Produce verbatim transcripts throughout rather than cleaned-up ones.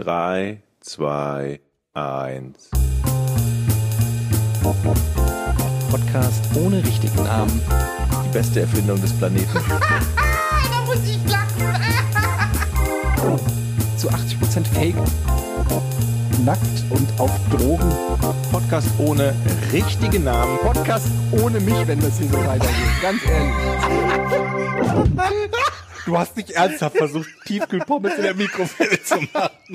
drei, zwei, eins. Podcast ohne richtigen Namen. Die beste Erfindung des Planeten. Da muss ich lachen. Zu achtzig Prozent Fake. Nackt und auf Drogen. Podcast ohne richtigen Namen. Podcast ohne mich, wenn das hier so weitergeht. Ganz ehrlich. Du hast nicht ernsthaft versucht, Tiefkühlpommes in der Mikrowelle zu machen.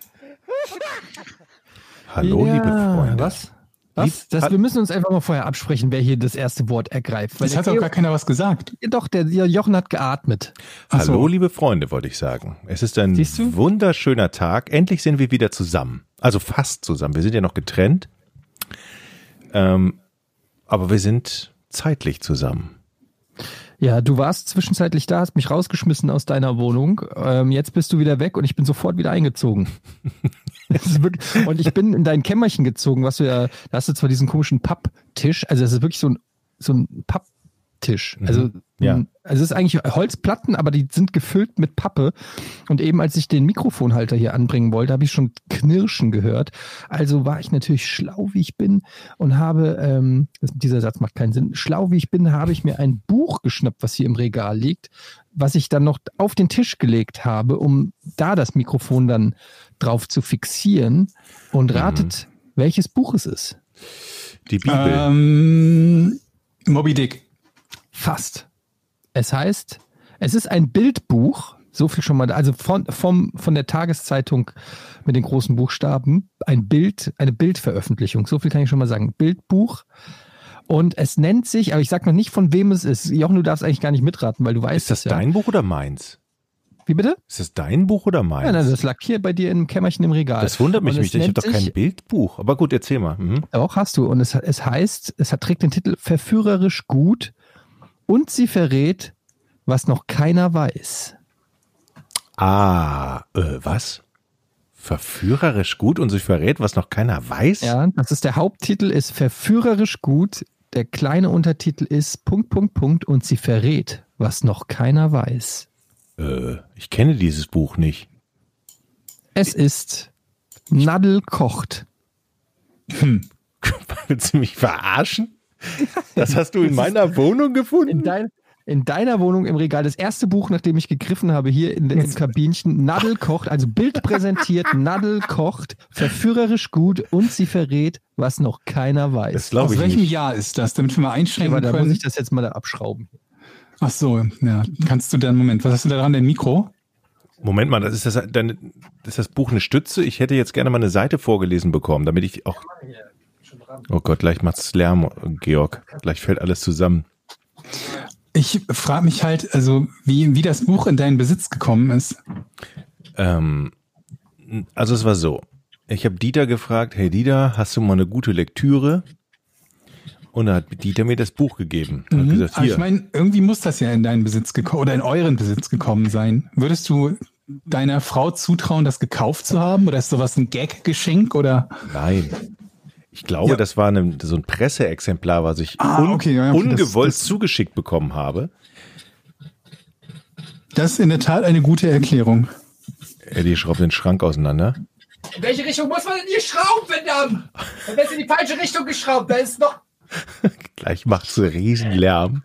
Hallo, ja, liebe Freunde. Was? Was? Das, wir müssen uns einfach mal vorher absprechen, wer hier das erste Wort ergreift. Weil das hat doch gar keiner was gesagt. Doch, der, der Jochen hat geatmet. Hallo, so. liebe Freunde, wollte ich sagen. Es ist ein wunderschöner Tag. Endlich sind wir wieder zusammen. Also fast zusammen. Wir sind ja noch getrennt. Ähm, aber wir sind zeitlich zusammen. Ja, du warst zwischenzeitlich da, hast mich rausgeschmissen aus deiner Wohnung. Ähm, jetzt bist du wieder weg und ich bin sofort wieder eingezogen. Das ist wirklich, und ich bin in dein Kämmerchen gezogen, was du ja, da hast du zwar diesen komischen Papptisch, also das ist wirklich so ein, so ein Papptisch. Also, Mhm. Ja. also es ist eigentlich Holzplatten, aber die sind gefüllt mit Pappe. Und eben als ich den Mikrofonhalter hier anbringen wollte, habe ich schon Knirschen gehört. Also war ich natürlich schlau, wie ich bin und habe, ähm, das, dieser Satz macht keinen Sinn, schlau wie ich bin, habe ich mir ein Buch geschnappt, was hier im Regal liegt, was ich dann noch auf den Tisch gelegt habe, um da das Mikrofon dann drauf zu fixieren. Und ratet, mhm. welches Buch es ist. Die Bibel. Ähm, Moby Dick. Fast. Es heißt, es ist ein Bildbuch, so viel schon mal, also von, vom, von der Tageszeitung mit den großen Buchstaben, ein Bild, eine Bildveröffentlichung, so viel kann ich schon mal sagen, Bildbuch. Und es nennt sich, aber ich sag noch nicht, von wem es ist. Jochen, du darfst eigentlich gar nicht mitraten, weil du weißt Ist das es ja. dein Buch oder meins? Wie bitte? Ist das dein Buch oder meins? Ja, nein, das lag hier bei dir im Kämmerchen im Regal. Das wundert mich Und nicht, es ich habe nennt doch kein sich- Bildbuch. Aber gut, erzähl mal. Mhm. Auch hast du. Und es, es heißt, es hat, trägt den Titel Verführerisch gut und sie verrät, was noch keiner weiß. Ah, äh, was? Verführerisch gut und sich verrät, was noch keiner weiß? Ja, das ist der Haupttitel, ist Verführerisch gut. Der kleine Untertitel ist Punkt, Punkt, Punkt und sie verrät, was noch keiner weiß. Äh, ich kenne dieses Buch nicht. Es ist Nadel kocht. Willst du mich verarschen? Das hast du in meiner Wohnung gefunden? In, dein, in deiner Wohnung im Regal. Das erste Buch, nach dem ich gegriffen habe, hier in, im Kabinchen. Nadel kocht, also Bild präsentiert. Nadel kocht, verführerisch gut und sie verrät, was noch keiner weiß. Das glaube Aus ich welchem nicht. Jahr ist das, damit wir mal einschränken Aber da muss können? ich das jetzt mal da abschrauben. Ach so, ja. Kannst du dann, Moment, was hast du da dran, dein Mikro? Moment mal, das ist das, deine, ist das Buch eine Stütze? Ich hätte jetzt gerne mal eine Seite vorgelesen bekommen, damit ich auch... Oh Gott, gleich macht's Lärm, Georg. Gleich fällt alles zusammen. Ich frage mich halt, also wie, wie das Buch in deinen Besitz gekommen ist. Ähm, also es war so, ich habe Dieter gefragt, hey Dieter, hast du mal eine gute Lektüre? Und da hat Dieter mir das Buch gegeben. Und hat Mhm. gesagt, Aber hier, ich meine, irgendwie muss das ja in deinen Besitz gekommen oder in euren Besitz gekommen sein. Würdest du deiner Frau zutrauen, das gekauft zu haben? Oder ist sowas ein Gag-Geschenk? Oder? nein. Ich glaube, Ja. das war eine, so ein Presseexemplar, was ich Ah, un, okay, ja, okay, das- ungewollt das- zugeschickt bekommen habe. Das ist in der Tat eine gute Erklärung. Eddie schraubt den Schrank auseinander. In welche Richtung muss man denn hier schrauben, verdammt? Dann ist in die falsche Richtung geschraubt. Da ist noch... Gleich macht's einen riesen Lärm.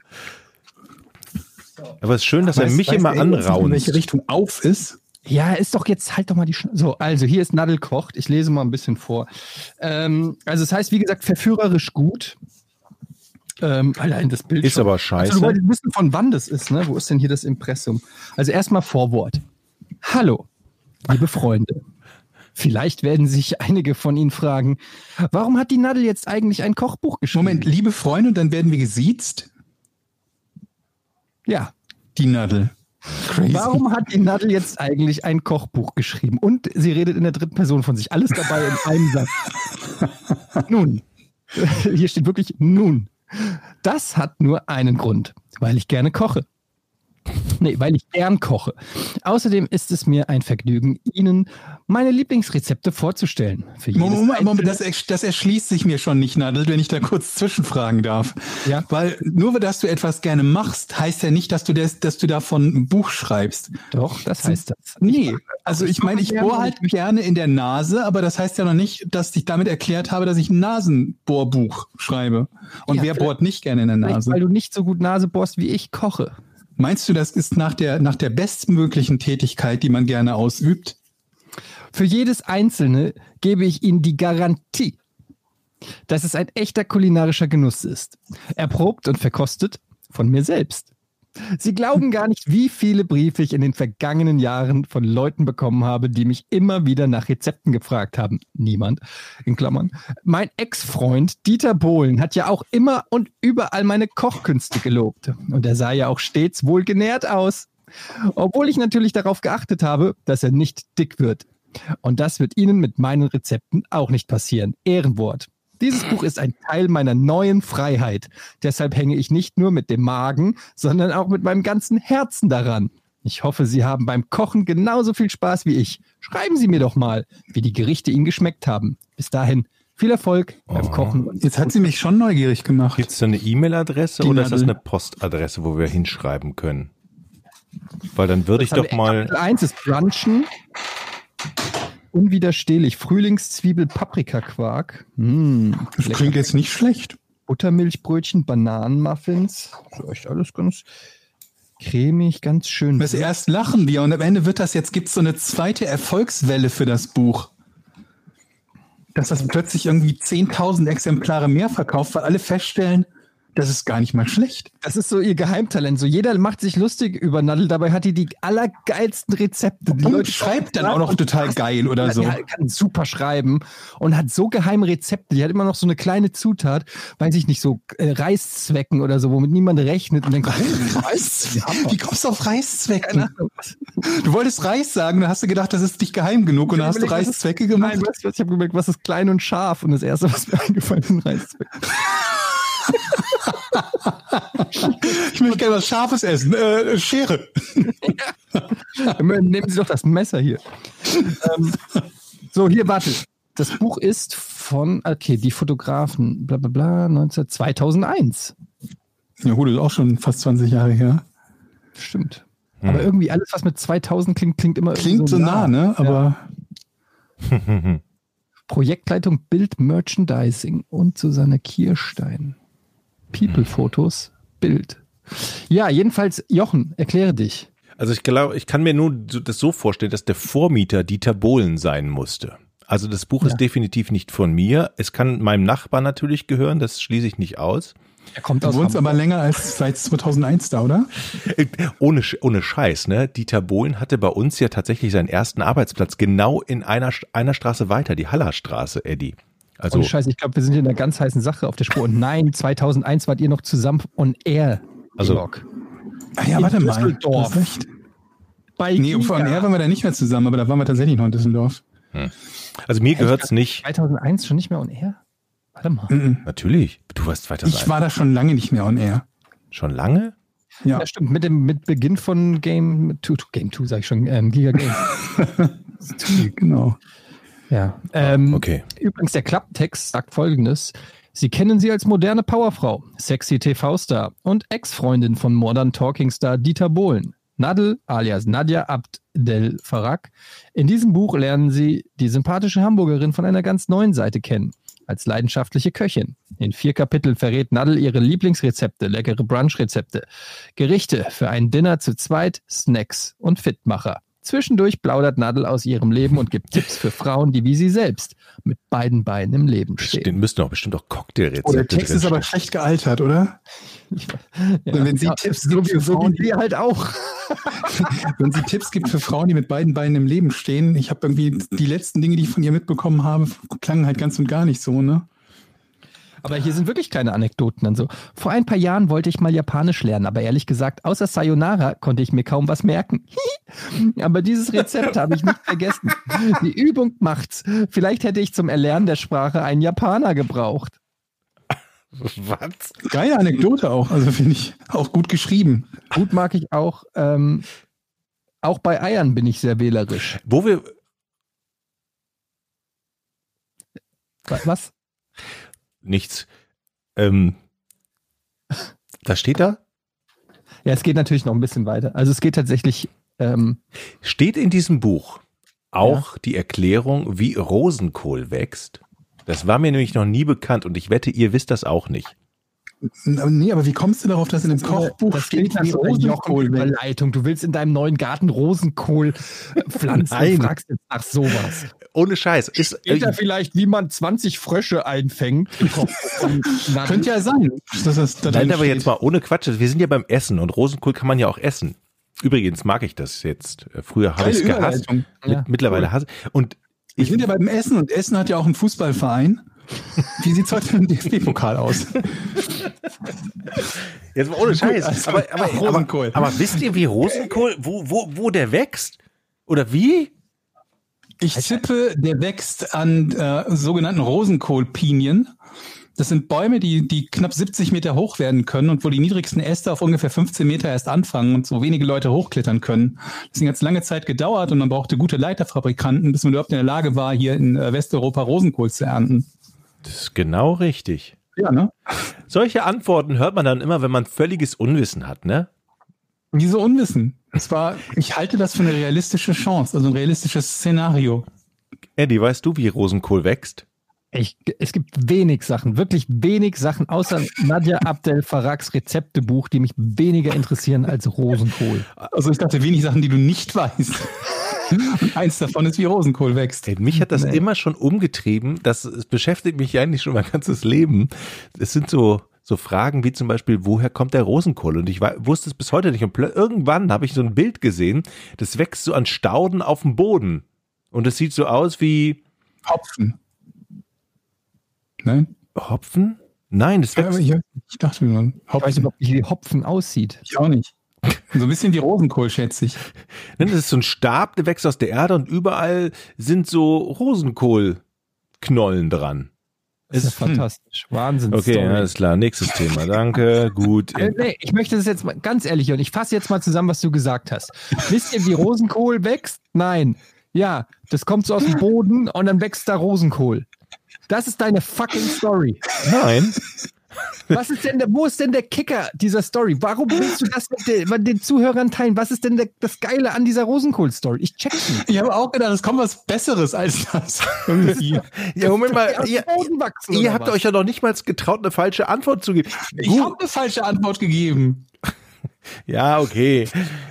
Aber es ist schön, dass er Weiß- mich weiß immer der jetzt nicht, in welche anraunzt. Richtung auf ist? Ja, ist doch jetzt halt doch mal die Schn So, also hier ist Nadel kocht. Ich lese mal ein bisschen vor. Ähm, also es heißt, wie gesagt, verführerisch gut. Ähm, allein das Bild Ist schon. aber scheiße. Also du wolltest wissen, von wann das ist, ne? Wo ist denn hier das Impressum? Also erstmal Vorwort. Hallo, liebe Freunde. Vielleicht werden sich einige von Ihnen fragen, warum hat die Nadel jetzt eigentlich ein Kochbuch geschrieben? Moment, liebe Freunde, und dann werden wir gesiezt. Ja. Die Nadel. Crazy. Warum hat die Nadel jetzt eigentlich ein Kochbuch geschrieben? Und sie redet in der dritten Person von sich. Alles dabei in einem Satz. Nun, hier steht wirklich nun. Das hat nur einen Grund, weil ich gerne koche. Nee, weil ich gern koche. Außerdem ist es mir ein Vergnügen, Ihnen meine Lieblingsrezepte vorzustellen. Für jedes Moment, Moment, das, das erschließt sich mir schon nicht, Nadel, wenn ich da kurz zwischenfragen darf. Ja. Weil nur, dass du etwas gerne machst, heißt ja nicht, dass du, das, dass du davon ein Buch schreibst. Doch, das heißt das. Nee, also ich meine, ich bohre halt gerne in der Nase, aber das heißt ja noch nicht, dass ich damit erklärt habe, dass ich ein Nasenbohrbuch schreibe. Und Ja, wer bohrt nicht gerne in der Nase? Weil du nicht so gut Nase bohrst, wie ich koche. Meinst du, das ist nach der, nach der bestmöglichen Tätigkeit, die man gerne ausübt? Für jedes Einzelne gebe ich Ihnen die Garantie, dass es ein echter kulinarischer Genuss ist. Erprobt und verkostet von mir selbst. Sie glauben gar nicht, wie viele Briefe ich in den vergangenen Jahren von Leuten bekommen habe, die mich immer wieder nach Rezepten gefragt haben. Niemand, in Klammern. Mein Ex-Freund Dieter Bohlen hat ja auch immer und überall meine Kochkünste gelobt. Und er sah ja auch stets wohlgenährt aus. Obwohl ich natürlich darauf geachtet habe, dass er nicht dick wird. Und das wird Ihnen mit meinen Rezepten auch nicht passieren. Ehrenwort. Dieses Buch ist ein Teil meiner neuen Freiheit. Deshalb hänge ich nicht nur mit dem Magen, sondern auch mit meinem ganzen Herzen daran. Ich hoffe, Sie haben beim Kochen genauso viel Spaß wie ich. Schreiben Sie mir doch mal, wie die Gerichte Ihnen geschmeckt haben. Bis dahin, viel Erfolg beim Oh. Kochen. Jetzt hat sie mich schon neugierig gemacht. Gibt es da eine E-Mail-Adresse Die oder ist das Nadel. eine Postadresse, wo wir hinschreiben können? Weil dann würde ich Das haben doch wir- mal... Kapitel eins ist Brunchen. Unwiderstehlich. Frühlingszwiebel, Paprikaquark. Mmh, Das klingt jetzt nicht schlecht. Buttermilchbrötchen, Bananenmuffins. Ist echt alles ganz cremig, ganz schön. Das erst lachen wir und am Ende wird das jetzt, gibt es so eine zweite Erfolgswelle für das Buch. Dass das plötzlich irgendwie zehntausend Exemplare mehr verkauft, weil alle feststellen, das ist gar nicht mal schlecht. Das ist so ihr Geheimtalent. So jeder macht sich lustig über Nadel. Dabei hat die die allergeilsten Rezepte. Die Und schreibt dann auch noch total geil oder so. Ja, kann super schreiben und hat so geheime Rezepte. Die hat immer noch so eine kleine Zutat, weiß ich nicht, so äh, Reißzwecken oder so, womit niemand rechnet. Und dann Reis? Wie kommst du auf Reißzwecken? Du wolltest Reis sagen, dann hast du gedacht, das ist nicht geheim genug und dann hast du Reißzwecke gemacht. Nein, weißt du was? Ich habe gemerkt, was ist klein und scharf? Und das erste, was mir eingefallen ist, sind Reißzwecken. Ich möchte gerne was Scharfes essen. Äh, Schere. Nehmen Sie doch das Messer hier. ähm, so, hier, warte. Das Buch ist von, okay, die Fotografen, bla bla bla, neunzehn, zweitausendeins. Ja gut, ist auch schon fast zwanzig Jahre her. Stimmt. Hm. Aber irgendwie alles, was mit zweitausend klingt, klingt immer Klingt so nah, ne? Aber Ja. Projektleitung Bild Merchandising und Susanne Kirstein. People-Fotos, Bild. Ja, jedenfalls, Jochen, erkläre dich. Also ich glaube, ich kann mir nur das so vorstellen, dass der Vormieter Dieter Bohlen sein musste. Also das Buch Ja. ist definitiv nicht von mir. Es kann meinem Nachbarn natürlich gehören, das schließe ich nicht aus. Er kommt du aus wohnst Hamburg. aber länger als seit zweitausendeins da, oder? Ohne, Sch- ohne Scheiß, ne? Dieter Bohlen hatte bei uns ja tatsächlich seinen ersten Arbeitsplatz genau in einer, St- einer Straße weiter, die Hallerstraße, Eddie. Also Oh, Scheiße, ich glaube, wir sind hier in einer ganz heißen Sache auf der Spur. Und nein, zweitausendeins wart ihr noch zusammen on air. Also- Georg. Ah ja, In warte mal. Düsseldorf. Du hast recht. Bei Nee, Giga. von her waren wir da nicht mehr zusammen, aber da waren wir tatsächlich noch in Düsseldorf. Also mir gehört's nicht. zweitausendeins schon nicht mehr on air? Warte mal. Mhm. Natürlich. Du warst zweitausendeins. Ich war da schon lange nicht mehr on air. Schon lange? Ja. Ja, stimmt. Mit dem mit Beginn von Game zwei, Game zwei sag ich schon, ähm, Giga Game. Genau. Ja. Ähm, Okay. Übrigens, der Klapptext sagt Folgendes. Sie kennen sie als moderne Powerfrau, sexy T V-Star und Ex-Freundin von Modern Talking-Star Dieter Bohlen. Nadel alias Nadja Abdel Farag. In diesem Buch lernen Sie die sympathische Hamburgerin von einer ganz neuen Seite kennen, als leidenschaftliche Köchin. In vier Kapiteln verrät Nadel ihre Lieblingsrezepte, leckere Brunch-Rezepte, Gerichte für ein Dinner zu zweit, Snacks und Fitmacher. Zwischendurch plaudert Nadel aus ihrem Leben und gibt Tipps für Frauen, die wie sie selbst mit beiden Beinen im Leben Den stehen. müssten auch bestimmt auch Cocktailrezepte Oh, der Text ist aber drinstehen. schlecht gealtert, oder? Ja, Wenn sie ja, Tipps so gibt wie, für so Frauen, wie wir halt auch. Wenn sie Tipps gibt für Frauen, die mit beiden Beinen im Leben stehen. Ich habe irgendwie die letzten Dinge, die ich von ihr mitbekommen habe, klangen halt ganz und gar nicht so, ne? Aber hier sind wirklich kleine Anekdoten dann so. Vor ein paar Jahren wollte ich mal Japanisch lernen, aber ehrlich gesagt, außer Sayonara konnte ich mir kaum was merken. Aber dieses Rezept habe ich nicht vergessen. Die Übung macht's. Vielleicht hätte ich zum Erlernen der Sprache einen Japaner gebraucht. Was? Geile Anekdote auch, also finde ich auch gut geschrieben. Gut mag ich auch. Ähm, auch bei Eiern bin ich sehr wählerisch. Wo wir... Was? Nichts. Ähm, was steht da? Ja, es geht natürlich noch ein bisschen weiter. Also es geht tatsächlich... Ähm, Steht in diesem Buch auch ja. die Erklärung, wie Rosenkohl wächst? Das war mir nämlich noch nie bekannt und ich wette, ihr wisst das auch nicht. Nee, aber wie kommst du darauf, dass in dem Kochbuch das steht, wie Rosenkohl-Überleitung? Du willst in deinem neuen Garten Rosenkohl pflanzen Nein. und fragst jetzt nach sowas. Ohne Scheiß. Ist, Steht da vielleicht, wie man zwanzig Frösche einfängt? Könnte ja sein. Das ist, das Nein, aber jetzt mal ohne Quatsch. Wir sind ja beim Essen und Rosenkohl kann man ja auch essen. Übrigens mag ich das jetzt. Früher habe ich es gehasst. Ja. Mittlerweile hasse ich. Und wir sind ja beim Essen und Essen hat ja auch einen Fußballverein. Wie sieht es heute mit dem D F B-Pokal aus? Jetzt mal ohne Scheiß. Also, aber, aber, Rosenkohl. Aber, aber wisst ihr, wie Rosenkohl, wo, wo, wo der wächst? Oder wie? Ich tippe, der wächst an äh, sogenannten Rosenkohlpinien. Das sind Bäume, die, die knapp siebzig Meter hoch werden können und wo die niedrigsten Äste auf ungefähr fünfzehn Meter erst anfangen und so wenige Leute hochklettern können. Deswegen hat es lange Zeit gedauert und man brauchte gute Leiterfabrikanten, bis man überhaupt in der Lage war, hier in äh, Westeuropa Rosenkohl zu ernten. Das ist genau richtig. Ja, ne? Solche Antworten hört man dann immer, wenn man völliges Unwissen hat, ne? Wieso Unwissen? Das war, ich halte das für eine realistische Chance, also ein realistisches Szenario. Eddie, weißt du, wie Rosenkohl wächst? Ich, es gibt wenig Sachen, wirklich wenig Sachen, außer Nadja Abdel Faraks Rezeptebuch, die mich weniger interessieren als Rosenkohl. Also ich dachte, wenig Sachen, die du nicht weißt. Und eins davon ist, wie Rosenkohl wächst. Hey, mich hat das nee. immer schon umgetrieben. Das, das beschäftigt mich eigentlich schon mein ganzes Leben. Es sind so, so Fragen wie zum Beispiel, woher kommt der Rosenkohl? Und ich war, wusste es bis heute nicht. Und irgendwann habe ich so ein Bild gesehen, das wächst so an Stauden auf dem Boden. Und es sieht so aus wie... Hopfen. Nein? Hopfen? Nein, das wächst... Ja, ich, ich dachte nur, Hopfen. Ich weiß nicht, wie Hopfen aussieht. Ich auch nicht. So ein bisschen wie Rosenkohl, schätze ich. Das ist so ein Stab, der wächst aus der Erde und überall sind so Rosenkohlknollen dran. Das ist, ist fantastisch. Hm. Wahnsinn. Okay, Story. Alles klar. Nächstes Thema. Danke. Gut. Also, nee, ich möchte das jetzt mal ganz ehrlich und ich fasse jetzt mal zusammen, was du gesagt hast. Wisst ihr, wie Rosenkohl wächst? Nein. Ja, das kommt so aus dem Boden und dann wächst da Rosenkohl. Das ist deine fucking Story. Nein. Was ist denn der, wo ist denn der Kicker dieser Story? Warum willst du das mit den, mit den Zuhörern teilen? Was ist denn der, das Geile an dieser Rosenkohl-Story? Ich check's nicht. Ich habe auch gedacht, es kommt was Besseres als das. Ja, Moment mal. Ihr, ihr habt was? euch ja noch nicht mal getraut, eine falsche Antwort zu geben. Ich habe eine falsche Antwort gegeben. Ja, okay.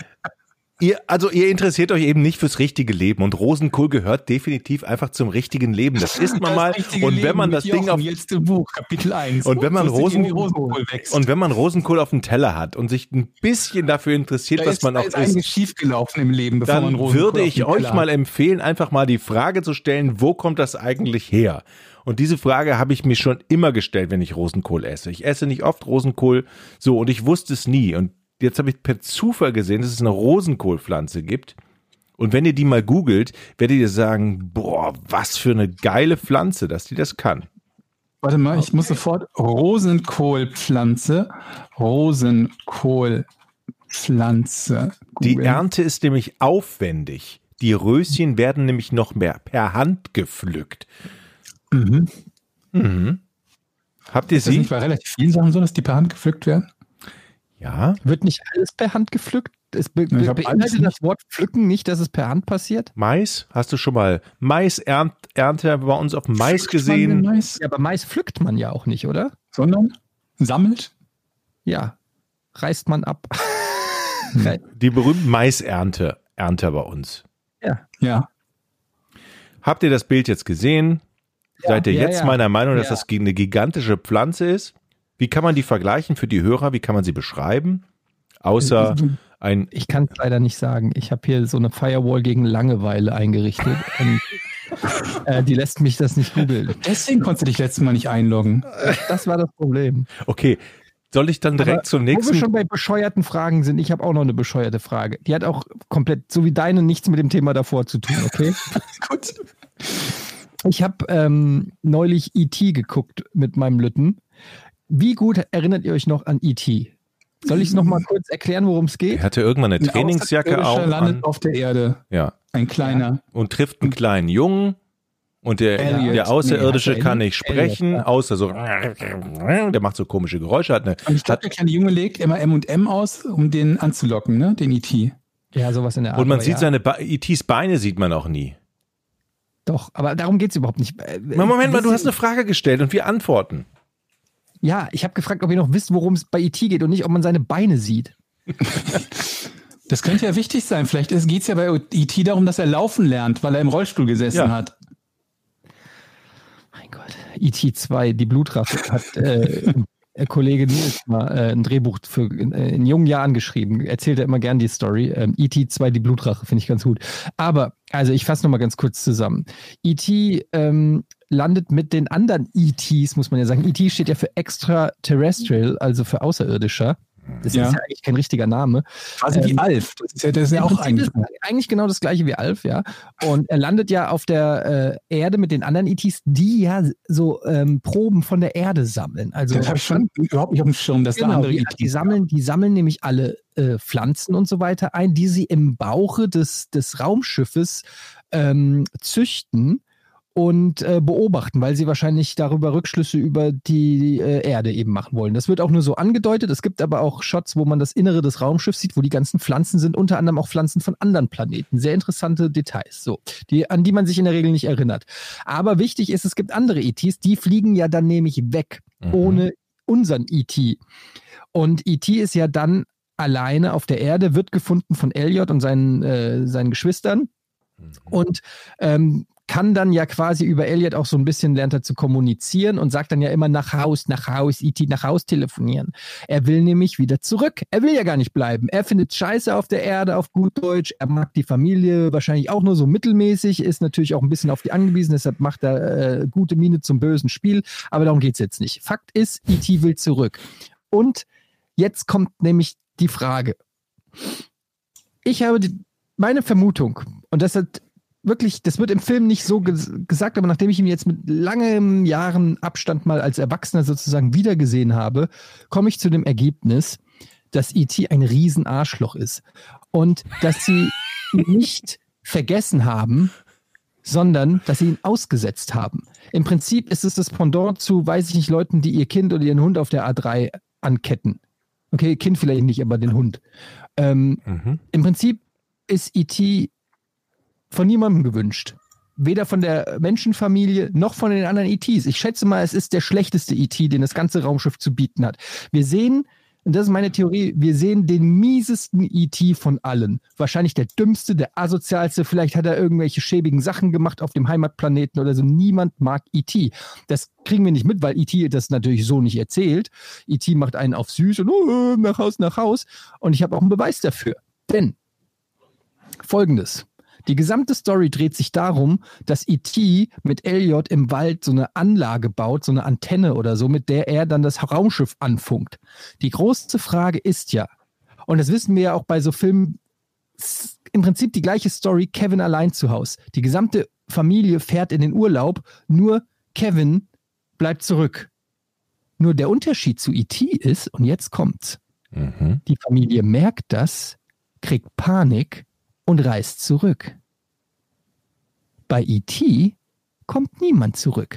Ihr, also ihr interessiert euch eben nicht fürs richtige Leben und Rosenkohl gehört definitiv einfach zum richtigen Leben. Das isst man mal und wenn man das Ding auf jetzt im Buch Kapitel eins und wenn man so Rosenkohl, Rosenkohl wächst. und wenn man Rosenkohl auf dem Teller hat und sich ein bisschen dafür interessiert, da was ist, man auch ist isst, schief gelaufen im Leben, bevor dann man Rosenkohl würde ich euch Teller mal empfehlen, einfach mal die Frage zu stellen, wo kommt das eigentlich her? Und diese Frage habe ich mir schon immer gestellt, wenn ich Rosenkohl esse. Ich esse nicht oft Rosenkohl, so, und ich wusste es nie. Und jetzt habe ich per Zufall gesehen, dass es eine Rosenkohlpflanze gibt. Und wenn ihr die mal googelt, werdet ihr sagen, boah, was für eine geile Pflanze, dass die das kann. Warte mal, ich muss sofort Rosenkohlpflanze, Rosenkohlpflanze googeln. Die Ernte ist nämlich aufwendig. Die Röschen werden nämlich noch mehr per Hand gepflückt. Mhm. Mhm. Habt ihr ist sie? Das nicht bei relativ vielen Sachen so, dass die per Hand gepflückt werden? Ja. Wird nicht alles per Hand gepflückt? Es be ich be beinhaltet das Wort pflücken nicht, dass es per Hand passiert? Mais? Hast du schon mal Mais-Ernte bei uns auf dem Mais Pflückt gesehen? Mais? Ja, aber Mais pflückt man ja auch nicht, oder? Sondern sammelt? Ja. Reißt man ab. Die berühmten Mais-Ernte Ernte bei uns. Ja. Ja. Habt ihr das Bild jetzt gesehen? Ja, Seid ihr ja, jetzt ja. meiner Meinung, dass Ja. das eine gigantische Pflanze ist? Wie kann man die vergleichen für die Hörer? Wie kann man sie beschreiben? Außer ein... Ich kann es leider nicht sagen. Ich habe hier so eine Firewall gegen Langeweile eingerichtet und äh, die lässt mich das nicht googeln. Deswegen konntest du dich letztes Mal nicht einloggen. Das war das Problem. Okay, soll ich dann direkt Aber zum Wo wir nächsten... schon bei bescheuerten Fragen sind, ich habe auch noch eine bescheuerte Frage. Die hat auch komplett, so wie deine, nichts mit dem Thema davor zu tun, okay? Gut. Ich habe ähm, neulich E T geguckt mit meinem Lütten. wie gut erinnert ihr euch noch an E T? Soll ich es nochmal kurz erklären, worum es geht? Er hatte irgendwann eine Trainingsjacke auf. Er landet an. auf der Erde. Ja. Ein kleiner. Ja. Und trifft einen kleinen Jungen. Und der, Elliot. der Außerirdische Nee, kann nicht sprechen, Elliot, ja. außer so, der macht so komische Geräusche. Hat eine, Und ich glaube, der kleine Junge legt immer M und M aus, um den anzulocken, ne? Den E T. Ja, sowas in der Art. und man aber sieht ja. seine, Be- E Ts Beine sieht man auch nie. Doch, aber darum geht es überhaupt nicht. Äh, Moment mal, du wisst hast eine Frage gestellt und wir antworten. ihr- Ja, ich habe gefragt, ob ihr noch wisst, worum es bei E T geht und nicht, ob man seine Beine sieht. Das könnte ja wichtig sein. Vielleicht geht es ja bei E T darum, dass er laufen lernt, weil er im Rollstuhl gesessen Ja. hat. Mein Gott. E T zwei, die Blutrache, hat äh, der Kollege Nils mal äh, ein Drehbuch für äh, in jungen Jahren geschrieben. Erzählt er immer gern die Story. Ähm, E T zwei, die Blutrache, finde ich ganz gut. Aber, also ich fasse nochmal ganz kurz zusammen. E T ähm, landet mit den anderen E Ts, muss man ja sagen. E T steht ja für Extraterrestrial, also für Außerirdischer. Das Ja. ist ja eigentlich kein richtiger Name. Quasi wie Ähm, Alf. Das ist ja, das ist ja Im auch Prinzip eigentlich. ist eigentlich genau das gleiche wie Alf, ja. Und er landet ja auf der äh, Erde mit den anderen E Ts, die ja so ähm, Proben von der Erde sammeln. Also Das habe ich schon überhaupt nicht auf dem Schirm, dass da genau, andere die, E Ts die sammeln, die sammeln nämlich alle äh, Pflanzen und so weiter ein, die sie im Bauche des, des Raumschiffes ähm, züchten und äh, beobachten, weil sie wahrscheinlich darüber Rückschlüsse über die äh, Erde eben machen wollen. Das wird auch nur so angedeutet. Es gibt aber auch Shots, wo man das Innere des Raumschiffs sieht, wo die ganzen Pflanzen sind, unter anderem auch Pflanzen von anderen Planeten. Sehr interessante Details, so, die, an die man sich in der Regel nicht erinnert. Aber wichtig ist, es gibt andere E Ts, die fliegen ja dann nämlich weg, Mhm. ohne unseren E T. Und E T ist ja dann alleine auf der Erde, wird gefunden von Elliot und seinen, äh, seinen Geschwistern und ähm, kann dann ja quasi über Elliot auch so ein bisschen lernt er zu kommunizieren und sagt dann ja immer nach Haus, nach Haus, E T nach Haus telefonieren. Er will nämlich wieder zurück. Er will ja gar nicht bleiben. Er findet Scheiße auf der Erde, auf gut Deutsch. Er mag die Familie wahrscheinlich auch nur so mittelmäßig, ist natürlich auch ein bisschen auf die angewiesen, deshalb macht er äh, gute Miene zum bösen Spiel. Aber darum geht's jetzt nicht. Fakt ist, E T will zurück. Und jetzt kommt nämlich die Frage. Ich habe die, meine Vermutung, und das hat wirklich, das wird im Film nicht so ges- gesagt, aber nachdem ich ihn jetzt mit langem Jahren Abstand mal als Erwachsener sozusagen wiedergesehen habe, komme ich zu dem Ergebnis, dass E T ein Riesenarschloch ist. Und dass sie ihn nicht vergessen haben, sondern dass sie ihn ausgesetzt haben. Im Prinzip ist es das Pendant zu, weiß ich nicht, Leuten, die ihr Kind oder ihren Hund auf der A drei anketten. Okay, Kind vielleicht nicht, aber den Hund. Ähm, Mhm. Im Prinzip ist E T von niemandem gewünscht. Weder von der Menschenfamilie noch von den anderen E Ts. Ich schätze mal, es ist der schlechteste E T, den das ganze Raumschiff zu bieten hat. Wir sehen, und das ist meine Theorie, wir sehen den miesesten E T von allen. Wahrscheinlich der dümmste, der asozialste. Vielleicht hat er irgendwelche schäbigen Sachen gemacht auf dem Heimatplaneten oder so. Niemand mag E T. Das kriegen wir nicht mit, weil E T das natürlich so nicht erzählt. E T macht einen auf süß und oh, nach Haus, nach Haus. Und ich habe auch einen Beweis dafür. Denn Folgendes. Die gesamte Story dreht sich darum, dass E T mit Elliot im Wald so eine Anlage baut, so eine Antenne oder so, mit der er dann das Raumschiff anfunkt. Die große Frage ist ja, und das wissen wir ja auch bei so Filmen, im Prinzip die gleiche Story, Kevin allein zu Hause. Die gesamte Familie fährt in den Urlaub, nur Kevin bleibt zurück. Nur der Unterschied zu E T ist, und jetzt kommt's, Mhm. die Familie merkt das, kriegt Panik und reist zurück. Bei E T kommt niemand zurück.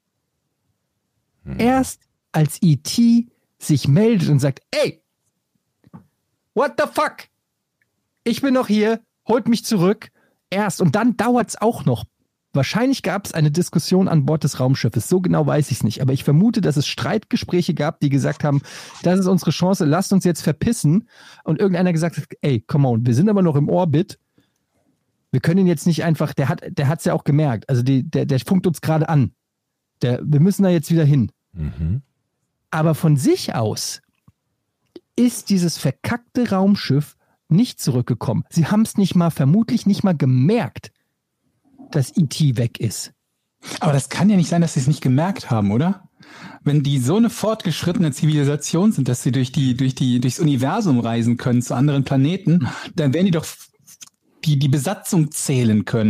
Mhm. Erst als E T sich meldet und sagt, ey, what the fuck? Ich bin noch hier, holt mich zurück. Erst, und dann dauert es auch noch. Wahrscheinlich gab es eine Diskussion an Bord des Raumschiffes. So genau weiß ich es nicht. Aber ich vermute, dass es Streitgespräche gab, die gesagt haben, das ist unsere Chance, lasst uns jetzt verpissen. Und irgendeiner gesagt hat, ey, come on, wir sind aber noch im Orbit. Wir können ihn jetzt nicht einfach, der hat der hat's ja auch gemerkt. Also die, der, der funkt uns gerade an. Der, wir müssen da jetzt wieder hin. Mhm. Aber von sich aus ist dieses verkackte Raumschiff nicht zurückgekommen. Sie haben es nicht mal, vermutlich nicht mal gemerkt, dass E T weg ist. Aber das kann ja nicht sein, dass sie es nicht gemerkt haben, oder? Wenn die so eine fortgeschrittene Zivilisation sind, dass sie durch die, durch die, durchs Universum reisen können zu anderen Planeten, dann werden die doch die, die Besatzung zählen können.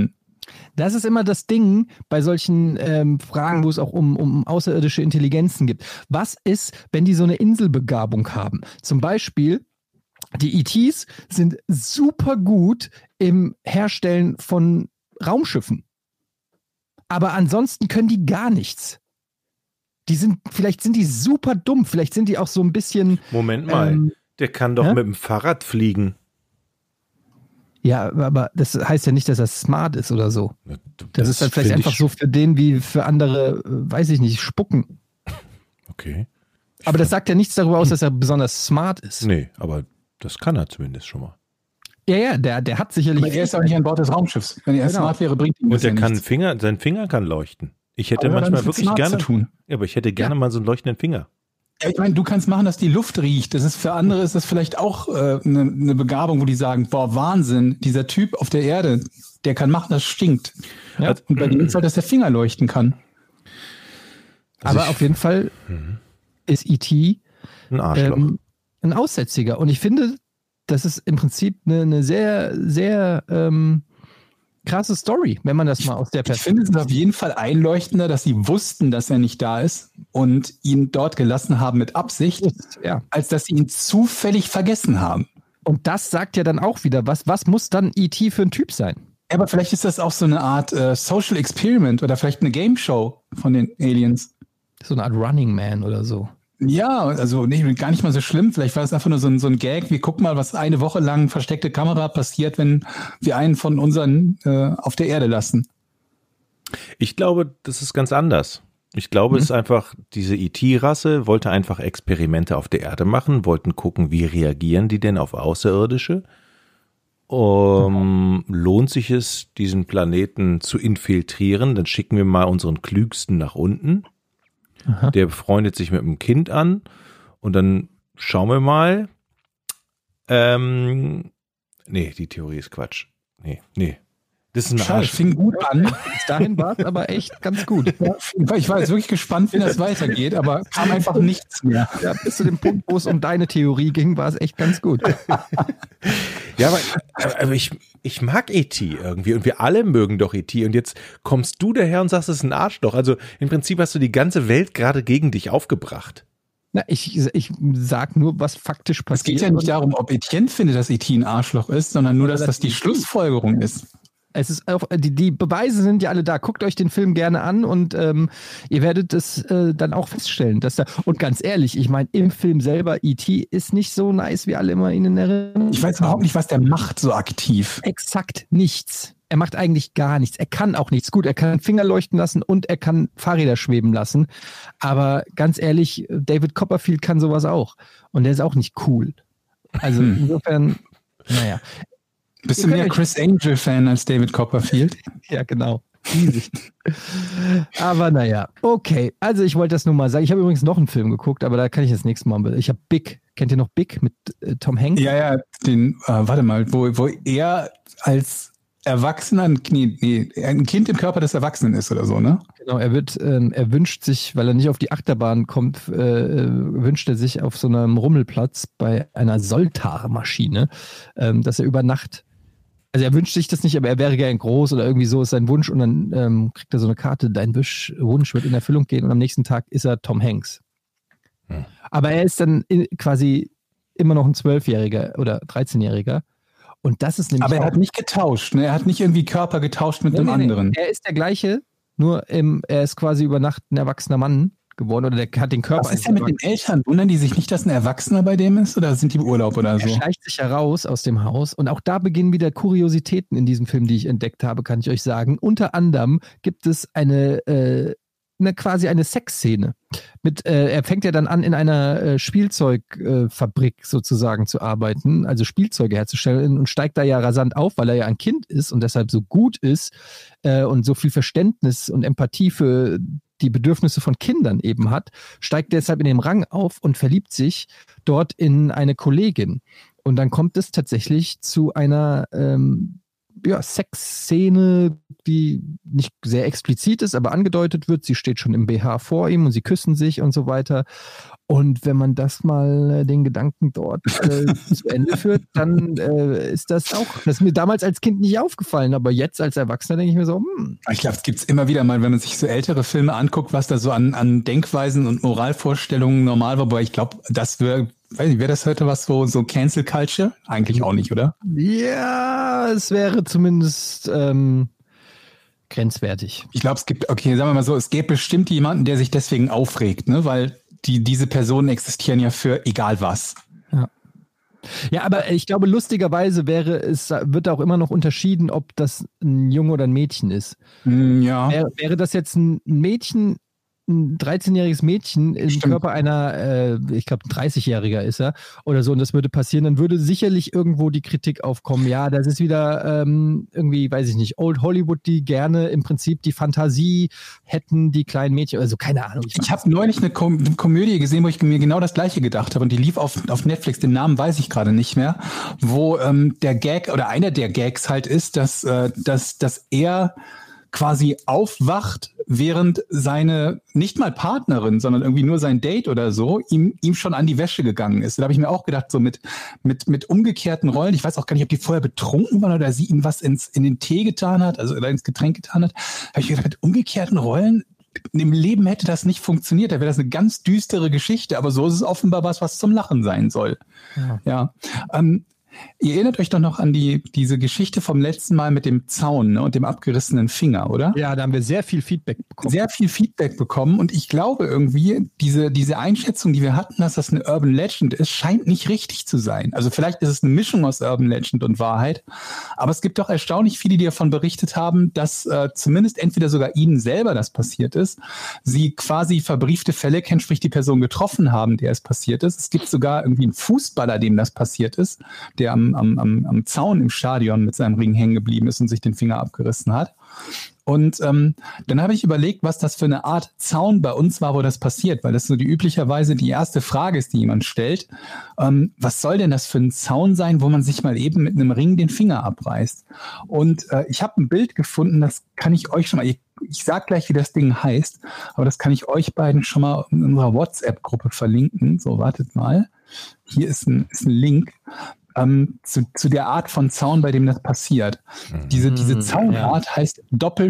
Das ist immer das Ding bei solchen ähm, Fragen, wo es auch um, um außerirdische Intelligenzen geht. Was ist, wenn die so eine Inselbegabung haben? Zum Beispiel, die E Ts sind super gut im Herstellen von Raumschiffen. Aber ansonsten können die gar nichts. Die sind, vielleicht sind die super dumm, vielleicht sind die auch so ein bisschen. Moment mal, ähm, der kann doch ja? mit dem Fahrrad fliegen. Ja, aber das heißt ja nicht, dass er smart ist oder so. Das, das ist halt vielleicht einfach so für den wie für andere, weiß ich nicht, spucken. Okay. Ich aber das sagt ja nichts darüber aus, dass er besonders smart ist. Nee, aber das kann er zumindest schon mal. Ja, ja, der, der hat sicherlich. Aber er ist auch nicht an Bord des Raumschiffs. Wenn er genau. smart wäre, bringt ihm das. Und der ja kann nichts. Finger, sein Finger kann leuchten. Ich hätte aber manchmal wirklich gerne. Tun. Ja, aber ich hätte gerne ja. mal so einen leuchtenden Finger. Ja, ich meine, du kannst machen, dass die Luft riecht. Das ist für andere ist das vielleicht auch eine äh, ne, ne Begabung, wo die sagen, boah, Wahnsinn, dieser Typ auf der Erde, der kann machen, das stinkt. Ja. Und bei dem ist halt, dass der Finger leuchten kann. Also aber auf jeden Fall mhm. ist E T ein Arschloch. Ähm, ein Aussätziger. Und ich finde, das ist im Prinzip eine, eine sehr, sehr ähm, krasse Story, wenn man das mal aus der Perspektive. Ich finde es auf jeden Fall einleuchtender, dass sie wussten, dass er nicht da ist und ihn dort gelassen haben mit Absicht, ja. als dass sie ihn zufällig vergessen haben. Und das sagt ja dann auch wieder was. Was muss dann E T für ein Typ sein? Ja, aber vielleicht ist das auch so eine Art äh, Social Experiment oder vielleicht eine Game Show von den Aliens. So eine Art Running Man oder so. Ja, also nee, gar nicht mal so schlimm. Vielleicht war es einfach nur so ein, so ein Gag. Wir gucken mal, was eine Woche lang versteckte Kamera passiert, wenn wir einen von unseren äh, auf der Erde lassen. Ich glaube, das ist ganz anders. Ich glaube, mhm. es ist einfach, diese E T-Rasse wollte einfach Experimente auf der Erde machen, wollten gucken, wie reagieren die denn auf Außerirdische. Um, mhm. Lohnt sich es, diesen Planeten zu infiltrieren? Dann schicken wir mal unseren Klügsten nach unten. Aha. Der befreundet sich mit einem Kind an und dann schauen wir mal. Ähm, nee, die Theorie ist Quatsch. Nee, nee. Das ist ein Schade, Arsch. Fing gut an. Bis dahin war es aber echt ganz gut. Ja, ich war jetzt wirklich gespannt, wie das weitergeht, aber kam einfach nichts mehr. Ja, bis zu dem Punkt, wo es um deine Theorie ging, war es echt ganz gut. Ja, aber, aber ich, ich mag E T irgendwie und wir alle mögen doch E T und jetzt kommst du daher und sagst, es ist ein Arschloch. Also im Prinzip hast du die ganze Welt gerade gegen dich aufgebracht. Na, ich, ich sag nur, was faktisch passiert. Es geht ja nicht darum, ob Etienne findet, dass E T ein Arschloch ist, sondern nur, dass das die Schlussfolgerung ist. Es ist auch, die, die Beweise sind ja alle da. Guckt euch den Film gerne an und ähm, ihr werdet es äh, dann auch feststellen, dass da, und ganz ehrlich, ich meine, im Film selber, E T ist nicht so nice, wie alle immer ihn in Erinnerung. Ich weiß überhaupt nicht, was der macht so aktiv. Exakt nichts. Er macht eigentlich gar nichts. Er kann auch nichts. Gut, er kann Finger leuchten lassen und er kann Fahrräder schweben lassen. Aber ganz ehrlich, David Copperfield kann sowas auch. Und der ist auch nicht cool. Also hm. insofern, naja. Bist du mehr Chris Angel-Fan als David Copperfield? Ja, genau. Riesig. Aber naja, okay. Also ich wollte das nur mal sagen. Ich habe übrigens noch einen Film geguckt, aber da kann ich das nächste Mal. Ich habe Big. Kennt ihr noch Big mit äh, Tom Hanks? Ja, ja, den, äh, warte mal, wo, wo er als Erwachsener, nee, nee, ein Kind im Körper des Erwachsenen ist oder so, ne? Genau, er wird, ähm, er wünscht sich, weil er nicht auf die Achterbahn kommt, äh, wünscht er sich auf so einem Rummelplatz bei einer Soltar-Maschine, ähm, dass er über Nacht, also er wünscht sich das nicht, aber er wäre gern groß oder irgendwie so ist sein Wunsch und dann ähm, kriegt er so eine Karte, dein Wunsch, Wunsch wird in Erfüllung gehen und am nächsten Tag ist er Tom Hanks. Hm. Aber er ist dann in, quasi immer noch ein Zwölfjähriger oder dreizehnjähriger. Und das ist nämlich. Aber er hat nicht getauscht, ne? Er hat nicht irgendwie Körper getauscht mit nee, einem nee, anderen. Nee. Er ist der gleiche, nur im, er ist quasi über Nacht ein erwachsener Mann geworden oder der hat den Körper. Was ist denn mit den Eltern? Wundern die sich nicht, dass ein Erwachsener bei dem ist oder sind die im Urlaub oder so? Er schleicht sich heraus aus dem Haus und auch da beginnen wieder Kuriositäten in diesem Film, die ich entdeckt habe, kann ich euch sagen. Unter anderem gibt es eine, äh, eine quasi eine Sexszene. Mit, äh, er fängt ja dann an, in einer äh, Spielzeugfabrik äh, sozusagen zu arbeiten, also Spielzeuge herzustellen und steigt da ja rasant auf, weil er ja ein Kind ist und deshalb so gut ist äh, und so viel Verständnis und Empathie für die Bedürfnisse von Kindern eben hat, steigt deshalb in dem Rang auf und verliebt sich dort in eine Kollegin. Und dann kommt es tatsächlich zu einer ähm, ja, Sexszene, die nicht sehr explizit ist, aber angedeutet wird. Sie steht schon im B H vor ihm und sie küssen sich und so weiter. Und wenn man das mal äh, den Gedanken dort äh, zu Ende führt, dann äh, ist das auch, das ist mir damals als Kind nicht aufgefallen, aber jetzt als Erwachsener denke ich mir so, hm. Ich glaube, es gibt es immer wieder mal, wenn man sich so ältere Filme anguckt, was da so an, an Denkweisen und Moralvorstellungen normal war, aber ich glaube, das wäre, weiß nicht, wäre das heute was so, so Cancel Culture? Eigentlich auch nicht, oder? Ja, es wäre zumindest ähm, grenzwertig. Ich glaube, es gibt, okay, sagen wir mal so, es gäbe bestimmt jemanden, der sich deswegen aufregt, ne, weil die, diese Personen existieren ja für egal was. Ja. Ja, aber ich glaube, lustigerweise wäre es, wird auch immer noch unterschieden, ob das ein Junge oder ein Mädchen ist. Mm, ja. Wäre, wäre das jetzt ein Mädchen, ein dreizehnjähriges Mädchen im Stimmt. Körper einer, äh, ich glaube, ein dreißigjähriger ist er oder so, und das würde passieren, dann würde sicherlich irgendwo die Kritik aufkommen, ja, das ist wieder ähm, irgendwie, weiß ich nicht, Old Hollywood, die gerne im Prinzip die Fantasie hätten, die kleinen Mädchen, also keine Ahnung. Ich, ich habe neulich eine, Kom- eine Komödie gesehen, wo ich mir genau das Gleiche gedacht habe, und die lief auf, auf Netflix, den Namen weiß ich gerade nicht mehr, wo ähm, der Gag oder einer der Gags halt ist, dass, äh, dass, dass er quasi aufwacht, während seine, nicht mal Partnerin, sondern irgendwie nur sein Date oder so, ihm, ihm schon an die Wäsche gegangen ist. Da habe ich mir auch gedacht, so mit, mit, mit umgekehrten Rollen, ich weiß auch gar nicht, ob die vorher betrunken waren oder sie ihm was ins, in den Tee getan hat, also oder ins Getränk getan hat, habe ich mir gedacht, mit umgekehrten Rollen, im Leben hätte das nicht funktioniert, da wäre das eine ganz düstere Geschichte, aber so ist es offenbar was, was zum Lachen sein soll. Ja, ja. Ähm, Ihr erinnert euch doch noch an die diese Geschichte vom letzten Mal mit dem Zaun, ne, und dem abgerissenen Finger, oder? Ja, da haben wir sehr viel Feedback bekommen. Sehr viel Feedback bekommen, und ich glaube irgendwie, diese diese Einschätzung, die wir hatten, dass das eine Urban Legend ist, scheint nicht richtig zu sein. Also vielleicht ist es eine Mischung aus Urban Legend und Wahrheit, aber es gibt doch erstaunlich viele, die davon berichtet haben, dass äh, zumindest entweder sogar ihnen selber das passiert ist, sie quasi verbriefte Fälle kennen, sprich die Person getroffen haben, der es passiert ist. Es gibt sogar irgendwie einen Fußballer, dem das passiert ist, der am, am, am, am Zaun im Stadion mit seinem Ring hängen geblieben ist und sich den Finger abgerissen hat. Und ähm, dann habe ich überlegt, was das für eine Art Zaun bei uns war, wo das passiert, weil das so die üblicherweise die erste Frage ist, die jemand stellt. Ähm, was soll denn das für ein Zaun sein, wo man sich mal eben mit einem Ring den Finger abreißt? Und äh, ich habe ein Bild gefunden, das kann ich euch schon mal, ich, ich sag gleich, wie das Ding heißt, aber das kann ich euch beiden schon mal in unserer WhatsApp-Gruppe verlinken. So, wartet mal. Hier ist ein, ist ein Link. Ähm, zu, zu der Art von Zaun, bei dem das passiert. Mhm. Diese, diese Zaunart ja. heißt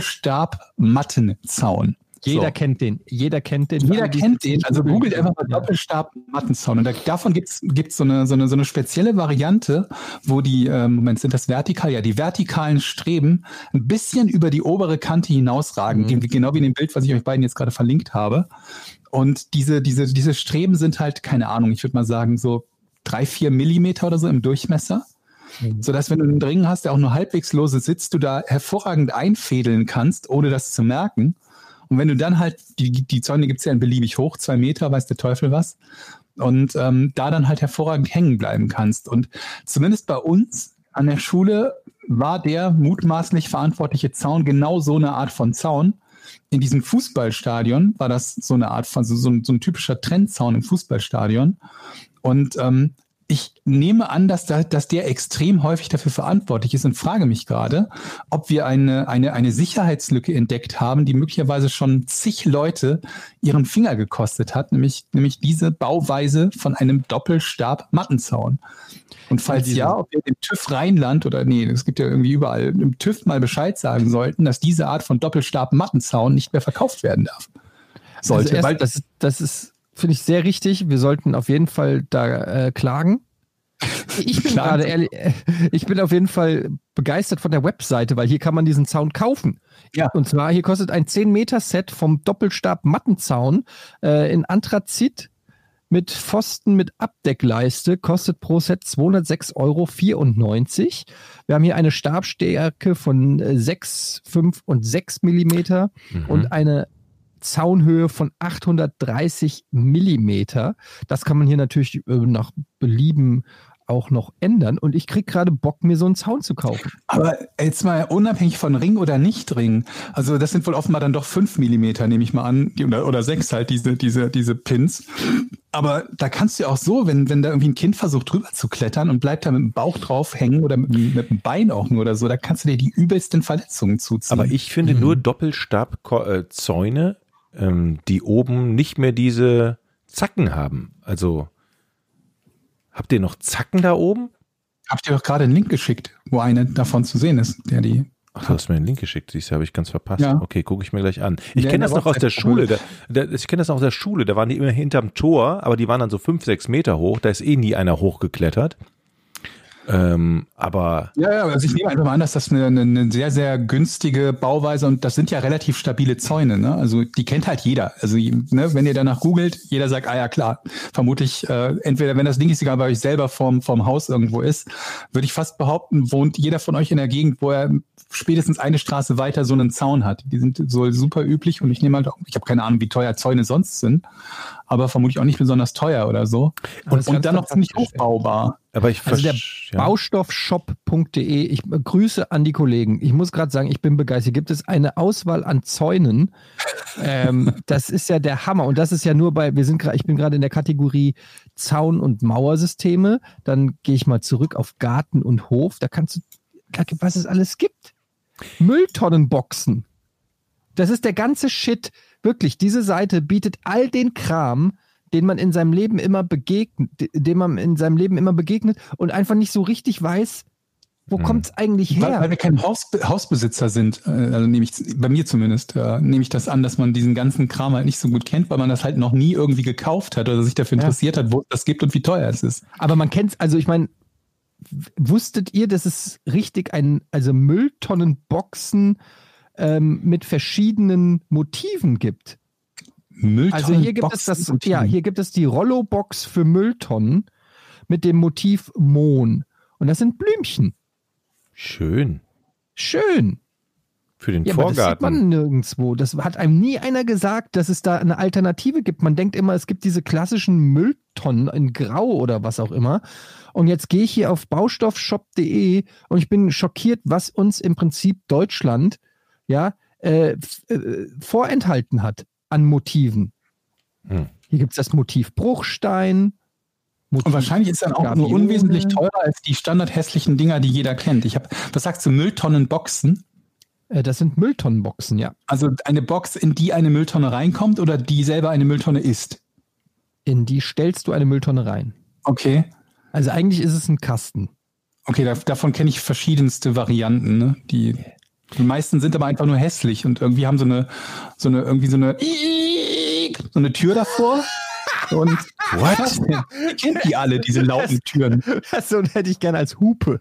Doppelstab-Mattenzaun. Jeder so. kennt den. Jeder kennt den. Jeder kennt den. Also googelt einfach mal ja. Doppelstab-Mattenzaun. Und da, davon gibt es so eine, so, eine, so eine spezielle Variante, wo die, äh, Moment, sind das vertikal? Ja, die vertikalen Streben ein bisschen über die obere Kante hinausragen. Mhm. Genau wie in dem Bild, was ich euch beiden jetzt gerade verlinkt habe. Und diese, diese, diese Streben sind halt, keine Ahnung, ich würde mal sagen, so drei, vier Millimeter oder so im Durchmesser, mhm. sodass, wenn du einen Ring hast, der auch nur halbwegs lose sitzt, du da hervorragend einfädeln kannst, ohne das zu merken. Und wenn du dann halt, die, die Zäune gibt es ja in beliebig hoch, zwei Meter, weiß der Teufel was, und ähm, da dann halt hervorragend hängen bleiben kannst. Und zumindest bei uns an der Schule war der mutmaßlich verantwortliche Zaun genau so eine Art von Zaun. In diesem Fußballstadion war das so eine Art von, so, so, ein, so ein typischer Trennzaun im Fußballstadion. Und ähm, ich nehme an, dass, da, dass der extrem häufig dafür verantwortlich ist, und frage mich gerade, ob wir eine, eine, eine Sicherheitslücke entdeckt haben, die möglicherweise schon zig Leute ihren Finger gekostet hat, nämlich, nämlich diese Bauweise von einem Doppelstab-Mattenzaun. Und falls ja, ob wir dem TÜV Rheinland oder nee, es gibt ja irgendwie überall, im TÜV mal Bescheid sagen sollten, dass diese Art von Doppelstab-Mattenzaun nicht mehr verkauft werden darf. Sollte. Also erst, weil das ist, das ist finde ich sehr richtig. Wir sollten auf jeden Fall da äh, klagen. Ich bin gerade ehrlich, äh, ich bin auf jeden Fall begeistert von der Webseite, weil hier kann man diesen Zaun kaufen. Ja. Und zwar, hier kostet ein zehn Meter Set vom Doppelstab-Mattenzaun äh, in Anthrazit mit Pfosten mit Abdeckleiste, kostet pro Set zweihundertsechs Euro vierundneunzig. Wir haben hier eine Stabstärke von äh, sechs, fünf und sechs Millimeter mhm. und eine Zaunhöhe von achthundertdreißig Millimeter. Das kann man hier natürlich nach Belieben auch noch ändern und ich krieg gerade Bock, mir so einen Zaun zu kaufen. Aber jetzt mal unabhängig von Ring oder Nicht-Ring, also das sind wohl offenbar dann doch fünf Millimeter, nehme ich mal an, die, oder, oder sechs halt, diese, diese, diese Pins. Aber da kannst du ja auch so, wenn, wenn da irgendwie ein Kind versucht drüber zu klettern und bleibt da mit dem Bauch drauf hängen oder mit, mit dem Bein auch nur oder so, da kannst du dir die übelsten Verletzungen zuziehen. Aber ich finde mhm. nur Doppelstabzäune, ähm, die oben nicht mehr diese Zacken haben. Also habt ihr noch Zacken da oben? Habt ihr doch gerade einen Link geschickt, wo eine davon zu sehen ist, der die. Ach, du hast mir einen Link geschickt, siehst du, habe ich ganz verpasst. Ja. Okay, gucke ich mir gleich an. Ich kenne das noch aus der Schule. Da, da, ich kenne das noch aus der Schule. Da waren die immer hinterm Tor, aber die waren dann so fünf, sechs Meter hoch. Da ist eh nie einer hochgeklettert. Ähm, aber ja, ja, also ich nehme einfach mal an, dass das eine, eine sehr, sehr günstige Bauweise und das sind ja relativ stabile Zäune, ne? Also die kennt halt jeder. Also ne, wenn ihr danach googelt, jeder sagt, ah ja klar, vermutlich äh, entweder, wenn das Ding nicht sogar bei euch selber vorm, vorm Haus irgendwo ist, würde ich fast behaupten, wohnt jeder von euch in der Gegend, wo er spätestens eine Straße weiter so einen Zaun hat. Die sind so super üblich und ich nehme halt auch, ich habe keine Ahnung, wie teuer Zäune sonst sind, aber vermutlich auch nicht besonders teuer oder so. Und, und dann noch ziemlich hochbaubar. Aber ich also der ja. Baustoffshop punkt de, ich Grüße an die Kollegen. Ich muss gerade sagen, ich bin begeistert. Gibt es eine Auswahl an Zäunen? ähm, das ist ja der Hammer. Und das ist ja nur bei, wir sind gerade, ich bin gerade in der Kategorie Zaun- und Mauersysteme. Dann gehe ich mal zurück auf Garten und Hof. Da kannst du, was es alles gibt. Mülltonnenboxen. Das ist der ganze Shit. Wirklich, diese Seite bietet all den Kram, den man in seinem Leben immer begegnet, dem man in seinem Leben immer begegnet und einfach nicht so richtig weiß, wo hm. kommt es eigentlich her? Weil, weil wir kein Haus, Hausbesitzer sind, also nehme ich, bei mir zumindest, äh, nehme ich das an, dass man diesen ganzen Kram halt nicht so gut kennt, weil man das halt noch nie irgendwie gekauft hat oder sich dafür interessiert ja. hat, wo es das gibt und wie teuer es ist. Aber man kennt es, also ich meine, wusstet ihr, dass es richtig ein, also Mülltonnenboxen ähm, mit verschiedenen Motiven gibt? Also hier gibt es das, ja, hier gibt es die Rollo-Box für Mülltonnen mit dem Motiv Mohn. Und das sind Blümchen. Schön. Schön. Für den ja, Vorgarten. Aber das sieht man nirgendwo. Das hat einem nie einer gesagt, dass es da eine Alternative gibt. Man denkt immer, es gibt diese klassischen Mülltonnen in Grau oder was auch immer. Und jetzt gehe ich hier auf baustoffshop punkt de und ich bin schockiert, was uns im Prinzip Deutschland ja äh, äh, vorenthalten hat an Motiven. Hm. Hier gibt es das Motiv Bruchstein. Motiv und wahrscheinlich ist dann auch Gabione. Nur unwesentlich teurer als die standardhässlichen Dinger, die jeder kennt. Ich habe, was sagst du, Mülltonnenboxen? Äh, das sind Mülltonnenboxen, ja. Also eine Box, in die eine Mülltonne reinkommt oder die selber eine Mülltonne ist? In die stellst du eine Mülltonne rein. Okay. Also eigentlich ist es ein Kasten. Okay, da, davon kenne ich verschiedenste Varianten, ne? Die Die meisten sind aber einfach nur hässlich und irgendwie haben so eine, so eine, irgendwie so eine, so eine Tür davor. Und what? Ihr kennt die alle, diese lauten Türen. So hätte ich gerne als Hupe.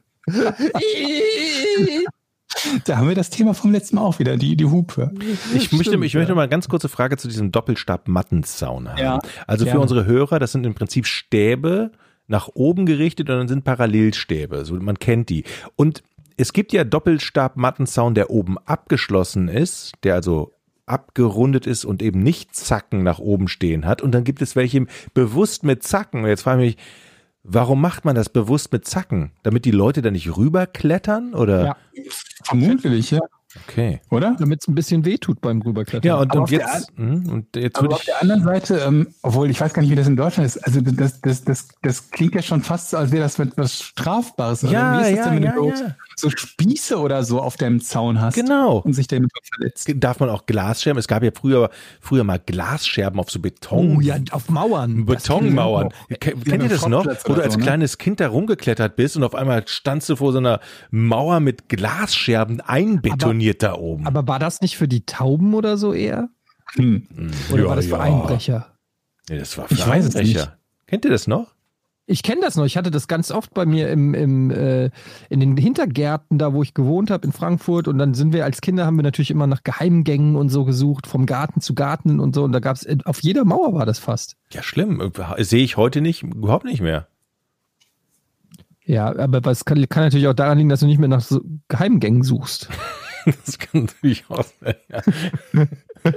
Da haben wir das Thema vom letzten Mal auch wieder, die, die Hupe. Ich möchte, Stimmt, ich möchte mal eine ganz kurze Frage zu diesem Doppelstab-Mattenzaun haben. Ja, also für gerne. unsere Hörer, das sind im Prinzip Stäbe nach oben gerichtet und dann sind Parallelstäbe. So, man kennt die. Und es gibt ja Doppelstab-Mattenzaun, der oben abgeschlossen ist, der also abgerundet ist und eben nicht Zacken nach oben stehen hat. Und dann gibt es welche bewusst mit Zacken. Und jetzt frage ich mich, warum macht man das bewusst mit Zacken? Damit die Leute da nicht rüberklettern? Oder? Ja, vermutlich, ja. Okay. Oder? Damit es ein bisschen wehtut beim Rüberklettern. Ja, und, und der, jetzt, mh, und jetzt aber würde auf ich. der anderen Seite, ähm, obwohl ich weiß gar nicht, wie das in Deutschland ist, also das, das, das, das klingt ja schon fast so, als wäre das etwas Strafbares. Ja, wie ist das ja, denn, wenn ja, du ja. so Spieße oder so auf deinem Zaun hast? Genau. Und sich damit verletzt. Darf man auch Glasscherben? Es gab ja früher, früher mal Glasscherben auf so Beton. Oh ja, auf Mauern. Betonmauern. Kennt ihr das noch? Wo du als so, ne? kleines Kind da rumgeklettert bist und auf einmal standst du vor so einer Mauer mit Glasscherben einbetoniert aber, da oben. Aber war das nicht für die Tauben oder so eher? Hm. Oder ja, war das für ja. Einbrecher? Nee, das war für Ich weiß es Einbrecher. nicht. Kennt ihr das noch? Ich kenne das noch. Ich hatte das ganz oft bei mir im, im, äh, in den Hintergärten, da wo ich gewohnt habe in Frankfurt. Und dann sind wir als Kinder, haben wir natürlich immer nach Geheimgängen und so gesucht, vom Garten zu Garten und so. Und da gab es, auf jeder Mauer war das fast. Ja, schlimm. Sehe ich heute nicht, überhaupt nicht mehr. Ja, aber das kann, kann natürlich auch daran liegen, dass du nicht mehr nach so Geheimgängen suchst. Das kann natürlich auch sein, ja.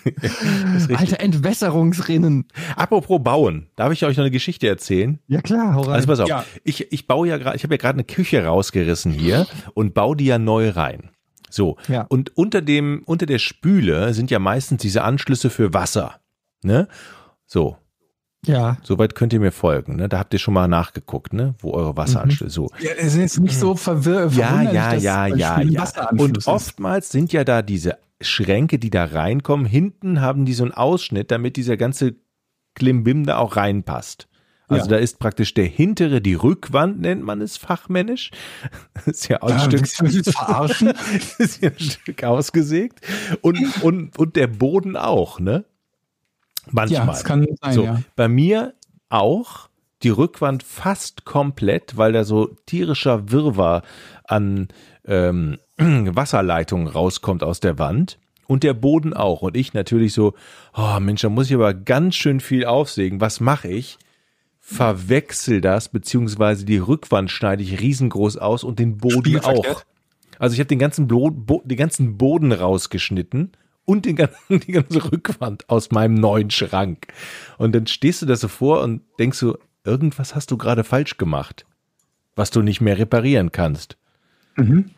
Alter, Entwässerungsrinnen. Apropos bauen, darf ich euch noch eine Geschichte erzählen? Ja klar, hau rein. Also pass auf, Ja. ich, ich baue ja gerade, ich habe ja gerade eine Küche rausgerissen hier und baue die ja neu rein. So, Ja. und unter dem, unter der Spüle sind ja meistens diese Anschlüsse für Wasser. Ne? So, Ja. soweit könnt ihr mir folgen. Ne? Da habt ihr schon mal nachgeguckt, ne? Wo eure Wasseranschlüsse so. Ja, es ist jetzt nicht so verwirr Ja, verwunderlich, ja, dass ja, ein ja, Spiel ja. Wasseranschluss Und ist. oftmals sind ja da diese Schränke, die da reinkommen. Hinten haben die so einen Ausschnitt, damit dieser ganze Klimbim da auch reinpasst. Also Ja. da ist praktisch der hintere, die Rückwand nennt man es fachmännisch. Das ist ja auch ein Ja, Stück, willst du mich jetzt verarschen? ist ja ein Stück ausgesägt. Und, und, und der Boden auch, ne? Manchmal. Ja, das kann sein, So, ja. bei mir auch die Rückwand fast komplett, weil da so tierischer Wirrwarr an ähm, Wasserleitungen rauskommt aus der Wand. Und der Boden auch. Und ich natürlich so, oh Mensch, da muss ich aber ganz schön viel aufsägen. Was mache ich? Verwechsel das, beziehungsweise die Rückwand schneide ich riesengroß aus und den Boden Spiegelverkehrt? auch. Also ich habe den ganzen Bo Bo den ganzen Boden rausgeschnitten und den ganzen, die ganze Rückwand aus meinem neuen Schrank. Und dann stehst du da so vor und denkst so, irgendwas hast du gerade falsch gemacht, was du nicht mehr reparieren kannst. Mhm.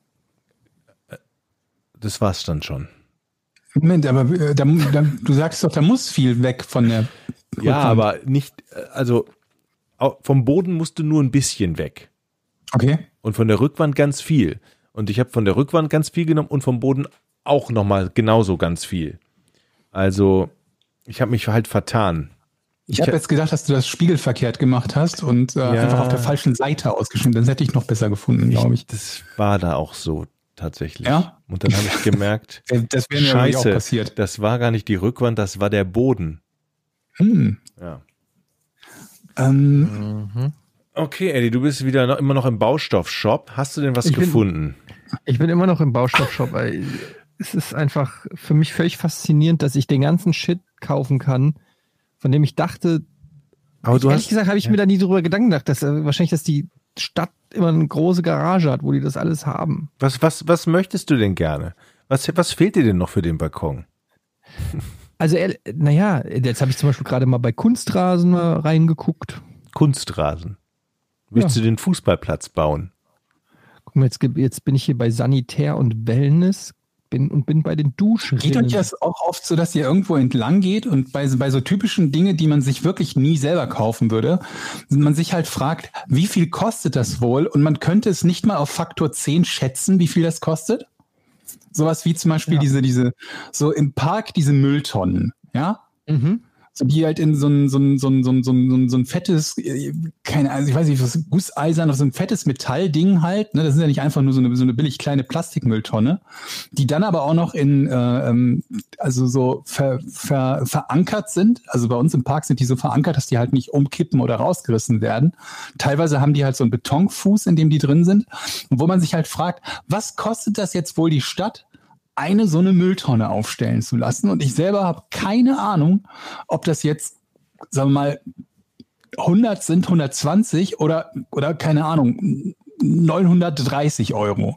Das war's dann schon. Moment, aber äh, da, da, du sagst doch, da muss viel weg von der Rückwand. Ja, aber nicht, also au- vom Boden musst du nur ein bisschen weg. Okay. Und von der Rückwand ganz viel. Und ich habe von der Rückwand ganz viel genommen und vom Boden auch nochmal genauso ganz viel. Also ich habe mich halt vertan. Ich habe jetzt gedacht, dass du das spiegelverkehrt gemacht hast und äh, Ja. einfach auf der falschen Seite ausgeschnitten. Das hätte ich noch besser gefunden, glaube ich. Das war da auch so tatsächlich. Ja? Und dann habe ich gemerkt, Das wäre mir irgendwie auch Scheiße, passiert. das war gar nicht die Rückwand, das war der Boden. Hm. Ja. Ähm, Okay, Eddie, du bist wieder noch, immer noch im Baustoffshop. Hast du denn was Ich bin- gefunden? Ich bin immer noch im Baustoffshop. ey. Es ist einfach für mich völlig faszinierend, dass ich den ganzen Shit kaufen kann, von dem ich dachte, Aber du ehrlich hast, gesagt habe ich ja. mir da nie drüber Gedanken gedacht, dass äh, wahrscheinlich, dass die Stadt immer eine große Garage hat, wo die das alles haben. was, was, was möchtest du denn gerne? Was, was fehlt dir denn noch für den Balkon? Also, er- naja, jetzt habe ich zum Beispiel gerade mal bei Kunstrasen mal reingeguckt. Kunstrasen. Willst Ja. du den Fußballplatz bauen? Guck mal, jetzt, ge- jetzt bin ich hier bei Sanitär und Wellness bin, und bin bei den Duschen. geht euch das auch oft so, dass ihr irgendwo entlang geht und bei, bei so typischen Dingen, die man sich wirklich nie selber kaufen würde, man sich halt fragt, wie viel kostet das wohl? Und man könnte es nicht mal auf Faktor zehn schätzen, wie viel das kostet. Sowas wie zum Beispiel Ja. diese, diese, so im Park diese Mülltonnen, ja? Mhm. So die halt in so ein, so ein, so ein, so ein, so ein, so ein fettes, äh, keine Ahnung, ich weiß nicht, was Gusseisern, auf so ein fettes Metallding halt, ne? Das ist ja nicht einfach nur so eine, so eine billig kleine Plastikmülltonne, die dann aber auch noch in, äh, ähm, also so ver, ver, verankert sind. Also bei uns im Park sind die so verankert, dass die halt nicht umkippen oder rausgerissen werden. Teilweise haben die halt so einen Betonfuß, in dem die drin sind. Und wo man sich halt fragt, was kostet das jetzt wohl die Stadt, eine so eine Mülltonne aufstellen zu lassen? Und ich selber habe keine Ahnung, ob das jetzt, sagen wir mal, hundert sind, hundertzwanzig oder, oder keine Ahnung, neunhundertdreißig Euro.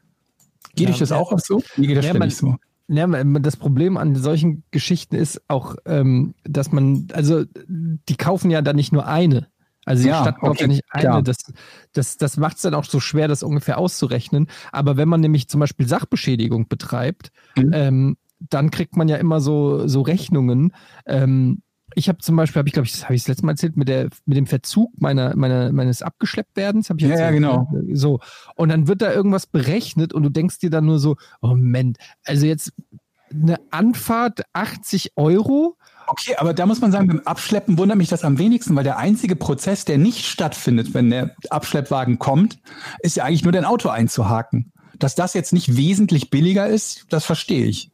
Geht Ja, euch das ja. auch auf so? Mir geht das Ja, ständig man- so. Ja, man- das Problem an solchen Geschichten ist auch, ähm, dass man, also die kaufen ja dann nicht nur eine. Also die Ja, Stadt kauft okay, ja nicht eine. klar. Das, das, das macht es dann auch so schwer, das ungefähr auszurechnen. Aber wenn man nämlich zum Beispiel Sachbeschädigung betreibt, Mhm. ähm, dann kriegt man ja immer so, so Rechnungen. Ähm, ich habe zum Beispiel, habe ich glaube ich, das habe ich das letzte Mal erzählt, mit, der, mit dem Verzug meiner, meiner, meines Abgeschlepptwerdens. Hab ich Ja, erzählt, ja, genau. ne? So. Und dann wird da irgendwas berechnet und du denkst dir dann nur so, oh Moment, also jetzt eine Anfahrt achtzig Euro? Okay, aber da muss man sagen, beim Abschleppen wundert mich das am wenigsten, weil der einzige Prozess, der nicht stattfindet, wenn der Abschleppwagen kommt, ist ja eigentlich nur dein Auto einzuhaken. Dass das jetzt nicht wesentlich billiger ist, das verstehe ich.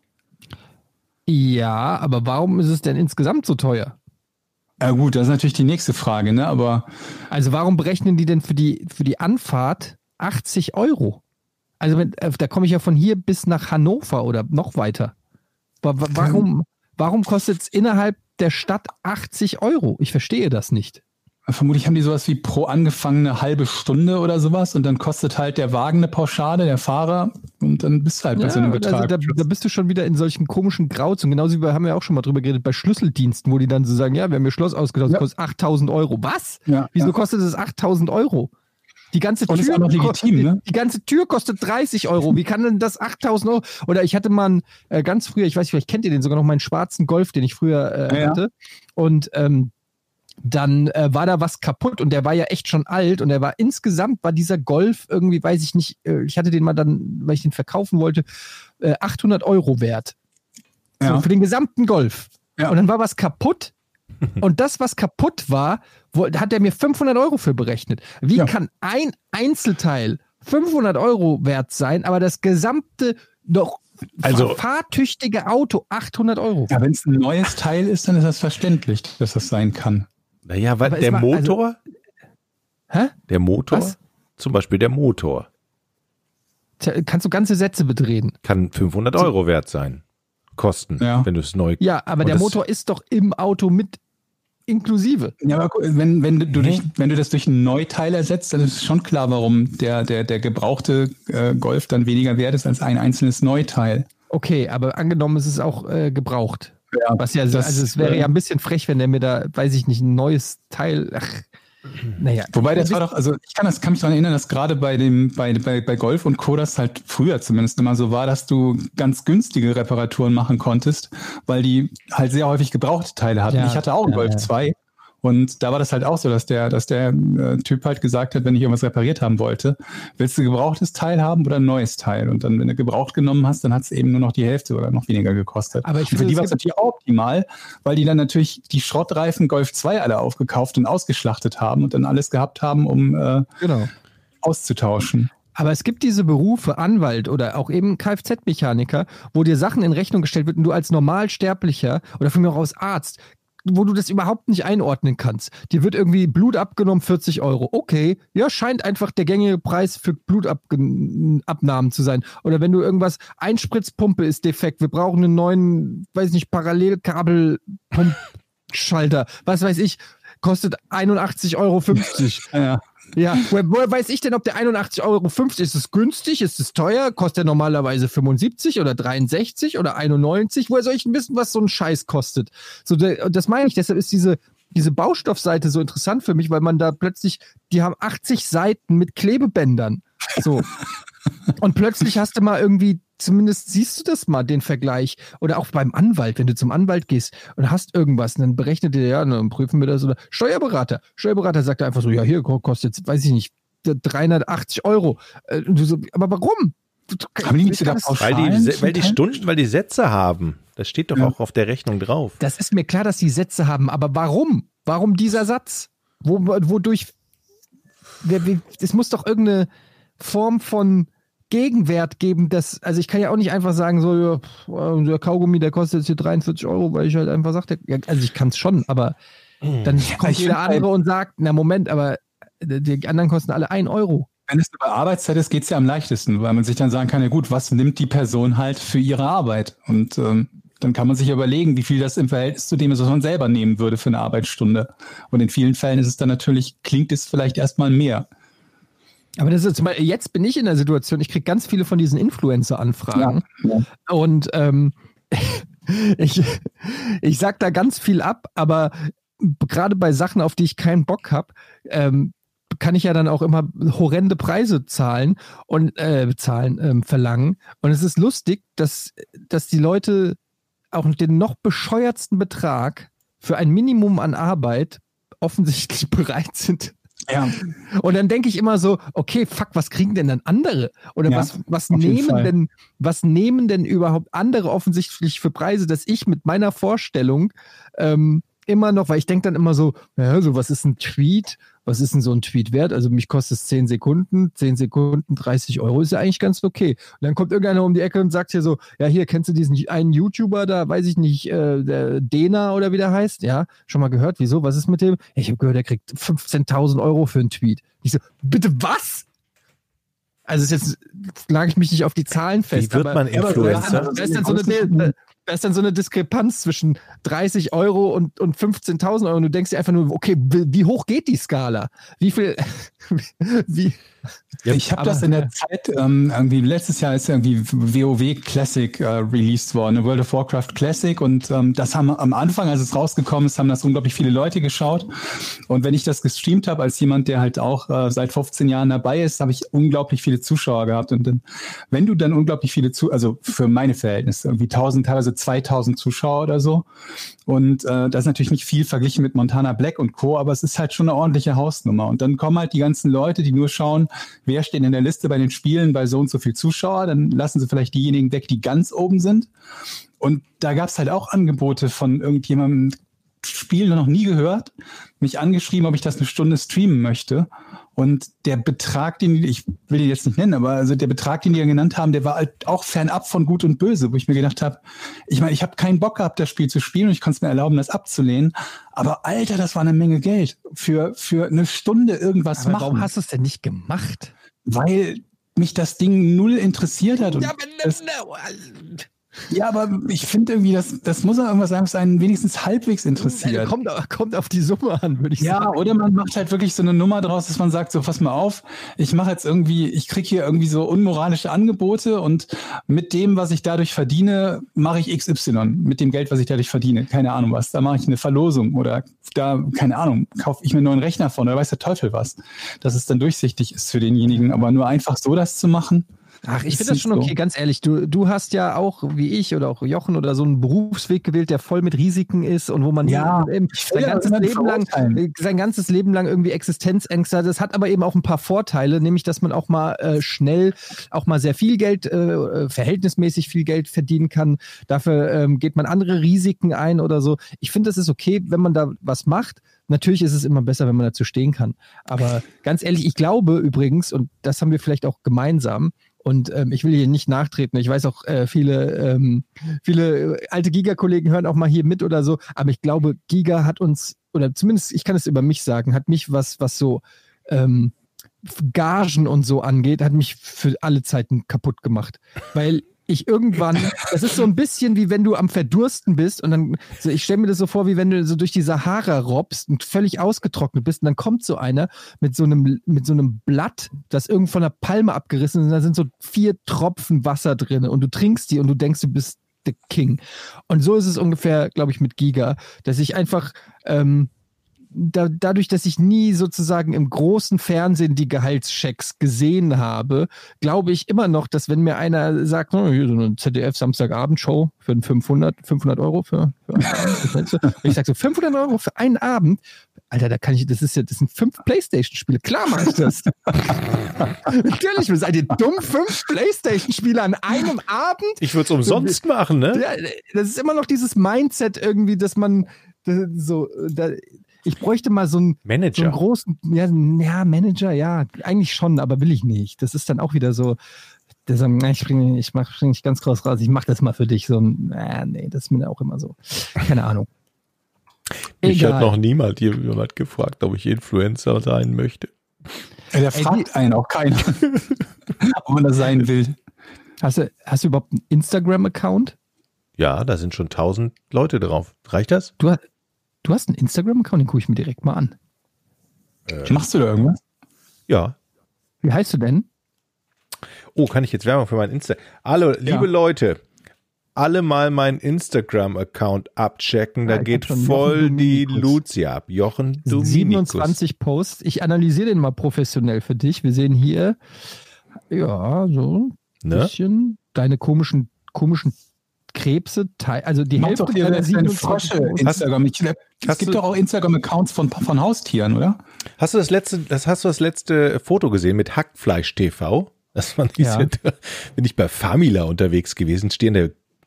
Ja, aber warum ist es denn insgesamt so teuer? Ja gut, das ist natürlich die nächste Frage, ne? Aber Also warum berechnen die denn für die, für die Anfahrt achtzig Euro? Also wenn, äh, da komme ich ja von hier bis nach Hannover oder noch weiter. Wa- wa- Warum, warum kostet es innerhalb der Stadt achtzig Euro? Ich verstehe das nicht. Vermutlich haben die sowas wie pro angefangene halbe Stunde oder sowas und dann kostet halt der Wagen eine Pauschale, der Fahrer und dann bist du halt bei ja, so einem Betrag. Also da, da bist du schon wieder in solchen komischen Grauzonen. Genauso wie wir haben ja auch schon mal drüber geredet bei Schlüsseldiensten, wo die dann so sagen, ja, wir haben ihr Schloss ausgetauscht, das ja. kostet achttausend Euro. Was? Ja, Wieso ja. kostet es achttausend Euro? Die ganze und Tür, ist auch noch legitim, die, ne? die ganze Tür kostet dreißig Euro. Wie kann denn das achttausend Euro? Oder ich hatte mal einen, äh, ganz früher, ich weiß nicht, vielleicht kennt ihr den sogar noch, meinen schwarzen Golf, den ich früher äh, ja, hatte. ja. Und ähm, dann äh, war da was kaputt und der war ja echt schon alt und der war insgesamt, war dieser Golf irgendwie, weiß ich nicht, äh, ich hatte den mal dann, weil ich den verkaufen wollte, äh, achthundert Euro wert. Ja. So, für den gesamten Golf. Ja. Und dann war was kaputt und das, was kaputt war, wo, hat er mir fünfhundert Euro für berechnet. Wie Ja. kann ein Einzelteil fünfhundert Euro wert sein, aber das gesamte doch Also- fahrtüchtige Auto achthundert Euro? Ja, wenn es ein neues Teil ist, dann ist das verständlich, dass das sein kann. Naja, weil Aber es der war- Motor, Hä? der Motor, Was? zum Beispiel der Motor, Tja, kannst du ganze Sätze betreten? kann fünfhundert Euro wert sein. Kosten, Ja. wenn du es neu. Ja, aber Und der das- Motor ist doch im Auto mit inklusive. Ja, aber gu- wenn, wenn, du Mhm. durch, wenn du das durch ein Neuteil ersetzt, dann ist schon klar, warum der, der, der gebrauchte äh, Golf dann weniger wert ist als ein einzelnes Neuteil. Okay, aber angenommen, es ist auch äh, gebraucht. Ja, Was ja, das, also es wäre äh, ja ein bisschen frech, wenn der mir da, weiß ich nicht, ein neues Teil. Ach, naja. Wobei das war doch, also ich kann das kann mich daran erinnern, dass gerade bei dem bei, bei, bei Golf und Co. das halt früher zumindest immer so war, dass du ganz günstige Reparaturen machen konntest, weil die halt sehr häufig gebrauchte Teile hatten. Ja, ich hatte auch einen ja, Golf ja. zwei und da war das halt auch so, dass der dass der äh, Typ halt gesagt hat, wenn ich irgendwas repariert haben wollte, willst du ein gebrauchtes Teil haben oder ein neues Teil? Und dann, wenn du gebraucht genommen hast, dann hat es eben nur noch die Hälfte oder noch weniger gekostet. Aber ich und für finde, die es war es natürlich auch optimal, weil die dann natürlich die Schrottreifen Golf zwei alle aufgekauft und ausgeschlachtet haben und dann alles gehabt haben, um äh, Genau. auszutauschen. Aber es gibt diese Berufe, Anwalt oder auch eben Kfz-Mechaniker, wo dir Sachen in Rechnung gestellt wird und du als Normalsterblicher oder von mir auch aus Arzt, wo du das überhaupt nicht einordnen kannst. Dir wird irgendwie Blut abgenommen, vierzig Euro. Okay, ja, scheint einfach der gängige Preis für Blutabnahmen zu sein. Oder wenn du irgendwas, Einspritzpumpe ist defekt, wir brauchen einen neuen, weiß nicht, Parallelkabelpumpschalter, was weiß ich, kostet einundachtzig Euro fünfzig. Ja. Ja, woher, woher weiß ich denn, ob der einundachtzig Euro fünfzig ist? Ist es günstig? Ist es teuer? Kostet der normalerweise fünfundsiebzig oder dreiundsechzig oder einundneunzig? Woher soll ich denn wissen, was so ein Scheiß kostet? So, der, das meine ich. Deshalb ist diese, diese Baustoffseite so interessant für mich, weil man da plötzlich, die haben achtzig Seiten mit Klebebändern. So. Und plötzlich hast du mal irgendwie, zumindest siehst du das mal, den Vergleich. Oder auch beim Anwalt, wenn du zum Anwalt gehst und hast irgendwas, und dann berechnet der, ja, dann prüfen wir das. Oder Steuerberater. Steuerberater sagt einfach so, ja, hier kostet jetzt, weiß ich nicht, dreihundertachtzig Euro. Und du so, aber warum? Haben die nicht sogar das, Weil die, Pauschalen weil die zum Teil? Stunden, weil die Sätze haben. Das steht doch Ja. auch auf der Rechnung drauf. das ist mir klar, dass die Sätze haben, aber warum? Warum dieser Satz? Wo, wodurch, wer, wie, es muss doch irgendeine Form von Gegenwert geben, dass, also ich kann ja auch nicht einfach sagen, so, ja, pff, der Kaugummi, der kostet jetzt hier dreiundvierzig Euro, weil ich halt einfach sagte, ja, also ich kann es schon, aber dann kommt ich jeder find halt- andere und sagt, na Moment, aber die anderen kosten alle ein Euro. Wenn es über Arbeitszeit ist, geht es ja am leichtesten, weil man sich dann sagen kann, ja gut, was nimmt die Person halt für ihre Arbeit? Und ähm, dann kann man sich überlegen, wie viel das im Verhältnis zu dem ist, was man selber nehmen würde für eine Arbeitsstunde. Und in vielen Fällen ist es dann natürlich, klingt es vielleicht erstmal mehr. Aber das ist zum Beispiel, jetzt bin ich in der Situation, ich kriege ganz viele von diesen Influencer-Anfragen. Ja. Und ähm, ich, ich sag da ganz viel ab, aber gerade bei Sachen, auf die ich keinen Bock habe, ähm, kann ich ja dann auch immer horrende Preise zahlen und äh, bezahlen, ähm, verlangen. Und es ist lustig, dass, dass die Leute auch den noch bescheuertsten Betrag für ein Minimum an Arbeit offensichtlich bereit sind. Ja, Und dann denke ich immer so, okay, fuck, was kriegen denn dann andere? Oder Ja, was, was auf jeden nehmen Fall. denn, was nehmen denn überhaupt andere offensichtlich für Preise, dass ich mit meiner Vorstellung ähm, immer noch, weil ich denke dann immer so, naja, so was ist ein Tweet? Was ist denn so ein Tweet wert? Also mich kostet es zehn Sekunden, zehn Sekunden, dreißig Euro ist ja eigentlich ganz okay. Und dann kommt irgendeiner um die Ecke und sagt hier so, ja hier, kennst du diesen einen YouTuber da, weiß ich nicht, äh, der Dena oder wie der heißt? Ja, schon mal gehört, wieso? Was ist mit dem? Ja, ich habe gehört, der kriegt fünfzehntausend Euro für einen Tweet. Ich so, bitte was? Also ist jetzt lag ich mich nicht auf die Zahlen fest. Wie wird aber, man Influencer? Aber, da ist dann so eine, da ist dann so eine Diskrepanz zwischen dreißig Euro und, und fünfzehntausend Euro und du denkst dir einfach nur, okay, wie hoch geht die Skala? Wie viel, wie... Ja, ich habe das in der Zeit, ähm, irgendwie letztes Jahr ist irgendwie WoW Classic äh, released worden, World of Warcraft Classic und ähm, das haben am Anfang, als es rausgekommen ist, haben das unglaublich viele Leute geschaut und wenn ich das gestreamt habe, als jemand, der halt auch äh, seit fünfzehn Jahren dabei ist, habe ich unglaublich viele Zuschauer gehabt und dann, wenn du dann unglaublich viele Zuschauer, also für meine Verhältnisse, irgendwie tausend, teilweise zweitausend Zuschauer oder so und äh, das ist natürlich nicht viel verglichen mit Montana Black und Co., aber es ist halt schon eine ordentliche Hausnummer und dann kommen halt die ganzen Leute, die nur schauen, wer steht in der Liste bei den Spielen bei so und so viel Zuschauer, dann lassen sie vielleicht diejenigen weg, die ganz oben sind. Und da gab es halt auch Angebote von irgendjemandem, Spiel noch nie gehört, mich angeschrieben, ob ich das eine Stunde streamen möchte. Und der Betrag, den ich will ihn jetzt nicht nennen, aber also der Betrag, den die ja genannt haben, der war halt auch fernab von Gut und Böse, wo ich mir gedacht habe, ich meine, ich habe keinen Bock gehabt, das Spiel zu spielen und ich konnte es mir erlauben, das abzulehnen. Aber Alter, das war eine Menge Geld für, für eine Stunde irgendwas aber machen. Warum hast du es denn nicht gemacht? Weil mich das Ding null interessiert hat. Und ja, aber das, ja, aber ich finde irgendwie, das, das muss ja irgendwas sein, was einen wenigstens halbwegs interessiert. Kommt, kommt auf die Summe an, würde ich ja, sagen. Ja, oder man macht halt wirklich so eine Nummer draus, dass man sagt, so pass mal auf, ich mache jetzt irgendwie, ich kriege hier irgendwie so unmoralische Angebote und mit dem, was ich dadurch verdiene, mache ich X Y. Mit dem Geld, was ich dadurch verdiene. Keine Ahnung was. Da mache ich eine Verlosung oder da, keine Ahnung, kaufe ich mir einen neuen Rechner von oder weiß der Teufel was. Dass es dann durchsichtig ist für denjenigen. Aber nur einfach so das zu machen. Ach, ich finde das schon okay, so. Ganz ehrlich. Du, du hast ja auch, wie ich oder auch Jochen oder so, einen Berufsweg gewählt, der voll mit Risiken ist und wo man ja, eben sein, ganzes Leben lang, sein ganzes Leben lang irgendwie Existenzängste hat. Das hat aber eben auch ein paar Vorteile, nämlich, dass man auch mal äh, schnell, auch mal sehr viel Geld, äh, verhältnismäßig viel Geld verdienen kann. Dafür ähm, geht man andere Risiken ein oder so. Ich finde, das ist okay, wenn man da was macht. Natürlich ist es immer besser, wenn man dazu stehen kann. Aber ganz ehrlich, ich glaube übrigens, und das haben wir vielleicht auch gemeinsam, und ähm, ich will hier nicht nachtreten. Ich weiß auch, äh, viele, ähm, viele alte Giga-Kollegen hören auch mal hier mit oder so. Aber ich glaube, Giga hat uns, oder zumindest, ich kann es über mich sagen, hat mich, was, was so ähm, Gagen und so angeht, hat mich für alle Zeiten kaputt gemacht. Weil ich irgendwann, das ist so ein bisschen wie wenn du am Verdursten bist und dann, so ich stelle mir das so vor, wie wenn du so durch die Sahara robbst und völlig ausgetrocknet bist und dann kommt so einer mit so einem, mit so einem Blatt, das irgend von einer Palme abgerissen ist und da sind so vier Tropfen Wasser drin und du trinkst die und du denkst, du bist the King. Und so ist es ungefähr, glaube ich, mit Giga, dass ich einfach, ähm, Da, dadurch, dass ich nie sozusagen im großen Fernsehen die Gehaltschecks gesehen habe, glaube ich immer noch, dass wenn mir einer sagt, oh, hier so eine Z D F-Samstagabendshow für einen fünfhundert, fünfhundert Euro für, für einen Abend. Ich sage so, fünfhundert Euro für einen Abend? Alter, da kann ich, das ist ja, das sind fünf Playstation-Spiele. Klar mache ich das. Natürlich, seid ihr dumm? Fünf Playstation-Spiele an einem Abend? Ich würde es umsonst machen, ne? Das ist immer noch dieses Mindset irgendwie, dass man so, da, ich bräuchte mal so einen, Manager. so einen großen, ja, ja, Manager, ja, eigentlich schon, aber will ich nicht. Das ist dann auch wieder so, der sagt, na, ich springe ich mach, spring nicht ganz groß raus, ich mach das mal für dich. So ein, äh, nee, das ist mir auch immer so. Keine Ahnung. Mich hat noch niemand jemand gefragt, ob ich Influencer sein möchte. Ja, der fragt Ey, die, einen auch keiner, ob man das sein will. Hast du, hast du überhaupt einen Instagram-Account? Ja, da sind schon tausend Leute drauf. Reicht das? Du, du hast einen Instagram-Account, den gucke ich mir direkt mal an. Äh, Machst du da irgendwas? Ja. Wie heißt du denn? Oh, kann ich jetzt Werbung für meinen Insta? Hallo, liebe ja. Leute, alle mal meinen Instagram-Account abchecken, da ja, geht voll die Lucia ab. Jochen Dominikus. siebenundzwanzig Posts. Ich analysiere den mal professionell für dich. Wir sehen hier, ja, so ein ne? bisschen deine komischen, komischen Krebse, also die Mach Hälfte doch deiner siebenundzwanzig Instagram. Ich, es gibt doch auch Instagram-Accounts von, von Haustieren, oder? Hast du das letzte, das hast du das letzte Foto gesehen mit Hackfleisch T V? Das war ja. Diese, bin ich bei Famila unterwegs gewesen, stehe in der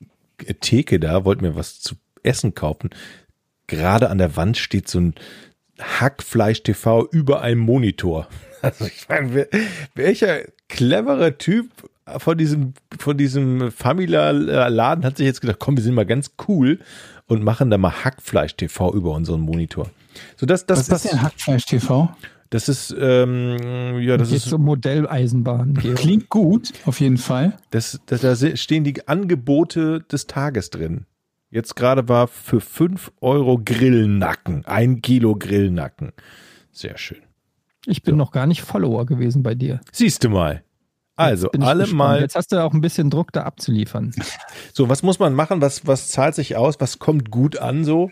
Theke da, wollte mir was zu essen kaufen. Gerade an der Wand steht so ein Hackfleisch T V über einem Monitor. Also ich meine, welcher clevere Typ von diesem, von diesem Famila-Laden hat sich jetzt gedacht, komm, wir sind mal ganz cool und machen da mal Hackfleisch T V über unseren Monitor. So, das, das Was ist denn Hackfleisch T V? Das ist, ähm, ja, das Geht ist so Modelleisenbahn. Georg. Klingt gut, auf jeden Fall. Das, das, da stehen die Angebote des Tages drin. Jetzt gerade war für fünf Euro Grillnacken. Ein Kilo Grillnacken. Sehr schön. Ich bin So. noch gar nicht Follower gewesen bei dir. Siehst du mal. Also, Jetzt bin ich alle gespannt. mal. Jetzt hast du auch ein bisschen Druck, da abzuliefern. So, was muss man machen? Was, was zahlt sich aus? Was kommt gut an so?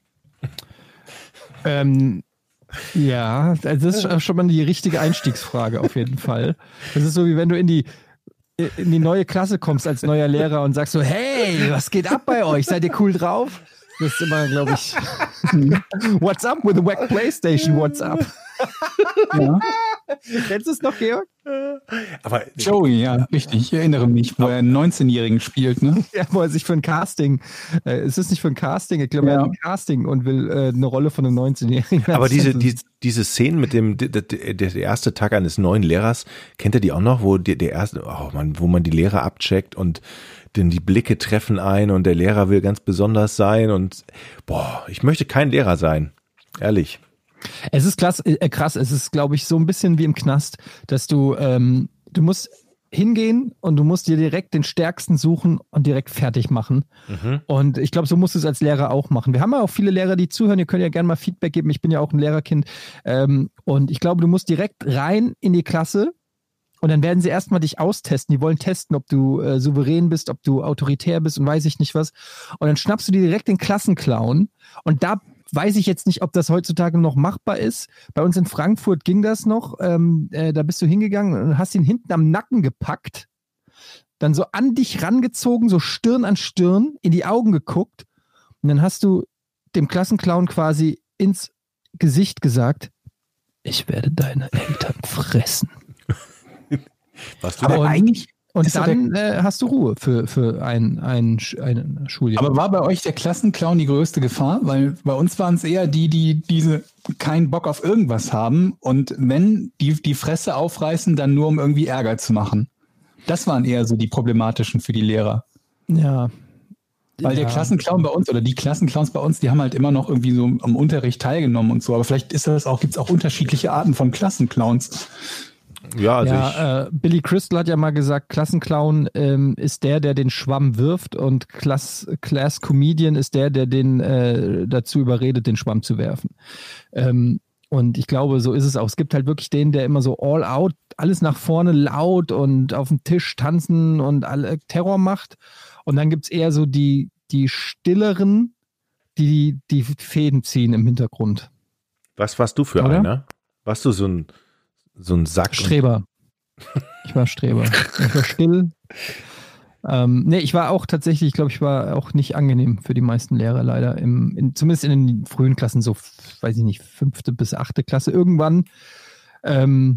Ähm, ja, das ist schon mal die richtige Einstiegsfrage auf jeden Fall. Das ist so, wie wenn du in die, in die neue Klasse kommst als neuer Lehrer und sagst so, hey, was geht ab bei euch? Seid ihr cool drauf? Das ist immer, glaube ich, what's up with the wack PlayStation, what's up? Ja. Kennst du es noch, Georg? Aber Joey, ja, richtig. Ich erinnere mich, wo er einen neunzehnjährigen spielt, ne? Ja, wo er sich für ein Casting, äh, es ist nicht für ein Casting, ich glaube, Ja. er hat ein Casting und will äh, eine Rolle von einem neunzehnjährigen. Aber diese, die, diese Szenen mit dem, der, der, der erste Tag eines neuen Lehrers, kennt ihr die auch noch, wo der, der erste, oh man, wo man die Lehrer abcheckt und denn die Blicke treffen ein und der Lehrer will ganz besonders sein und boah, ich möchte kein Lehrer sein. Ehrlich. Es ist krass, äh, krass, es ist, glaube ich, so ein bisschen wie im Knast, dass du, ähm, du musst hingehen und du musst dir direkt den Stärksten suchen und direkt fertig machen. Mhm. Und ich glaube, so musst du es als Lehrer auch machen. Wir haben ja auch viele Lehrer, die zuhören, ihr könnt ja gerne mal Feedback geben, ich bin ja auch ein Lehrerkind. Ähm, und ich glaube, du musst direkt rein in die Klasse und dann werden sie erstmal dich austesten. Die wollen testen, ob du äh, souverän bist, ob du autoritär bist und weiß ich nicht was. Und dann schnappst du dir direkt den Klassenclown und da weiß ich jetzt nicht, ob das heutzutage noch machbar ist. Bei uns in Frankfurt ging das noch. Ähm, äh, da bist du hingegangen und hast ihn hinten am Nacken gepackt, dann so an dich rangezogen, so Stirn an Stirn, in die Augen geguckt und dann hast du dem Klassenclown quasi ins Gesicht gesagt, ich werde deine Eltern fressen. Was du Aber Und- eigentlich. Und Ist doch dann äh, hast du Ruhe für, für ein, ein, ein Schuljahr. Aber war bei euch der Klassenclown die größte Gefahr? Weil bei uns waren es eher die, die diese keinen Bock auf irgendwas haben und wenn die die Fresse aufreißen, dann nur um irgendwie Ärger zu machen. Das waren eher so die problematischen für die Lehrer. ja. Weil der Ja. Klassenclown bei uns oder die Klassenclowns bei uns, die haben halt immer noch irgendwie so am Unterricht teilgenommen und so. Aber vielleicht ist das auch, gibt es auch unterschiedliche Arten von Klassenclowns. Ja, also ich, ja, äh, Billy Crystal hat ja mal gesagt, Klassenclown ähm, ist der, der den Schwamm wirft und Class, Class Comedian ist der, der den äh, dazu überredet, den Schwamm zu werfen. Ähm, und ich glaube, so ist es auch. Es gibt halt wirklich den, der immer so all out, alles nach vorne laut und auf dem Tisch tanzen und alle Terror macht. Und dann gibt es eher so die, die stilleren, die die Fäden ziehen im Hintergrund. was warst du für Oder? einer? Warst du so ein, so ein Sack? Streber. Ich war Streber. Ich war still. Ähm, nee, ich war auch tatsächlich, ich glaube, ich war auch nicht angenehm für die meisten Lehrer leider. Im, in, zumindest in den frühen Klassen, so, weiß ich nicht, fünfte bis achte Klasse. Irgendwann, ähm,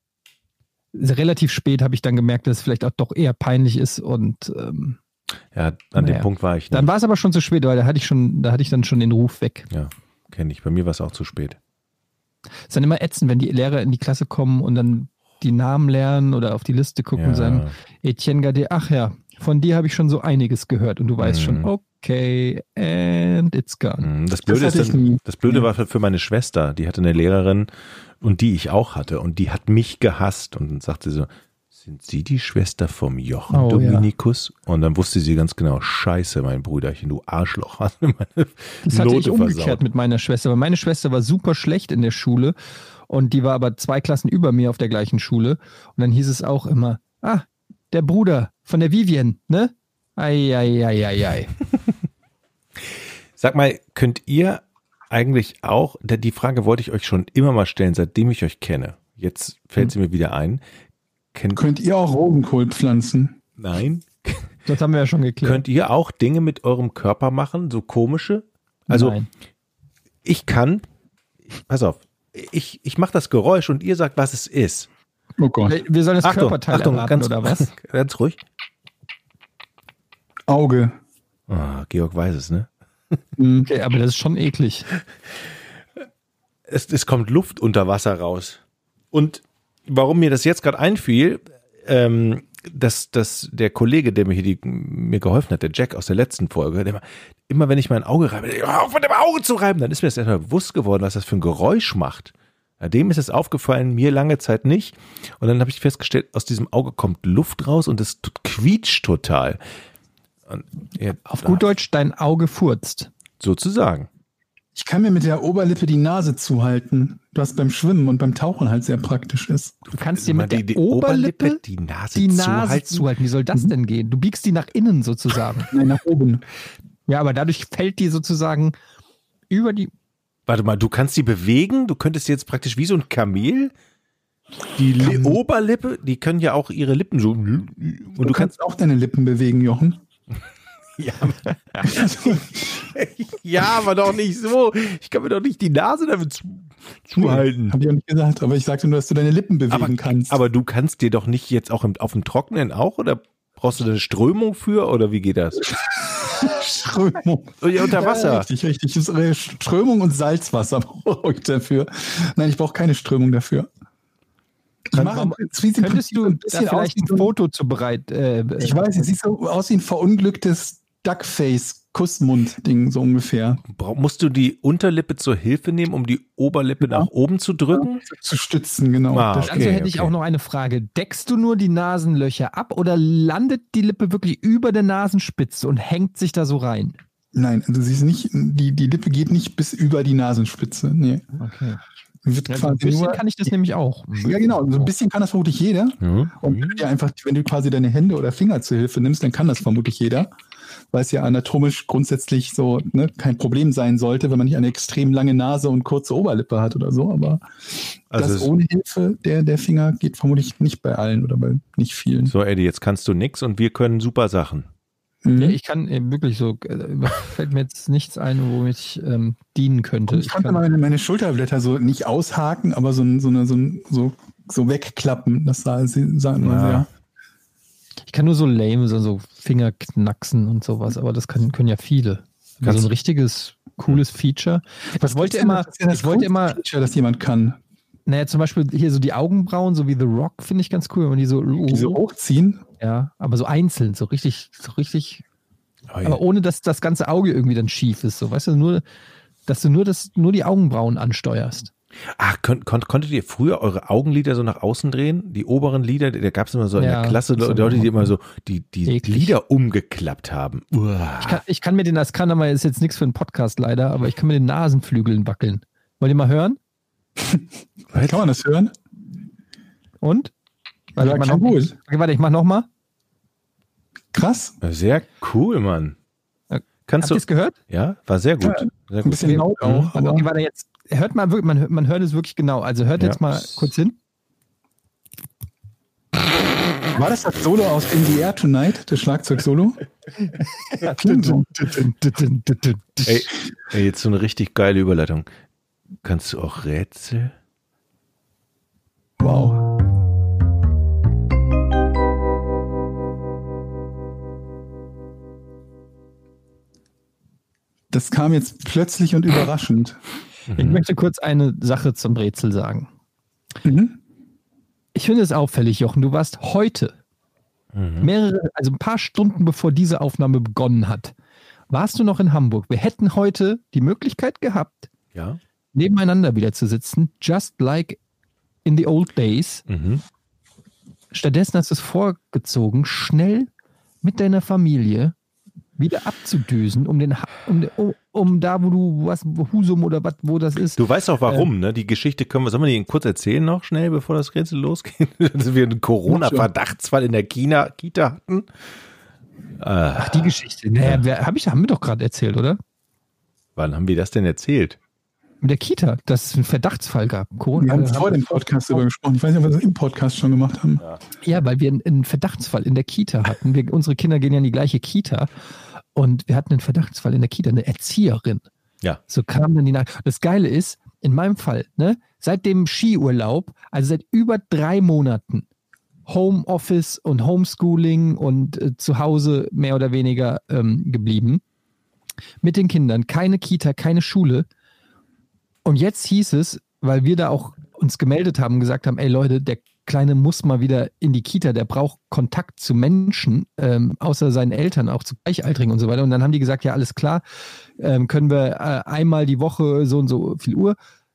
relativ spät habe ich dann gemerkt, dass es vielleicht auch doch eher peinlich ist und ähm, Ja, an dem Naja. Punkt war ich dann nicht. war es aber schon zu spät, weil da hatte ich schon, da hatte ich dann schon den Ruf weg. Ja, kenne ich. Bei mir war es auch zu spät. Ist dann immer ätzend, wenn die Lehrer in die Klasse kommen und dann die Namen lernen oder auf die Liste gucken und Ja. sagen, Etienne Gade, ach ja, von dir habe ich schon so einiges gehört und du weißt Mhm. schon, okay, and it's gone. Mhm. Das Blöde, hatte ist ich dann, nie. das Blöde Ja. war für, für meine Schwester, die hatte eine Lehrerin und die ich auch hatte und die hat mich gehasst und dann sagte sie so, sind Sie die Schwester vom Jochen Oh, Dominikus? Und dann wusste sie ganz genau, scheiße, mein Brüderchen, du Arschloch, hast mir meine Das hatte ich Note umgekehrt versaut. mit meiner Schwester, weil meine Schwester war super schlecht in der Schule und die war aber zwei Klassen über mir auf der gleichen Schule und dann hieß es auch immer, ah, der Bruder von der Vivian, ne? Ei, ei, ei, ei, ei. Sag mal, könnt ihr eigentlich auch, denn die Frage wollte ich euch schon immer mal stellen, seitdem ich euch kenne. Jetzt fällt sie mir wieder ein. Kennt, Könnt ihr auch Rosenkohl pflanzen? nein. Das haben wir ja schon geklärt. Könnt ihr auch Dinge mit eurem Körper machen, so komische? Also Nein. ich kann, pass auf, ich, ich mache das Geräusch und ihr sagt, was es ist. Oh Gott. Wir sollen das Achtung, Körperteil Achtung, erraten, ganz, oder was? ganz ruhig. Auge. Ah, Georg weiß es, ne? Hm. Okay, aber das ist schon eklig. Es, es kommt Luft unter Wasser raus. Und warum mir das jetzt gerade einfiel, ähm, dass, dass der Kollege, der mir hier die, mir geholfen hat, der Jack aus der letzten Folge, der immer, immer wenn ich mein Auge reibe, hör auf mit dem Auge zu reiben, dann ist mir das erstmal bewusst geworden, was das für ein Geräusch macht. Ja, dem ist es aufgefallen, mir lange Zeit nicht. Und dann habe ich festgestellt, aus diesem Auge kommt Luft raus und es quietscht total. Und, ja, Auf gut Deutsch, dein Auge furzt. Sozusagen. Ich kann mir mit der Oberlippe die Nase zuhalten, was beim Schwimmen und beim Tauchen halt sehr praktisch ist. Du kannst dir mit die, der die Oberlippe, Oberlippe die Nase, die Nase zuhalten? zuhalten. Wie soll das denn gehen? Du biegst die nach innen sozusagen. Nein, nach oben. Ja, aber dadurch fällt die sozusagen über die... Warte mal, du kannst die bewegen? Du könntest jetzt praktisch wie so ein Kamel, die Li- Oberlippe, die können ja auch ihre Lippen so... Und du, du kannst auch deine Lippen bewegen, Jochen. Ja, ja, aber doch nicht so. Ich kann mir doch nicht die Nase damit zu, zuhalten. Hab ich auch nicht gesagt, aber ich sagte nur, dass du deine Lippen bewegen aber, kannst. Aber du kannst dir doch nicht jetzt auch im, auf dem Trockenen auch, oder brauchst du da eine Strömung für, oder wie geht das? Strömung. Ja, unter Wasser. Ja, richtig, richtig. Strömung und Salzwasser brauche ich dafür. Nein, ich brauche keine Strömung dafür. Ich mache, könntest du da vielleicht ein Foto zu bereit? Äh, ich weiß, es sieht so aus wie ein verunglücktes Duckface-Kussmund-Ding, so ungefähr. Musst du die Unterlippe zur Hilfe nehmen, um die Oberlippe ja. nach oben zu drücken? Ja, zu stützen, genau. Ah, okay, also hätte okay. ich auch noch eine Frage. Deckst du nur die Nasenlöcher ab oder landet die Lippe wirklich über der Nasenspitze und hängt sich da so rein? Nein, also sie ist nicht, die, die Lippe geht nicht bis über die Nasenspitze. Nee. Okay. Wird ja, quasi ein bisschen nur, kann ich das nämlich auch. Ja, genau. So ein bisschen kann das vermutlich jeder. Mhm. Und wenn du dir einfach, wenn du quasi deine Hände oder Finger zur Hilfe nimmst, dann kann das vermutlich jeder. Weil es ja anatomisch grundsätzlich so ne, kein Problem sein sollte, wenn man nicht eine extrem lange Nase und kurze Oberlippe hat oder so. Aber also das ohne Hilfe der, der Finger geht vermutlich nicht bei allen oder bei nicht vielen. So, Eddie, jetzt kannst du nix und wir können super Sachen. Mhm. Ja, ich kann äh, wirklich so, äh, fällt mir jetzt nichts ein, womit ich ähm, dienen könnte. Ich, ich konnte meine, meine Schulterblätter so nicht aushaken, aber so, so, eine, so, so, so wegklappen. Das sah, sah immer ja. sehr. Ich kann nur so lame, so, so Fingerknacksen und sowas, aber das kann, können ja viele. Also so ein richtiges, cooles Feature. Was wollte immer, das ja das ich wollte immer, Feature, das jemand kann. Naja, zum Beispiel hier so die Augenbrauen, so wie The Rock, finde ich ganz cool, wenn man die so, die so hochziehen. Ja, aber so einzeln, so richtig, so richtig, oh ja. aber ohne, dass das ganze Auge irgendwie dann schief ist, so, weißt du, nur, dass du nur das, nur die Augenbrauen ansteuerst. Ach, kon kon konntet ihr früher eure Augenlider so nach außen drehen? Die oberen Lider, da gab es immer so in ja, der Klasse so Leute, die immer so die, die eklig. Lider umgeklappt haben. Uah. Ich kann, ich kann mir den, das kann aber, ist jetzt nichts für einen Podcast leider, aber ich kann mir den Nasenflügeln wackeln. Wollt ihr mal hören? Kann man das hören? Und? Warte, ja, ich mach noch, gut. Okay, warte, ich mach noch mal. Krass. Sehr cool, Mann. Kannst Habt ihr es gehört? Ja, war sehr gut. Ja, sehr gut. ein bisschen laut auch. Aber okay, warte, jetzt hört mal wirklich, man hört, man hört es wirklich genau. Also hört ja. jetzt mal kurz hin. War das das Solo aus In the Air Tonight, das Schlagzeug-Solo? Ja, ey, ey, jetzt so eine richtig geile Überleitung. Kannst du auch Rätsel? Wow. Das kam jetzt plötzlich und überraschend. Ich möchte kurz eine Sache zum Rätsel sagen. Mhm. Ich finde es auffällig, Jochen, du warst heute, mhm. mehrere, also ein paar Stunden bevor diese Aufnahme begonnen hat, warst du noch in Hamburg. Wir hätten heute die Möglichkeit gehabt, ja. nebeneinander wieder zu sitzen, just like in the old days. Mhm. Stattdessen hast du es vorgezogen, schnell mit deiner Familie wieder abzudüsen, um den, um, um, um da, wo du, was, Husum oder was, wo das ist. Du weißt auch warum, ähm, ne? Die Geschichte können wir, sollen wir die kurz erzählen noch schnell, bevor das Rätsel losgeht? Dass wir einen Corona-Verdachtsfall in der China, Kita hatten. Ach, die Geschichte. Naja, wer, hab ich, haben wir doch gerade erzählt, oder? Wann haben wir das denn erzählt? In der Kita, dass es einen Verdachtsfall gab. Corona, wir haben vor dem Podcast darüber gesprochen. Ich weiß nicht, ob wir das im Podcast schon gemacht haben. Ja, ja, weil wir einen, einen Verdachtsfall in der Kita hatten. Wir, unsere Kinder gehen ja in die gleiche Kita. Und wir hatten einen Verdachtsfall in der Kita, eine Erzieherin. Ja. So kam dann die Nachricht. Das Geile ist, in meinem Fall, ne, seit dem Skiurlaub, also seit über drei Monaten, Homeoffice und Homeschooling und äh, zu Hause mehr oder weniger ähm, geblieben. Mit den Kindern, keine Kita, keine Schule. Und jetzt hieß es, weil wir da auch uns gemeldet haben, gesagt haben, ey Leute, der Kleine muss mal wieder in die Kita, der braucht Kontakt zu Menschen, ähm, außer seinen Eltern, auch zu Gleichaltrigen und so weiter. Und dann haben die gesagt, ja, alles klar, ähm, können wir äh, einmal die Woche so und so viel Uhr.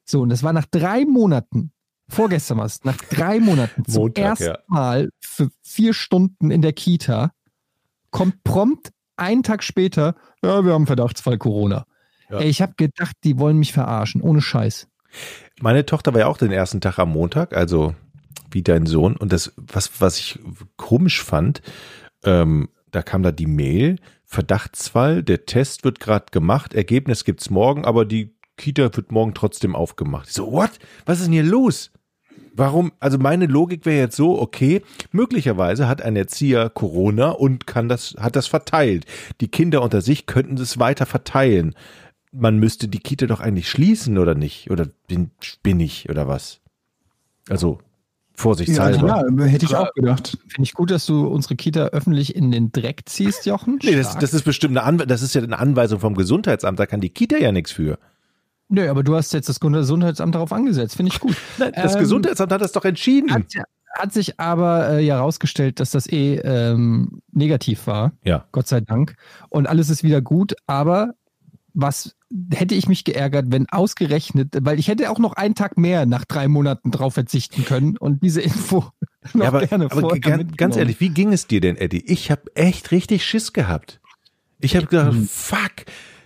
So, und das war nach drei Monaten, vorgestern war es, nach drei Monaten zum Montag, ersten ja. Mal für vier Stunden in der Kita, kommt prompt einen Tag später, ja, wir haben einen Verdachtsfall Corona. Ja. Ey, ich habe gedacht, die wollen mich verarschen, ohne Scheiß. Meine Tochter war ja auch den ersten Tag am Montag, also wie dein Sohn. Und das, was, was ich komisch fand, ähm, da kam da die Mail, Verdachtsfall, der Test wird gerade gemacht, Ergebnis gibt's morgen, aber die Kita wird morgen trotzdem aufgemacht. Ich so, what? Was ist denn hier los? Warum? Also meine Logik wäre jetzt so, okay, möglicherweise hat ein Erzieher Corona und kann das, hat das verteilt. Die Kinder unter sich könnten es weiter verteilen. Man müsste die Kita doch eigentlich schließen, oder nicht? Oder bin, bin ich, oder was? Also, vorsichtshalber. Ja, ja, hätte ich auch gedacht. Finde ich gut, dass du unsere Kita öffentlich in den Dreck ziehst, Jochen. Nee, das, das ist bestimmt eine Anweisung, das ist ja eine Anweisung vom Gesundheitsamt, da kann die Kita ja nichts für. Nö, aber du hast jetzt das Gesundheitsamt darauf angesetzt, finde ich gut. Nein, das Ähm, Gesundheitsamt hat das doch entschieden. Hat, hat sich aber äh, ja herausgestellt, dass das eh ähm, negativ war. Ja. Gott sei Dank. Und alles ist wieder gut. Aber was hätte ich mich geärgert, wenn ausgerechnet, weil ich hätte auch noch einen Tag mehr nach drei Monaten drauf verzichten können und diese Info noch Ja, aber, gerne aber vorher ganz, mitgenommen. ganz ehrlich, wie ging es dir denn, Eddie? Ich habe echt richtig Schiss gehabt. Ich habe gedacht, Hm. fuck,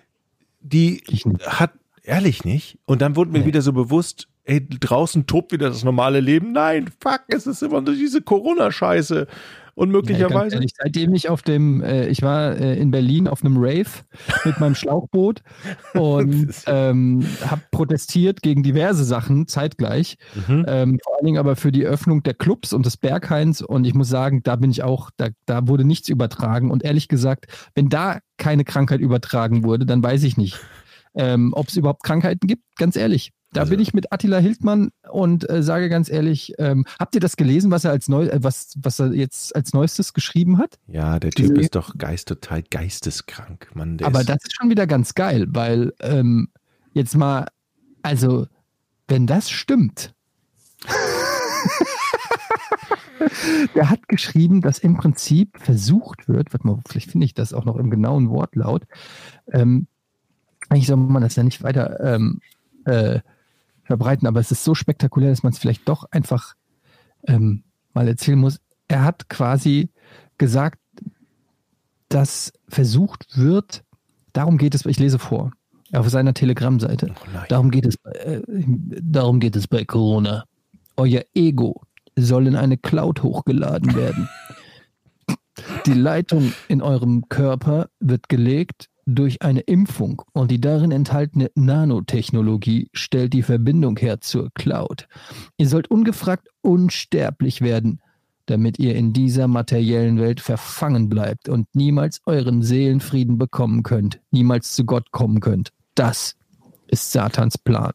die Ich nicht. hat, ehrlich nicht. Und dann wurde mir Nee. wieder so bewusst, ey, draußen tobt wieder das normale Leben. Nein, fuck, es ist immer nur diese Corona-Scheiße. Und Ja, ganz möglicherweise. ehrlich, seitdem ich auf dem, äh, ich war äh, in Berlin auf einem Rave mit meinem Schlauchboot und ähm, habe protestiert gegen diverse Sachen zeitgleich. Mhm. Ähm, vor allen Dingen aber für die Öffnung der Clubs und des Berghains. Und ich muss sagen, da bin ich auch, da, da wurde nichts übertragen. Und ehrlich gesagt, wenn da keine Krankheit übertragen wurde, dann weiß ich nicht, ähm, ob es überhaupt Krankheiten gibt. Ganz ehrlich. Da Also- bin ich mit Attila Hildmann und äh, sage ganz ehrlich, ähm, habt ihr das gelesen, was er als neu, äh, was, was er jetzt als Neuestes geschrieben hat? Ja, der Typ Diese- ist doch geist, total geisteskrank. Mann, der Aber ist, das ist schon wieder ganz geil, weil ähm, jetzt mal, also wenn das stimmt, der hat geschrieben, dass im Prinzip versucht wird, warte mal, vielleicht finde ich das auch noch im genauen Wortlaut, ähm, eigentlich soll man das ja nicht weiter ähm, äh, verbreiten, aber es ist so spektakulär, dass man es vielleicht doch einfach ähm, mal erzählen muss. Er hat quasi gesagt, dass versucht wird, darum geht es, ich lese vor, auf seiner Telegram-Seite, oh nein. darum geht es, äh, darum geht es bei Corona. Euer Ego soll in eine Cloud hochgeladen werden. Die Leitung in eurem Körper wird gelegt durch eine Impfung und die darin enthaltene Nanotechnologie stellt die Verbindung her zur Cloud. Ihr sollt ungefragt unsterblich werden, damit ihr in dieser materiellen Welt verfangen bleibt und niemals euren Seelenfrieden bekommen könnt, niemals zu Gott kommen könnt. Das ist Satans Plan.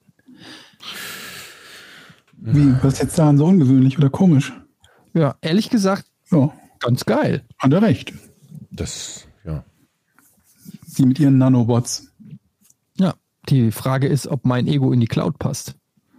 Wie, was ist jetzt daran so ungewöhnlich oder komisch? Ja, ehrlich gesagt, Ja, ganz geil. hat er recht. das, ja. Die mit ihren Nanobots. Ja, die Frage ist, ob mein Ego in die Cloud passt.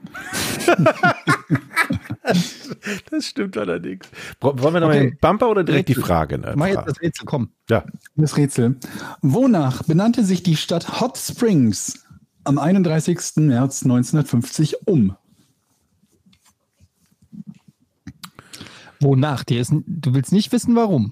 Das stimmt allerdings. Wollen wir noch mal Okay. den Bumper oder direkt die Rätsel. Frage? Ne? Mach jetzt das Rätsel, komm. Ja. Das Rätsel. Wonach benannte sich die Stadt Hot Springs am einunddreißigsten März neunzehnhundertfünfzig um? Wonach? Dir ist, du willst nicht wissen, warum.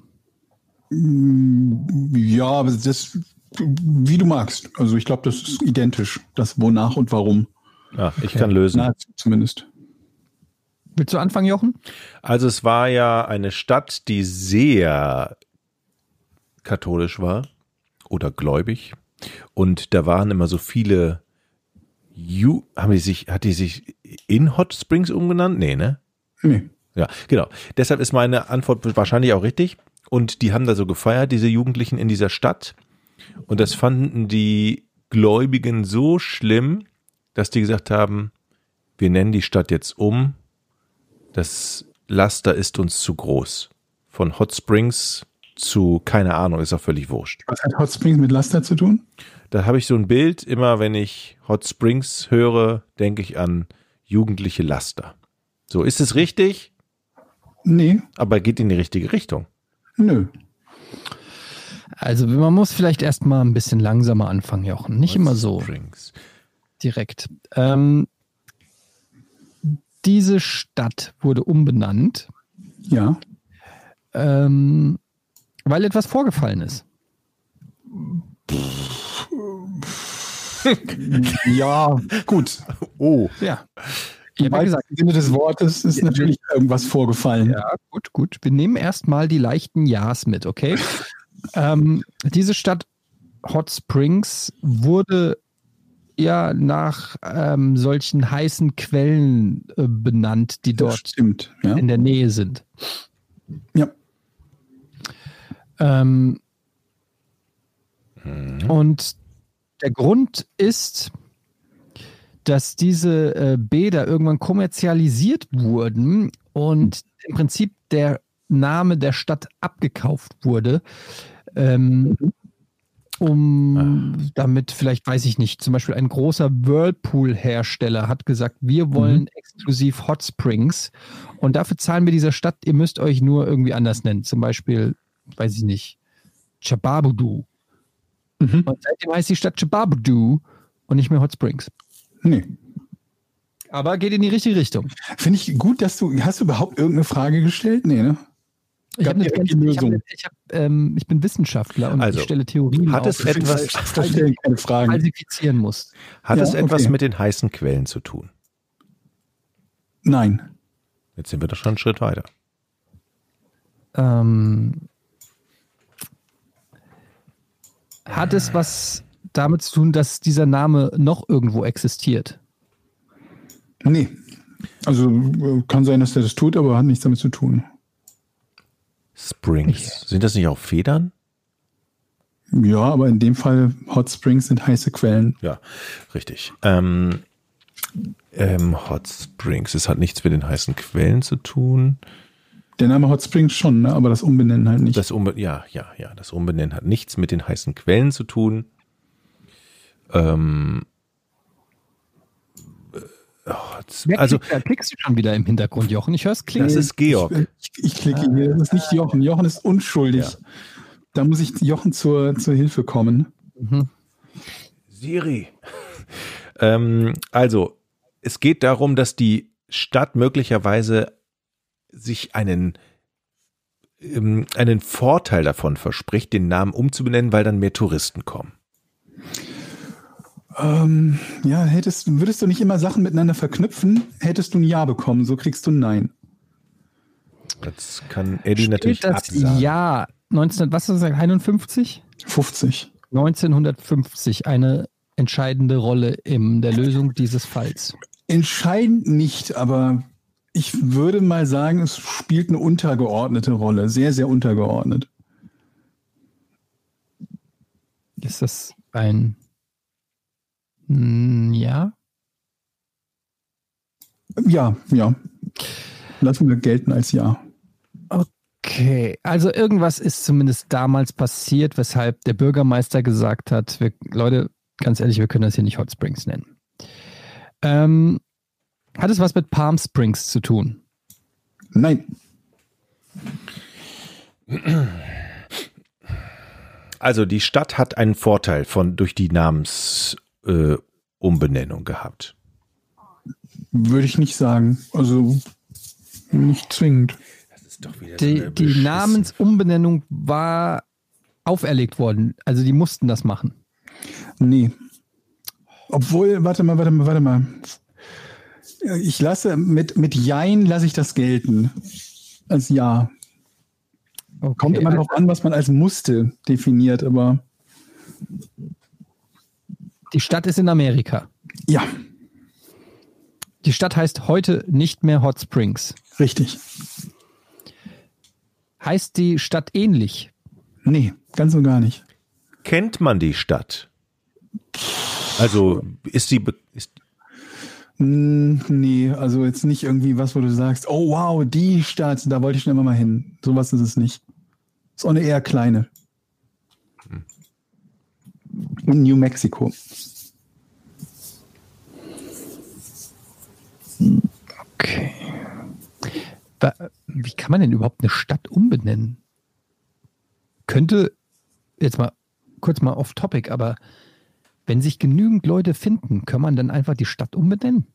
Ja, aber das, wie du magst. Also ich glaube, das ist identisch. Das Wonach und Warum. ja, ich kann lösen. Nahezu zumindest. Willst du anfangen, Jochen? Also es war ja eine Stadt, die sehr katholisch war oder gläubig. Und da waren immer so viele Ju haben die sich, hat die sich in Hot Springs umgenannt? Nee, ne? Nee. Ja, genau. Deshalb ist meine Antwort wahrscheinlich auch richtig. Und die haben da so gefeiert, diese Jugendlichen in dieser Stadt. Und das fanden die Gläubigen so schlimm, dass die gesagt haben, wir nennen die Stadt jetzt um. Das Laster ist uns zu groß. Von Hot Springs zu, keine Ahnung, ist auch völlig wurscht. Was hat Hot Springs mit Laster zu tun? Da habe ich so ein Bild, immer wenn ich Hot Springs höre, denke ich an jugendliche Laster. So, ist es richtig? Nee, Aber geht in die richtige Richtung. nö. Also man muss vielleicht erstmal ein bisschen langsamer anfangen, Jochen. Nicht immer so Springs. direkt. Ähm, diese Stadt wurde umbenannt, Ja. ähm, weil etwas vorgefallen ist. Ja, gut. Oh. Ja. Im Ich habe ja gesagt, wahrsten Sinne des Wortes ist natürlich irgendwas vorgefallen. ja, gut, gut. Wir nehmen erstmal die leichten Ja's mit, okay? ähm, diese Stadt Hot Springs wurde ja nach ähm, solchen heißen Quellen äh, benannt, die Das dort stimmt. Ja. in der Nähe sind. Ja. Ähm, Mhm. Und der Grund ist, dass diese äh, Bäder irgendwann kommerzialisiert wurden und im Prinzip der Name der Stadt abgekauft wurde, ähm, um damit vielleicht, weiß ich nicht, zum Beispiel ein großer Whirlpool-Hersteller hat gesagt, wir wollen Mhm. exklusiv Hot Springs und dafür zahlen wir dieser Stadt, ihr müsst euch nur irgendwie anders nennen, zum Beispiel, weiß ich nicht, Chababudu. Mhm. Und seitdem heißt die Stadt Chababudu und nicht mehr Hot Springs. Nee. Aber geht in die richtige Richtung. Finde ich gut, dass du. Hast du überhaupt irgendeine Frage gestellt? Nee, ne? Ich, Gab hab eine direkt ganz, die ich, hab, Lösung. ich, hab, ähm, ich bin Wissenschaftler und Also, ich stelle Theorien hat auf, es etwas- die Da stellen keine Fragen. falsifizieren muss. Hat Ja, es etwas okay. mit den heißen Quellen zu tun? Nein. Jetzt sind wir doch schon einen Schritt weiter. Ähm, hat es was damit zu tun, dass dieser Name noch irgendwo existiert? Nee. Also äh, kann sein, dass der das tut, aber hat nichts damit zu tun. Springs. Sind das nicht auch Federn? Ja, aber in dem Fall Hot Springs sind heiße Quellen. Ja, richtig. Ähm, ähm, Hot Springs. Es hat nichts mit den heißen Quellen zu tun. Der Name Hot Springs schon, ne? Aber das Umbenennen halt nicht. Das Umbe ja, ja, ja. Das Umbenennen hat nichts mit den heißen Quellen zu tun. Ähm, äh, Wer also, klickt, da klickst du schon wieder im Hintergrund, Jochen. Ich höre es klicken. das ist Georg. Ich, ich klicke hier. Das ist nicht Jochen. Jochen ist unschuldig. Ja. Da muss ich Jochen zur, zur Hilfe kommen. Mhm. Siri. ähm, also, es geht darum, dass die Stadt möglicherweise sich einen, ähm, einen Vorteil davon verspricht, den Namen umzubenennen, weil dann mehr Touristen kommen. Ähm, ja, hättest, würdest du nicht immer Sachen miteinander verknüpfen, hättest du ein Ja bekommen. So kriegst du ein Nein. Das kann Eddie Steht natürlich das absagen. Jahr neunzehn, was hast du gesagt, einundfünfzig? fünfzig. neunzehnhundertfünfzig eine entscheidende Rolle in der Lösung dieses Falls. Entscheidend nicht, aber ich würde mal sagen, es spielt eine untergeordnete Rolle. Sehr, sehr untergeordnet. Ist das ein mm, Ja? Ja, ja. Lassen wir gelten als Ja. Okay, also irgendwas ist zumindest damals passiert, weshalb der Bürgermeister gesagt hat, wir, Leute, ganz ehrlich, wir können das hier nicht Hot Springs nennen. Ähm, hat es was mit Palm Springs zu tun? Nein. Also die Stadt hat einen Vorteil von durch die Namensumbenennung äh, Umbenennung gehabt. Würde ich nicht sagen. Also nicht zwingend. Das ist doch wieder Die, die Namensumbenennung war auferlegt worden, also die mussten das machen. Nee. Obwohl, warte mal, warte mal, warte mal. Ich lasse, mit, mit Jein lasse ich das gelten. Als Ja. Okay, Kommt immer also, darauf an, was man als musste definiert, aber die Stadt ist in Amerika. ja, Die Stadt heißt heute nicht mehr Hot Springs. richtig. Heißt die Stadt ähnlich? Nee, ganz und gar nicht. Kennt man die Stadt? Also ist sie be- ist, Mm, Nee, also jetzt nicht irgendwie was, wo du sagst, oh wow, die Stadt, da wollte ich schon immer mal hin. Sowas ist es nicht. Ist auch eine eher kleine. In New Mexico. Okay. Wie kann man denn überhaupt eine Stadt umbenennen? Könnte, jetzt mal kurz mal off topic, aber wenn sich genügend Leute finden, kann man dann einfach die Stadt umbenennen?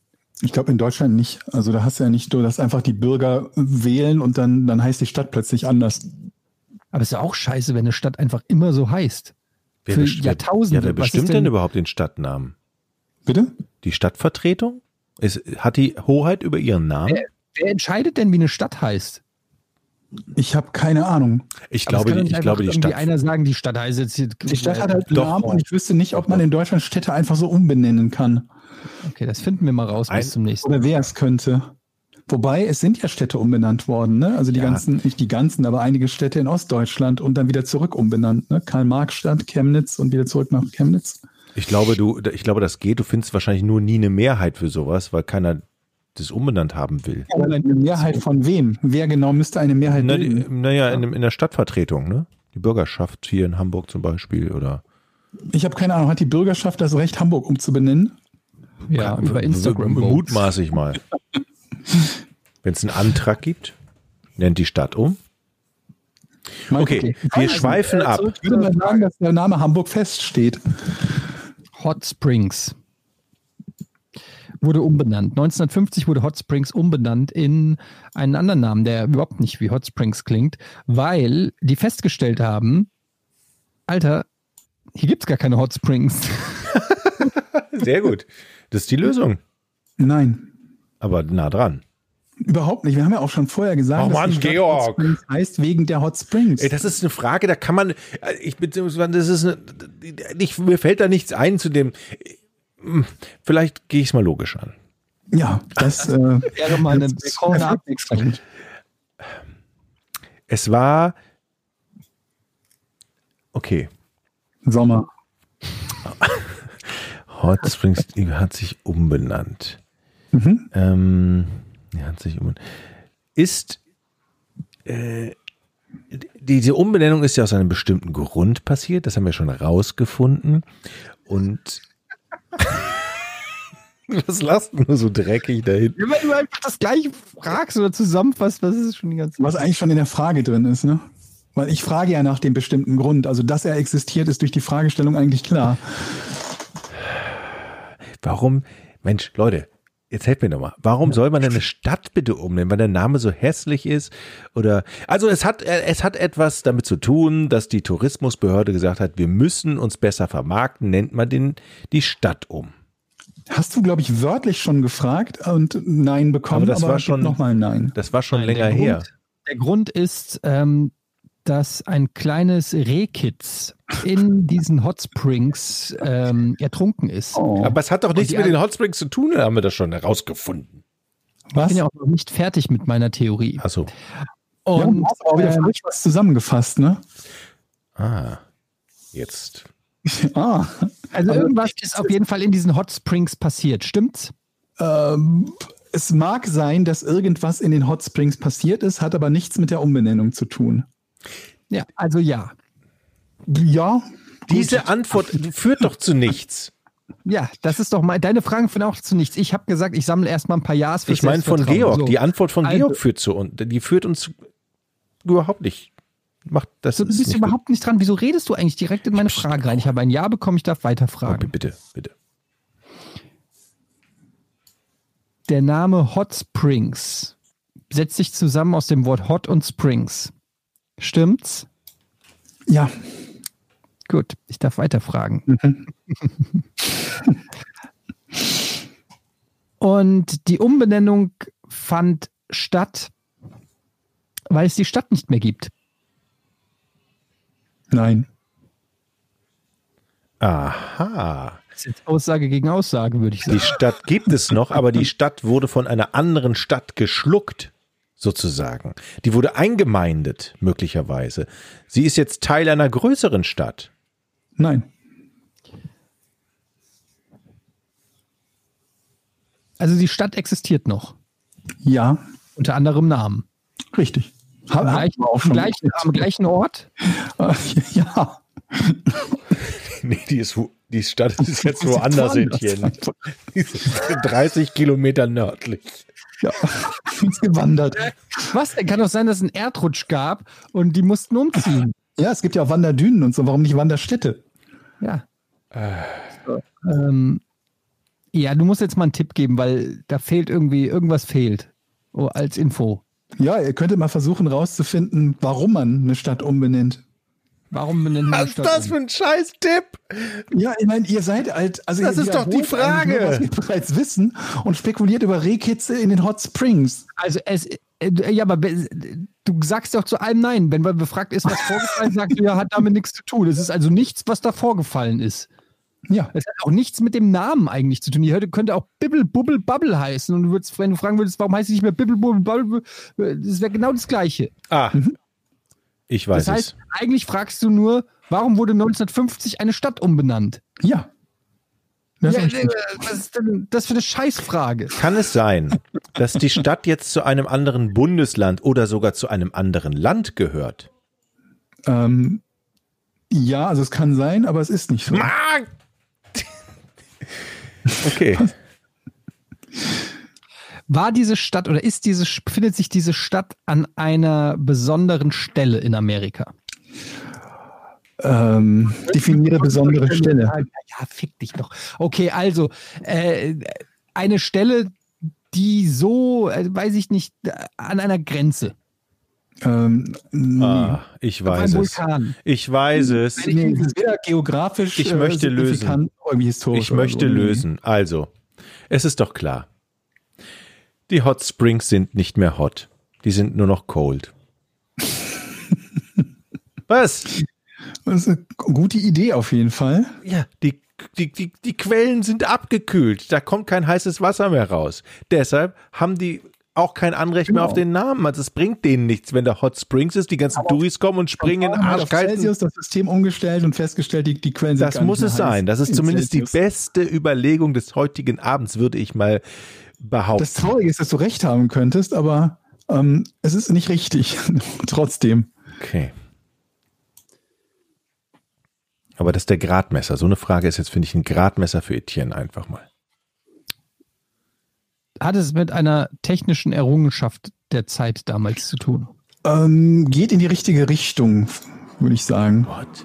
Ich glaube in Deutschland nicht. Also da hast du ja nicht so, dass einfach die Bürger wählen und dann, dann heißt die Stadt plötzlich anders. Aber es ist ja auch scheiße, wenn eine Stadt einfach immer so heißt. Wer Für best- Jahrtausende. Ja, wer Was bestimmt ist denn überhaupt den Stadtnamen? Bitte? Die Stadtvertretung? Ist, hat die Hoheit über ihren Namen? Wer, wer entscheidet denn, wie eine Stadt heißt? Ich habe keine Ahnung. Ich Aber es glaube, kann doch die, nicht ich glaube, die einfach irgendwie Stadt. einer sagen, die Stadt heißt jetzt hier. Die Stadt hat halt einen Doch. Namen und ich wüsste nicht, ob man in Deutschland Städte einfach so umbenennen kann. Okay, das finden wir mal raus Ein- bis zum nächsten Oder wer es könnte. Wobei, es sind ja Städte umbenannt worden, ne? Also die Ja. ganzen, nicht die ganzen, aber einige Städte in Ostdeutschland und dann wieder zurück umbenannt, ne? Karl-Marx-Stadt, Chemnitz und wieder zurück nach Chemnitz. Ich glaube, du, ich glaube, das geht. Du findest wahrscheinlich nur nie eine Mehrheit für sowas, weil keiner das umbenannt haben will. Aber eine Mehrheit von wem? Wer genau müsste eine Mehrheit Na, die, bilden? naja, in, dem- in der Stadtvertretung, ne? Die Bürgerschaft hier in Hamburg zum Beispiel oder. Ich habe keine Ahnung, hat die Bürgerschaft das Recht, Hamburg umzubenennen? Ja, über Instagram. Votes. Mutmaße ich mal. Wenn es einen Antrag gibt, nennt die Stadt um. Okay, wir schweifen ab. Ich würde mal sagen, dass der Name Hamburg feststeht. Hot Springs wurde umbenannt. neunzehnhundertfünfzig wurde Hot Springs umbenannt in einen anderen Namen, der überhaupt nicht wie Hot Springs klingt, weil die festgestellt haben, Alter, hier gibt es gar keine Hot Springs. Sehr gut. Das ist die Lösung. Nein, Aber nah dran. überhaupt nicht. Wir haben ja auch schon vorher gesagt, Oh dass Mann, die Stadt Georg. Hot Springs heißt wegen der Hot Springs. Ey, das ist eine Frage, da kann man, ich beziehungsweise das ist eine, ich, mir fällt da nichts ein zu dem. Vielleicht gehe ich es mal logisch an. Ja, das äh, Wäre mal eine das ist willkommene Abwechslung. Es war okay. Sommer. Hot Springs hat sich umbenannt. Mhm. Ähm, die hat sich umbenannt. Ist äh, diese Umbenennung ist ja aus einem bestimmten Grund passiert. Das haben wir schon rausgefunden. Und was lachst du nur so dreckig dahin? Wenn du einfach das gleiche fragst oder zusammenfasst, was ist schon die ganze Was eigentlich schon in der Frage drin ist, ne? Weil ich frage ja nach dem bestimmten Grund. Also, dass er existiert, ist durch die Fragestellung eigentlich klar. Warum, Mensch, Leute, jetzt helft mir doch mal. Warum soll man denn eine Stadt bitte umnennen, weil der Name so hässlich ist? Oder, also es hat, es hat etwas damit zu tun, dass die Tourismusbehörde gesagt hat, wir müssen uns besser vermarkten, nennt man den, die Stadt um. Hast du, glaube ich, wörtlich schon gefragt und Nein bekommen, Aber das war schon- nochmal Nein. Das war schon Nein, länger der her. Grund, der Grund ist, ähm, dass ein kleines Rehkitz in diesen Hot Springs ähm, ertrunken ist. Oh. Aber es hat doch nichts die mit den ein- Hot Springs zu tun, haben wir das schon herausgefunden. Ich Was? bin ja auch noch nicht fertig mit meiner Theorie. Achso. Ja, Und du hast aber auch wieder ähm, falsch was zusammengefasst, ne? Ah, jetzt. ah. also aber- irgendwas ist auf jeden Fall in diesen Hot Springs passiert, stimmt's? Ähm, es mag sein, dass irgendwas in den Hot Springs passiert ist, hat aber nichts mit der Umbenennung zu tun. Ja, also ja. Ja, Diese Antwort führt doch zu nichts. Ja, das ist doch mal, deine Fragen führen auch zu nichts. Ich habe gesagt, ich sammle erstmal ein paar Ja's für Ich meine von Selbstvertrauen. Georg. So. Die Antwort von Also- Georg führt zu uns. Die führt uns überhaupt nicht. Macht das Du ist bist nicht überhaupt nicht dran. Wieso redest du eigentlich direkt in meine Frage rein? Ich habe ein Ja bekommen, ich darf weiter gut. fragen. Oh, bitte, bitte. Der Name Hot Springs setzt sich zusammen aus dem Wort Hot und Springs. Stimmt's? ja. Gut, ich darf weiter fragen. Und die Umbenennung fand statt, weil es die Stadt nicht mehr gibt. Nein. Aha. Das ist jetzt Aussage gegen Aussage, würde ich sagen. Die Stadt gibt es noch, aber die Stadt wurde von einer anderen Stadt geschluckt, sozusagen. Die wurde eingemeindet, möglicherweise. Sie ist jetzt Teil einer größeren Stadt. Nein. Also die Stadt existiert noch, Ja, unter anderem Namen. richtig. Am Haben gleichen, wir auch am schon. gleichen, am gleichen Ort? Ja. Nee, die, ist, wo- die Stadt ist jetzt woanders in Tien. Die ist dreißig Kilometer nördlich. Ja, ist gewandert. Was? Kann doch sein, dass es einen Erdrutsch gab und die mussten umziehen. Ja, es gibt ja auch Wanderdünen und so. Warum nicht Wanderstädte? Ja. So, ähm, Ja, du musst jetzt mal einen Tipp geben, weil da fehlt irgendwie, irgendwas fehlt. Oh, als Info. Ja, ihr könntet mal versuchen rauszufinden, warum man eine Stadt umbenennt. Warum benennt man Was eine ist Stadt das um? für ein Scheiß-Tipp? Ja, ich meine, ihr seid halt, also Das ihr ist doch die wiederholt eigentlich Frage. nur, was wir bereits wissen und spekuliert über Rehkitze in den Hot Springs. Also es, äh, ja, aber be- du sagst doch zu allem Nein. Wenn man befragt ist, was vorgefallen, sagst du ja, hat damit nichts zu tun. Es ist also nichts, was da vorgefallen ist. Ja. Es hat auch nichts mit dem Namen eigentlich zu tun. Die könnte auch Bibble, Bubble, Bubble heißen. Und du würdest, wenn du fragen würdest, warum heißt sie nicht mehr Bibble, Bubble, Bubble, das wäre genau das Gleiche. Ah, ich weiß Das heißt, es. eigentlich fragst du nur, warum wurde neunzehnhundertfünfzig eine Stadt umbenannt? Ja. Das Ja, ist äh, richtig. was ist denn das für eine Scheißfrage? Kann es sein, dass die Stadt jetzt zu einem anderen Bundesland oder sogar zu einem anderen Land gehört? Ähm, ja, also es kann sein, aber es ist nicht so. Mann! Okay. War diese Stadt oder ist diese, befindet sich diese Stadt an einer besonderen Stelle in Amerika? Ähm, definiere besondere Stelle. Ja, fick dich doch. Okay, also äh, eine Stelle, die so, äh, weiß ich nicht, äh, an einer Grenze. Ähm, nee. Ah, ich weiß Ein es. Vulkan. Ich weiß es. Nee, es ist weder geografisch Ich möchte signifikant, irgendwie historisch. Ich oder möchte so. lösen. Also, es ist doch klar. Die Hot Springs sind nicht mehr hot. Die sind nur noch cold. Was? Das ist eine gute Idee auf jeden Fall. Ja, die, die, die, die Quellen sind abgekühlt. Da kommt kein heißes Wasser mehr raus. Deshalb haben die auch kein Anrecht Genau. mehr auf den Namen. Also es bringt denen nichts, wenn da Hot Springs ist, die ganzen Touris kommen und springen in Haben halt auf arschkalten. Celsius das System umgestellt und festgestellt, die, die Quellen sind Das gar muss nicht es mehr heiß sein. Das ist in zumindest die Celsius. beste Überlegung des heutigen Abends, würde ich mal behaupten. Das Traurige ist, dass du recht haben könntest, aber ähm, es ist nicht richtig. Trotzdem. Okay. Aber das ist der Gradmesser. So eine Frage ist jetzt, finde ich, ein Gradmesser für Etienne einfach mal. Hat es mit einer technischen Errungenschaft der Zeit damals zu tun? Ähm, geht in die richtige Richtung, würde ich sagen. What?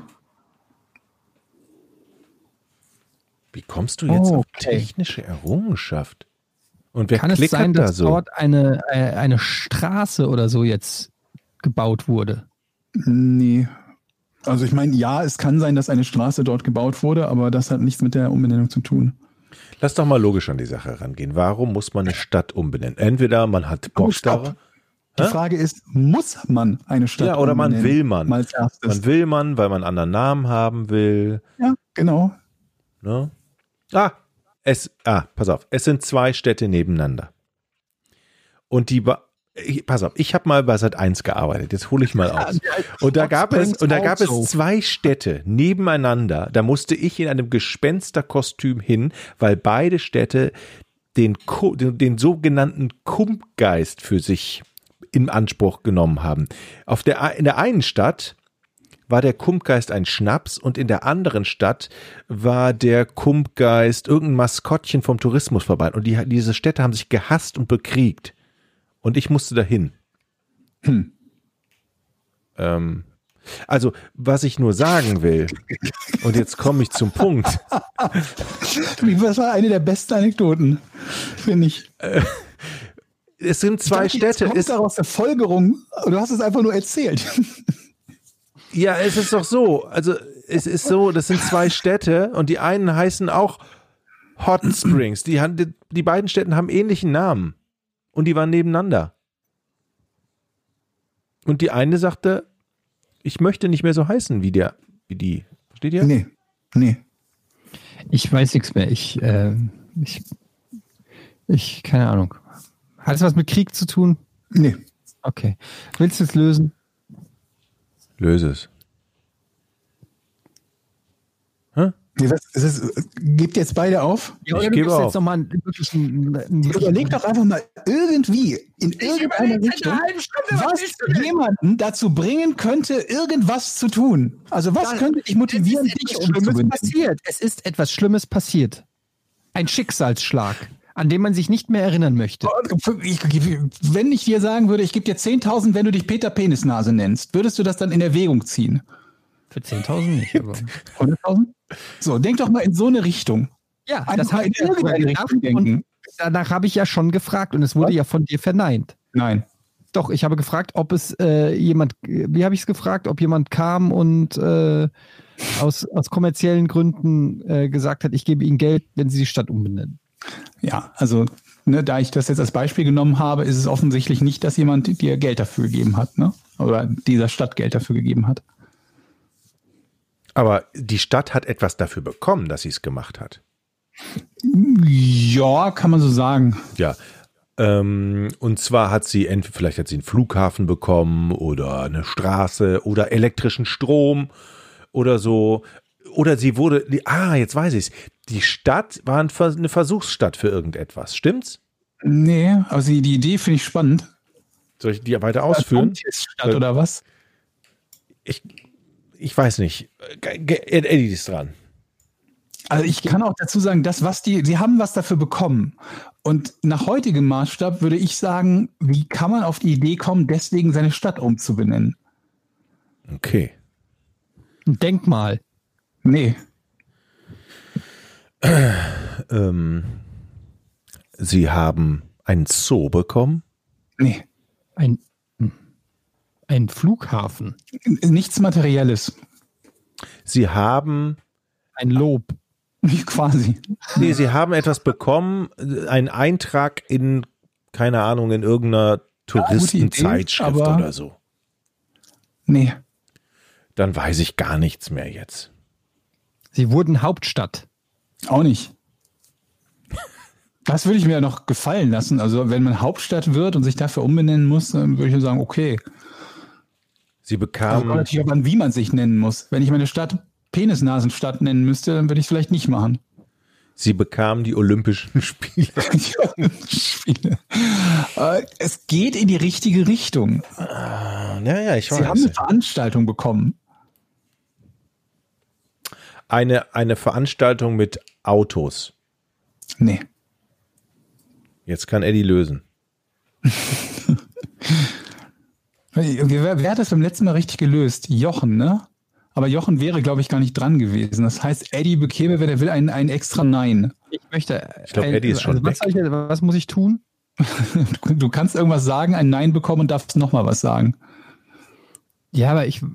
Wie kommst du jetzt Oh, auf okay. technische Errungenschaft? Und wer Kann es klickert sein, da dass so? dort eine, äh, eine Straße oder so jetzt gebaut wurde? Nee. Also ich meine, ja, es kann sein, dass eine Straße dort gebaut wurde, aber das hat nichts mit der Umbenennung zu tun. Lass doch mal logisch an die Sache rangehen. Warum muss man eine Stadt umbenennen? Entweder man hat Bock stopp. darauf. Die Hä? Frage ist, muss man eine Stadt Ja, oder man umbenennen? will man. Mal als erstes. Man will man, weil man einen anderen Namen haben will. Ja, genau. Ne? Ah, es, ah, pass auf, es sind zwei Städte nebeneinander. Und die, ba- ich, pass auf, ich habe mal bei Sat eins gearbeitet, jetzt hole ich mal aus. Und da gab es, und da gab es zwei Städte nebeneinander, da musste ich in einem Gespensterkostüm hin, weil beide Städte den, Ku- den, den sogenannten Kumpgeist für sich in Anspruch genommen haben. Auf der, in der einen Stadt war der Kumpgeist ein Schnaps und in der anderen Stadt war der Kumpgeist irgendein Maskottchen vom Tourismusverband. Und die, diese Städte haben sich gehasst und bekriegt. Und ich musste dahin. Hm. Ähm, also, was ich nur sagen will, und jetzt komme ich zum Punkt. Das war eine der besten Anekdoten, finde ich. Es sind zwei Ich dachte, jetzt Städte. kommt Es, daraus der Folgerung, du hast es einfach nur erzählt. ja, es ist doch so. Also, es ist so, das sind zwei Städte und die einen heißen auch Hot Springs. Die, haben, die, die beiden Städte haben ähnlichen Namen. Und die waren nebeneinander. Und die eine sagte, ich möchte nicht mehr so heißen wie der, wie die. Versteht ihr? Nee, nee. Ich weiß nichts mehr. Ich, äh, ich, ich, keine Ahnung. Hat es was mit Krieg zu tun? Nee. Okay. Willst du es lösen? Löse es. Hä? Nee, was, es ist, gebt jetzt beide auf? Ja, Ich oder du gebe gibst auf. jetzt nochmal einen, wirklich einen, einen Überleg doch einfach mal irgendwie in Ich irgendeiner überlege Richtung, eine halbe Stunde, was was willst du denn? jemanden dazu bringen könnte, irgendwas zu tun. Also was Da- könnte dich motivieren, es ist dich etwas Schlimmes umzubenennen? passiert. Es ist etwas Schlimmes passiert. Ein Schicksalsschlag, an dem man sich nicht mehr erinnern möchte. Ich, wenn ich dir sagen würde, ich gebe dir zehntausend, wenn du dich Peter Penisnase nennst, würdest du das dann in Erwägung ziehen? Für zehntausend nicht, aber hunderttausend? So, denk doch mal in so eine Richtung. Ja, Einfach das habe in ich ja irgendeine sogar Richtung gedacht und denken. danach habe ich ja schon gefragt und es wurde Was? ja von dir verneint. Nein. Doch, ich habe gefragt, ob es äh, jemand, wie habe ich es gefragt, ob jemand kam und äh, aus, aus kommerziellen Gründen äh, gesagt hat, ich gebe Ihnen Geld, wenn Sie die Stadt umbenennen. Ja, also ne, da ich das jetzt als Beispiel genommen habe, ist es offensichtlich nicht, dass jemand dir Geld dafür gegeben hat, ne? Oder dieser Stadt Geld dafür gegeben hat. Aber die Stadt hat etwas dafür bekommen, dass sie es gemacht hat. Ja, kann man so sagen. Ja. Ähm, und zwar hat sie, entweder vielleicht hat sie einen Flughafen bekommen oder eine Straße oder elektrischen Strom oder so. Oder sie wurde, ah, jetzt weiß ich's. Die Stadt war eine Versuchsstadt für irgendetwas, stimmt's? Nee, also die Idee finde ich spannend. Soll ich die weiter ausführen? Stadt oder was? Ich, ich weiß nicht. Eddie ist dran. Also ich kann auch dazu sagen, das, was die, sie haben was dafür bekommen. Und nach heutigem Maßstab würde ich sagen, wie kann man auf die Idee kommen, deswegen seine Stadt umzubenennen? Okay. Ein Denkmal. Nee. Ähm, sie haben einen Zoo bekommen? Nee. Ein, ein Flughafen. Nichts Materielles. Sie haben Ein Lob. Quasi. Nee, sie haben etwas bekommen, einen Eintrag in, keine Ahnung, in irgendeiner Touristenzeitschrift Idee, aber oder so. Nee. Dann weiß ich gar nichts mehr jetzt. Sie wurden Hauptstadt. Auch nicht. Das würde ich mir ja noch gefallen lassen. Also wenn man Hauptstadt wird und sich dafür umbenennen muss, dann würde ich sagen, okay. Sie Also bekamen, kommt natürlich auch an, wie man sich nennen muss. Wenn ich meine Stadt Penisnasenstadt nennen müsste, dann würde ich es vielleicht nicht machen. sie bekamen die Olympischen Spiele. Spiele. Äh, es geht in die richtige Richtung. Naja, ich weiß. Sie haben eine Veranstaltung bekommen. Eine, eine Veranstaltung mit Autos. Nee. Jetzt kann Eddie lösen. Wer, wer hat das beim letzten Mal richtig gelöst? Jochen, ne? Aber Jochen wäre, glaube ich, gar nicht dran gewesen. Das heißt, Eddie bekäme, wenn er will, ein, ein extra Nein. Ich möchte. Ich glaube, Eddie ist schon also was, weg. soll ich, was muss ich tun? Du, du kannst irgendwas sagen, ein Nein bekommen und darfst nochmal was sagen. Ja, aber ich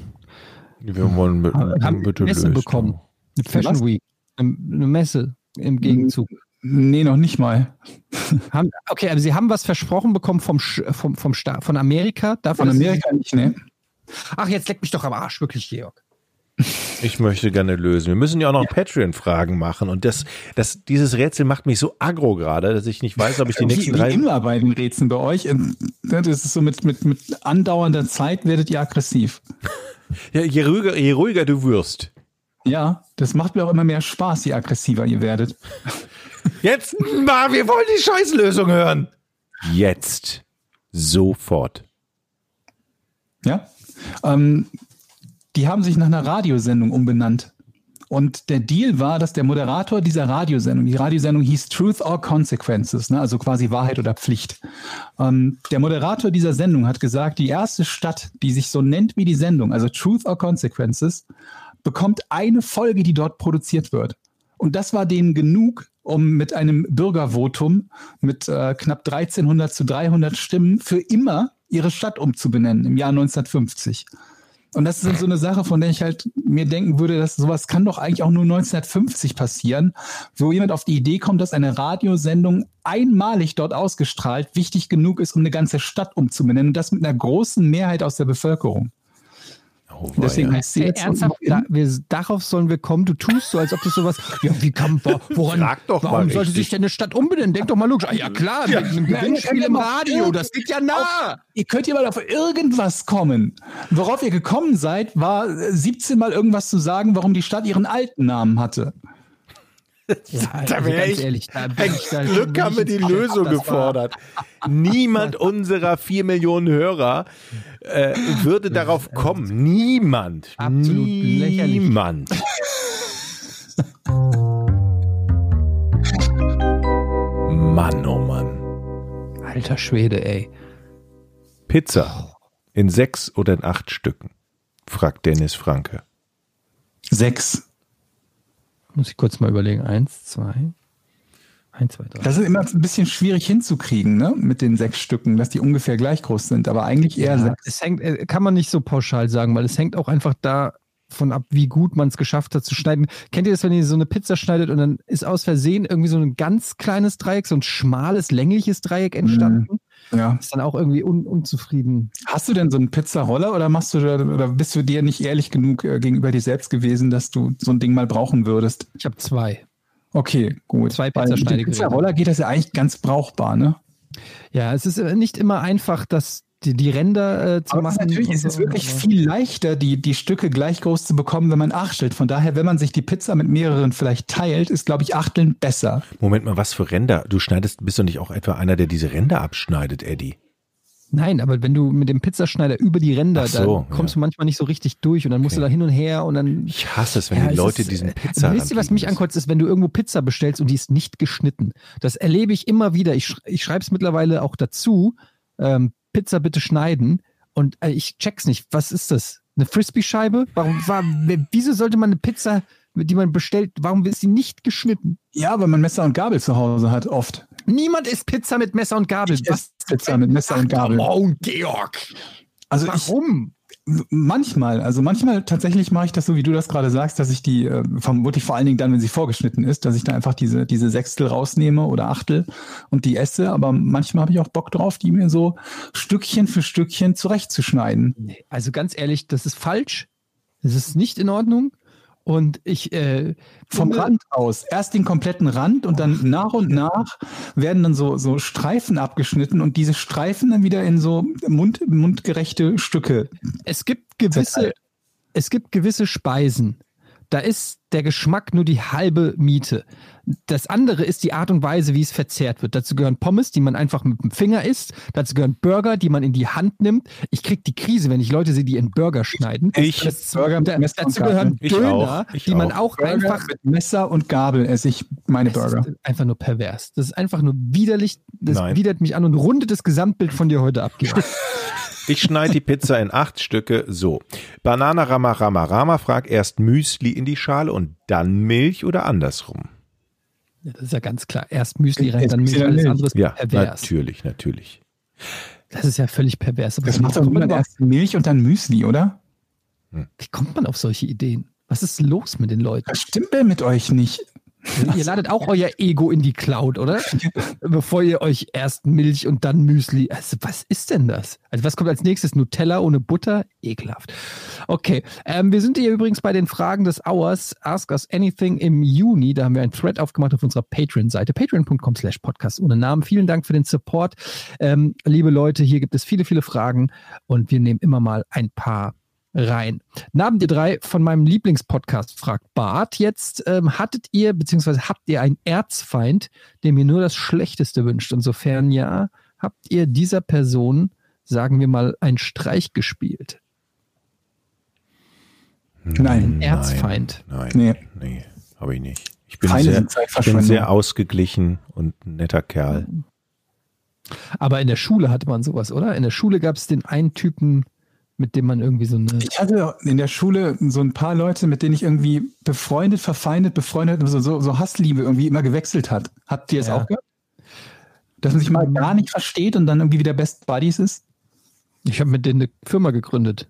Wir wollen mit, haben bitte eine Messe lösen. bekommen. Eine Fashion Was? Week. Eine eine Messe im Gegenzug. Nee, noch nicht mal. Haben, okay, aber Sie haben was versprochen bekommen vom, Sch- vom, vom Staat, von Amerika. Dafür, Von dass Sie- Amerika nicht, ne? Ach, jetzt leck mich doch am Arsch, wirklich, Georg. Ich möchte gerne lösen. Wir müssen ja auch noch Patreon-Fragen machen. Und das, das, dieses Rätsel macht mich so aggro gerade, dass ich nicht weiß, ob ich die nächsten wie, drei... wie immer bei den Rätseln bei euch. ähm, Das ist so mit, mit, mit andauernder Zeit werdet ihr aggressiv. Ja, je, ruhiger, je ruhiger du wirst. Ja, das macht mir auch immer mehr Spaß, je aggressiver ihr werdet. Jetzt, Ma, wir wollen die Scheißlösung hören. Jetzt. Sofort. Ja. Ähm, die haben sich nach einer Radiosendung umbenannt. Und der Deal war, dass der Moderator dieser Radiosendung, die Radiosendung hieß Truth or Consequences, ne, also quasi Wahrheit oder Pflicht. Ähm, der Moderator dieser Sendung hat gesagt, die erste Stadt, die sich so nennt wie die Sendung, also Truth or Consequences, bekommt eine Folge, die dort produziert wird. Und das war denen genug, um mit einem Bürgervotum mit äh, knapp dreizehnhundert zu dreihundert Stimmen für immer ihre Stadt umzubenennen im Jahr neunzehnhundertfünfzig. Und das ist so eine Sache, von der ich halt mir denken würde, dass sowas kann doch eigentlich auch nur neunzehnhundertfünfzig passieren, wo jemand auf die Idee kommt, dass eine Radiosendung einmalig dort ausgestrahlt wichtig genug ist, um eine ganze Stadt umzubenennen. Und das mit einer großen Mehrheit aus der Bevölkerung. Oh, Deswegen weia. heißt sie Ey, jetzt ernsthaft, da, wir, darauf sollen wir kommen. Du tust so, als ob das sowas. Ja, wie kann woran? Frag doch mal warum sollte richtig. sich denn eine Stadt umbenennen? Denk doch mal logisch. Ah, ja klar, mit einem Gewinnspiel im Radio. Das liegt ja nah. Ihr könnt ja mal auf irgendwas kommen. Worauf ihr gekommen seid, war äh, siebzehn Mal irgendwas zu sagen, warum die Stadt ihren alten Namen hatte. Ja, Da also wär ganz ich- ehrlich, da bin Ein ich da Glück haben wir die Lösung Das war- gefordert. Niemand unserer vier Millionen Hörer äh, würde darauf kommen. Niemand. Absolut lächerlich. Niemand. Mann, oh Mann. Alter Schwede, ey. Pizza in sechs oder in acht Stücken? Fragt Dennis Franke. Sechs. Muss ich kurz mal überlegen. Eins, zwei, eins, zwei, drei. Das ist immer ein bisschen schwierig hinzukriegen, ne? Mit den sechs Stücken, dass die ungefähr gleich groß sind, aber eigentlich eher ja, sechs. Es hängt, kann man nicht so pauschal sagen, weil es hängt auch einfach davon ab, wie gut man es geschafft hat zu schneiden. Kennt ihr das, wenn ihr so eine Pizza schneidet und dann ist aus Versehen irgendwie so ein ganz kleines Dreieck, so ein schmales, längliches Dreieck entstanden? Mhm. Ja. Ist dann auch irgendwie un, unzufrieden. Hast du denn so einen Pizzaroller oder machst du oder bist du dir nicht ehrlich genug äh, gegenüber dir selbst gewesen, dass du so ein Ding mal brauchen würdest? Ich habe zwei. Okay, gut. Zwei Weil mit dem Pizzaschneidegeräte. Pizzaroller geht das ja eigentlich ganz brauchbar, ne? Ja, es ist nicht immer einfach, das, die, die Ränder äh, zu Aber machen. es ist natürlich und ist es so, wirklich aber- viel leichter, die, die Stücke gleich groß zu bekommen, wenn man achtelt. Von daher, wenn man sich die Pizza mit mehreren vielleicht teilt, ist, glaube ich, Achteln besser. Moment mal, was für Ränder? Du schneidest, bist doch nicht auch etwa einer, der diese Ränder abschneidet, Eddie? Nein, aber wenn du mit dem Pizzaschneider über die Ränder, Ach so, da kommst ja. du manchmal nicht so richtig durch und dann musst Okay. du da hin und her und dann. Ich hasse es, wenn Ja, die es Leute ist, diesen äh, Pizza Wisst ihr, was mich ankotzt, ist, wenn du irgendwo Pizza bestellst und die ist nicht geschnitten. Das erlebe ich immer wieder. Ich, sch- ich schreibe es mittlerweile auch dazu. Ähm, Pizza bitte schneiden. Und äh, ich check's nicht. Was ist das? Eine Frisbee-Scheibe? Warum, war, wieso sollte man eine Pizza, die man bestellt, warum ist sie nicht geschnitten? Ja, weil man Messer und Gabel zu Hause hat, oft. Niemand isst Pizza mit Messer und Gabel. Ich esse Pizza mit Messer und Gabel. Oh, Georg. Also Warum? ich manchmal, also manchmal tatsächlich mache ich das so, wie du das gerade sagst, dass ich die, äh, vermutlich vor allen Dingen dann, wenn sie vorgeschnitten ist, dass ich da einfach diese, diese Sechstel rausnehme oder Achtel und die esse. Aber manchmal habe ich auch Bock drauf, die mir so Stückchen für Stückchen zurechtzuschneiden. Nee, also ganz ehrlich, das ist falsch. Das ist nicht in Ordnung. Und ich äh, Vom finde- Rand aus. Erst den kompletten Rand und dann nach und nach werden dann so, so Streifen abgeschnitten und diese Streifen dann wieder in so mund, mundgerechte Stücke. Es gibt gewisse, Zerteilt. es gibt gewisse Speisen. Da ist der Geschmack nur die halbe Miete. Das andere ist die Art und Weise, wie es verzehrt wird. Dazu gehören Pommes, die man einfach mit dem Finger isst. Dazu gehören Burger, die man in die Hand nimmt. Ich krieg die Krise, wenn ich Leute sehe, die in Burger schneiden. Ich- das, Burger mit da, Messer und dazu gehören Gabel. Ich Döner, auch, ich die man auch. auch Burger einfach. mit Messer und Gabel esse ich meine Das Burger. ist einfach nur pervers. Das ist einfach nur widerlich. Das Nein. widert mich an und rundet das Gesamtbild von dir heute ab. Georg. Ich schneide die Pizza in acht Stücke so. Banana Rama Rama Rama fragt erst Müsli in die Schale und dann Milch oder andersrum? Ja, das ist ja ganz klar. Erst Müsli rein, Jetzt dann Milch, Müsli, dann alles Milch. andere ist Ja, pervers. natürlich, natürlich. Das ist ja völlig pervers. Aber Das wie macht doch kommt man niemand überhaupt- erst Milch und dann Müsli, oder? Wie kommt man auf solche Ideen? Was ist los mit den Leuten? Was stimmt denn mit euch nicht? Ihr ladet auch euer Ego in die Cloud, oder? Bevor ihr euch erst Milch und dann Müsli. Also, was ist denn das? Also, was kommt als nächstes? Nutella ohne Butter? Ekelhaft. Okay. Ähm, wir sind hier übrigens bei den Fragen des Hours. Ask Us Anything im Juni. Da haben wir einen Thread aufgemacht auf unserer Patreon-Seite. Patreon.com slash Podcast ohne Namen. Vielen Dank für den Support. Ähm, liebe Leute, hier gibt es viele, viele Fragen und wir nehmen immer mal ein paar rein. Namen ihr drei von meinem Lieblingspodcast, fragt Bart jetzt, ähm, hattet ihr, beziehungsweise habt ihr einen Erzfeind, dem ihr nur das Schlechteste wünscht? Und sofern ja, habt ihr dieser Person, sagen wir mal, einen Streich gespielt? Nein. Erzfeind. Nein, Nee. nee, habe ich nicht. Ich bin, Feinde sehr, sind ich bin Zeitverschwendung. sehr ausgeglichen und ein netter Kerl. Aber in der Schule hatte man sowas, oder? In der Schule gab es den einen Typen, mit dem man irgendwie so eine... Ich hatte in der Schule so ein paar Leute, mit denen ich irgendwie befreundet, verfeindet, befreundet, so, so, so Hassliebe irgendwie immer gewechselt hat. Habt ihr es Ja. auch gehabt? Dass man sich mal gar nicht versteht und dann irgendwie wieder Best Buddies ist? Ich habe mit denen eine Firma gegründet.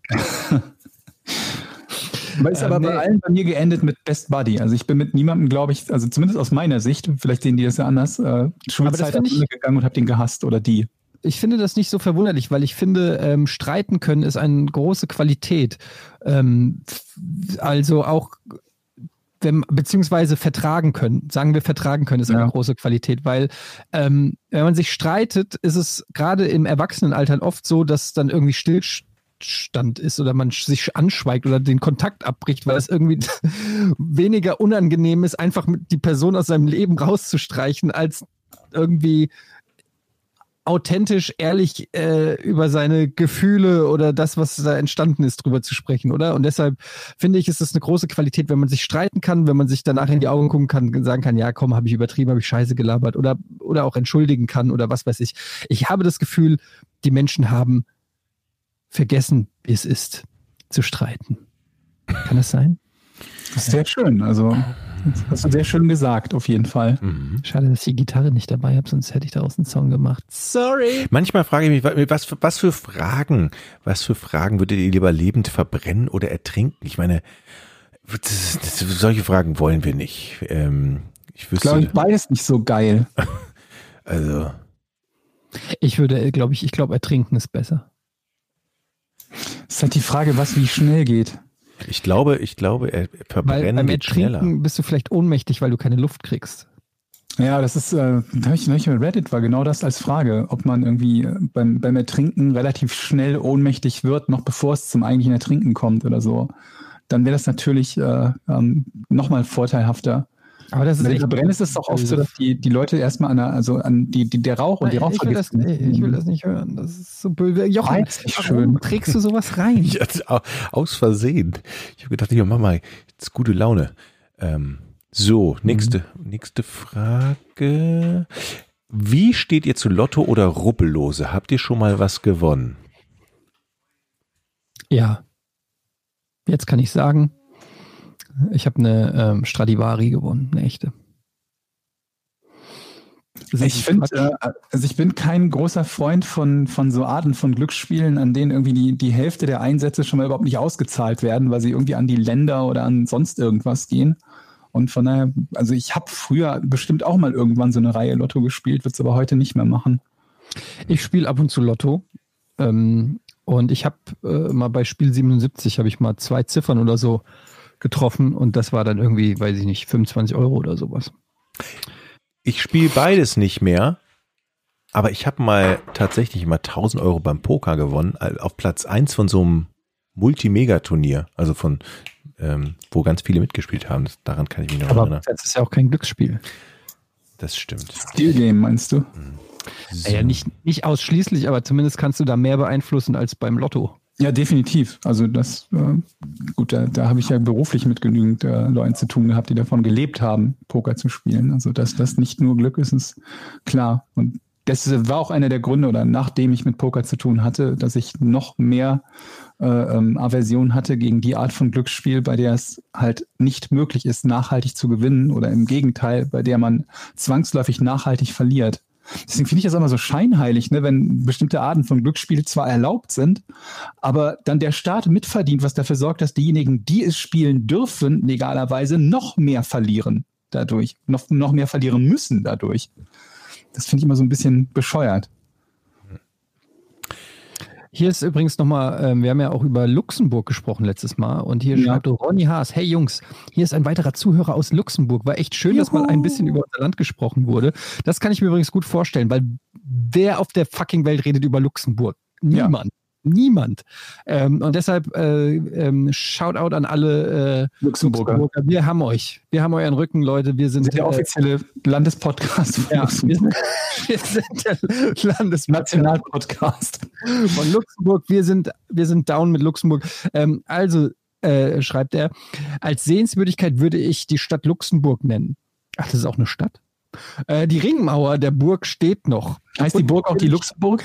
Aber ist Ähm, aber nee. bei allen bei mir geendet mit Best Buddy. Also ich bin mit niemandem, glaube ich, also zumindest aus meiner Sicht, vielleicht sehen die das ja anders, äh, Schulzeit find am ich- Ende gegangen und habe den gehasst oder die. Ich finde das nicht so verwunderlich, weil ich finde, ähm, streiten können ist eine große Qualität. Ähm, f- also auch, wenn, beziehungsweise vertragen können. Sagen wir vertragen können ist Ja. eine große Qualität, weil ähm, wenn man sich streitet, ist es gerade im Erwachsenenalter oft so, dass dann irgendwie Stillstand ist oder man sich anschweigt oder den Kontakt abbricht, weil es irgendwie weniger unangenehm ist, einfach mit die Person aus seinem Leben rauszustreichen, als irgendwie authentisch, ehrlich äh, über seine Gefühle oder das, was da entstanden ist, drüber zu sprechen, oder? Und deshalb finde ich, ist es eine große Qualität, wenn man sich streiten kann, wenn man sich danach in die Augen gucken kann und sagen kann, ja, komm, habe ich übertrieben, habe ich Scheiße gelabert oder, oder auch entschuldigen kann oder was weiß ich. Ich habe das Gefühl, die Menschen haben vergessen, wie es ist, zu streiten. Kann das sein? Das ist sehr schön. Also Das hast du sehr schön gesagt, auf jeden Fall. Mhm. Schade, dass ich die Gitarre nicht dabei habe, sonst hätte ich daraus einen Song gemacht. Sorry. Manchmal frage ich mich, was für, was für Fragen, was für Fragen würdet ihr lieber lebend verbrennen oder ertrinken? Ich meine, das, das, solche Fragen wollen wir nicht. Ähm, ich wüsste, glaube ich, beides nicht so geil. Also. Ich würde, glaube ich, ich glaube, ertrinken ist besser. Es ist halt die Frage, was wie schnell geht. Ich glaube, ich glaube, er verbrennen beim geht Ertrinken schneller. Bist du vielleicht ohnmächtig, weil du keine Luft kriegst. Ja, das ist, äh, da habe ich neulich mit Reddit war genau das als Frage, ob man irgendwie beim, beim Ertrinken relativ schnell ohnmächtig wird, noch bevor es zum eigentlichen Ertrinken kommt oder so. Dann wäre das natürlich äh, ähm, nochmal vorteilhafter. Aber das ist echt, Brennen ist es doch oft so, dass die, die Leute erstmal an der, also an die, die der Rauch und die Rauchvergiftung. Ich, ich will das nicht hören. Das ist so böse. Jochen, nicht schön. Trägst du sowas rein? Ja, aus Versehen. Ich habe gedacht, ja, Mama, jetzt gute Laune. Ähm, so, nächste, mhm. nächste Frage. Wie steht ihr zu Lotto oder Rubbellose? Habt ihr schon mal was gewonnen? Ja. Jetzt kann ich sagen, ich habe eine ähm, Stradivari gewonnen, eine echte. Ich finde, äh, also ich bin kein großer Freund von, von so Arten von Glücksspielen, an denen irgendwie die, die Hälfte der Einsätze schon mal überhaupt nicht ausgezahlt werden, weil sie irgendwie an die Länder oder an sonst irgendwas gehen. Und von daher, also ich habe früher bestimmt auch mal irgendwann so eine Reihe Lotto gespielt, würde es aber heute nicht mehr machen. Ich spiele ab und zu Lotto. Ähm, und ich habe äh, mal bei Spiel siebenundsiebzig habe ich mal zwei Ziffern oder so getroffen und das war dann irgendwie, weiß ich nicht, fünfundzwanzig Euro oder sowas. Ich spiele beides nicht mehr, aber ich habe mal tatsächlich mal tausend Euro beim Poker gewonnen, auf Platz eins von so einem Multimegaturnier, also von, ähm, wo ganz viele mitgespielt haben. Das, daran kann ich mich noch aber erinnern. Das ist ja auch kein Glücksspiel. Das stimmt. Skill Game meinst du? So. Ja, nicht, nicht ausschließlich, aber zumindest kannst du da mehr beeinflussen als beim Lotto. Ja, definitiv. Also das, äh, gut, da, da habe ich ja beruflich mit genügend äh, Leuten zu tun gehabt, die davon gelebt haben, Poker zu spielen. Also dass das nicht nur Glück ist, ist klar. Und das war auch einer der Gründe, oder nachdem ich mit Poker zu tun hatte, dass ich noch mehr äh, ähm, Aversion hatte gegen die Art von Glücksspiel, bei der es halt nicht möglich ist, nachhaltig zu gewinnen, oder im Gegenteil, bei der man zwangsläufig nachhaltig verliert. Deswegen finde ich das immer so scheinheilig, ne, wenn bestimmte Arten von Glücksspiel zwar erlaubt sind, aber dann der Staat mitverdient, was dafür sorgt, dass diejenigen, die es spielen dürfen, legalerweise noch mehr verlieren dadurch, noch, noch mehr verlieren müssen dadurch. Das finde ich immer so ein bisschen bescheuert. Hier ist übrigens nochmal, äh, wir haben ja auch über Luxemburg gesprochen letztes Mal und hier ja. schreibt Ronny Haas, hey Jungs, hier ist ein weiterer Zuhörer aus Luxemburg. War echt schön, Juhu. dass mal ein bisschen über unser Land gesprochen wurde. Das kann ich mir übrigens gut vorstellen, weil wer auf der fucking Welt redet über Luxemburg? Niemand. Ja. Niemand. Ähm, und deshalb äh, ähm, Shoutout an alle äh, Luxemburger. Luxemburger. Wir haben euch. Wir haben euren Rücken, Leute. Wir sind, sind der äh, offizielle Landespodcast von ja, Luxemburg. Wir sind, wir sind der Landesnationalpodcast von Luxemburg. Wir sind, wir sind down mit Luxemburg. Ähm, also, äh, schreibt er, als Sehenswürdigkeit würde ich die Stadt Luxemburg nennen. Ach, das ist auch eine Stadt? Äh, die Ringmauer der Burg steht noch. Heißt die Burg auch die Luxemburg?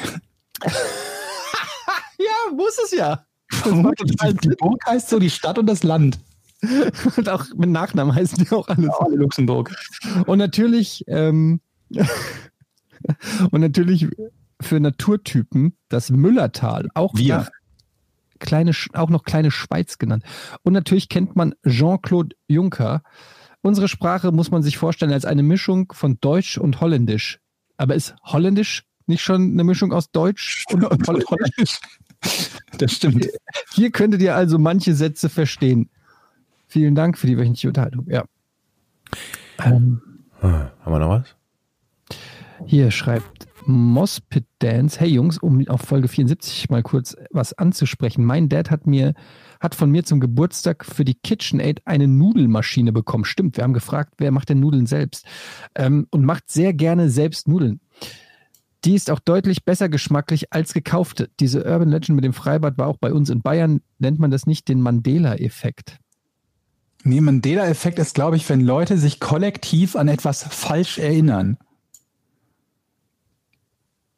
Ja, muss es ja. Die, die Burg heißt so die Stadt und das Land. Und auch mit Nachnamen heißen die auch alle, ja, alle Luxemburg. Und natürlich, ähm, und natürlich für Naturtypen das Müllertal, auch, nach kleine, auch noch kleine Schweiz genannt. Und natürlich kennt man Jean-Claude Juncker. Unsere Sprache muss man sich vorstellen als eine Mischung von Deutsch und Holländisch. Aber ist Holländisch nicht schon eine Mischung aus Deutsch und, und Holländisch? Das stimmt. Hier könntet ihr also manche Sätze verstehen. Vielen Dank für die wöchentliche Unterhaltung. Ja. Ähm, Haben wir noch was? Hier schreibt Mospit Dance, hey Jungs, um auf Folge vierundsiebzig mal kurz was anzusprechen. Mein Dad hat mir, hat von mir zum Geburtstag für die KitchenAid eine Nudelmaschine bekommen. Stimmt, wir haben gefragt, wer macht denn Nudeln selbst? Ähm, und macht sehr gerne selbst Nudeln. Die ist auch deutlich besser geschmacklich als gekaufte. Diese Urban Legend mit dem Freibad war auch bei uns in Bayern. Nennt man das nicht den Mandela-Effekt? Nee, Mandela-Effekt ist, glaube ich, wenn Leute sich kollektiv an etwas falsch erinnern.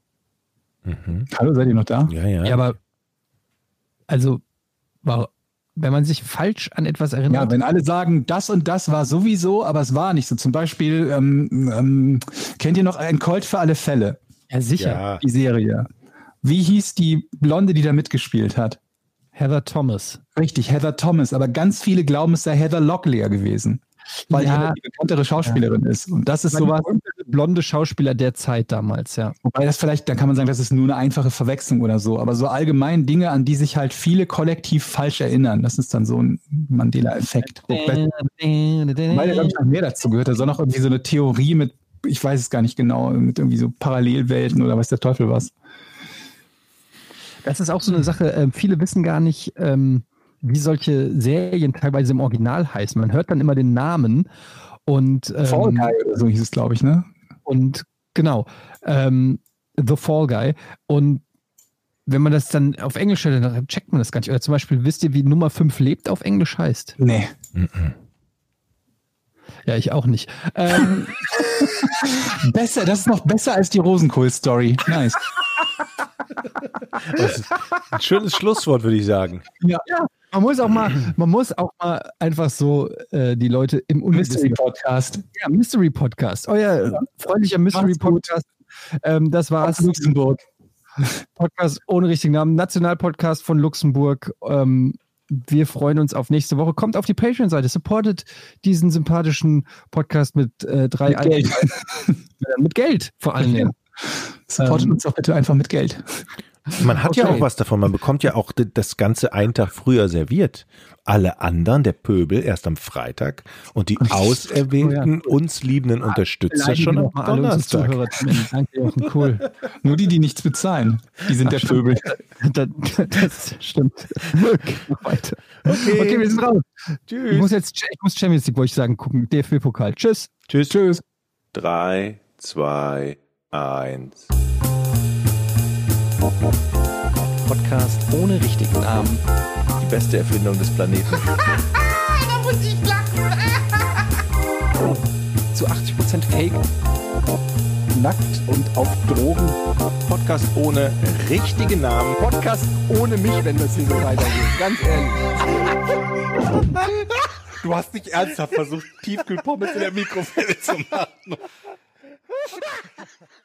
Mhm. Hallo, seid ihr noch da? Ja, ja. Ja, aber also, war, wenn man sich falsch an etwas erinnert. Ja, wenn alle sagen, das und das war sowieso, aber es war nicht so. Zum Beispiel, ähm, ähm, kennt ihr noch ein Colt für alle Fälle? Ja, sicher. Ja. Die Serie. Wie hieß die Blonde, die da mitgespielt hat? Heather Thomas. Richtig, Heather Thomas. Aber ganz viele glauben, es sei Heather Locklear gewesen. Weil Ja. die eine bekanntere Schauspielerin ist. Und das ist Das war sowas. die blonde Schauspieler der Zeit damals, ja. Wobei das vielleicht, da kann man sagen, das ist nur eine einfache Verwechslung oder so. Aber so allgemein Dinge, an die sich halt viele kollektiv falsch erinnern. Das ist dann so ein Mandela-Effekt. Weil da, glaube ich, noch mehr dazu gehört. Da soll noch irgendwie so eine Theorie mit, ich weiß es gar nicht genau, mit irgendwie so Parallelwelten oder weiß der Teufel was. Das ist auch so eine Sache, äh, viele wissen gar nicht, ähm, wie solche Serien teilweise im Original heißen. Man hört dann immer den Namen und ähm, Fall Guy oder so hieß es, glaube ich, ne? Und genau, ähm, The Fall Guy. Und wenn man das dann auf Englisch hört, dann checkt man das gar nicht. Oder zum Beispiel, wisst ihr, wie Nummer fünf lebt auf Englisch heißt? Nee. Ja, ich auch nicht. Ähm, Besser, das ist noch besser als die Rosenkohl-Story. Nice. Das ist ein schönes Schlusswort, würde ich sagen. ja, ja, man muss auch mal, man muss auch mal einfach so äh, die Leute im Mystery Unwissen. Podcast. Ja, Mystery Podcast. Euer freundlicher Mystery Macht's gut. Podcast. Ähm, das war's. Aus Luxemburg. Podcast ohne richtigen Namen. Nationalpodcast von Luxemburg. Ähm, wir freuen uns auf nächste Woche. Kommt auf die Patreon-Seite. Supportet diesen sympathischen Podcast mit äh, drei Mit Geld. mit Geld vor allen Dingen. Supportet Ähm, uns doch bitte einfach mit Geld. Man hat ja Okay. auch was davon. Man bekommt ja auch d- das Ganze einen Tag früher serviert. Alle anderen, der Pöbel, erst am Freitag und die auserwählten, uns liebenden Unterstützer schon am Mal alle unsere Donnerstag. Zuhörer nennen. Danke, Jochen. Cool. Nur die, die nichts bezahlen. Die sind der Pöbel. das, das stimmt. Okay, weiter. Okay. Okay, wir sind raus. Ich Tschüss. muss jetzt ich muss Champions League, wollte ich sagen, gucken. D F B-Pokal. Tschüss. Tschüss. Tschüss. Drei, zwei, eins. Podcast ohne richtigen Namen. Die beste Erfindung des Planeten. Da muss ich lachen. Zu achtzig Prozent Fake. Nackt und auf Drogen. Podcast ohne richtigen Namen. Podcast ohne mich, wenn das hier so weitergeht. Ganz ehrlich. Du hast nicht ernsthaft versucht, Tiefkühlpommes in der Mikrowelle zu machen.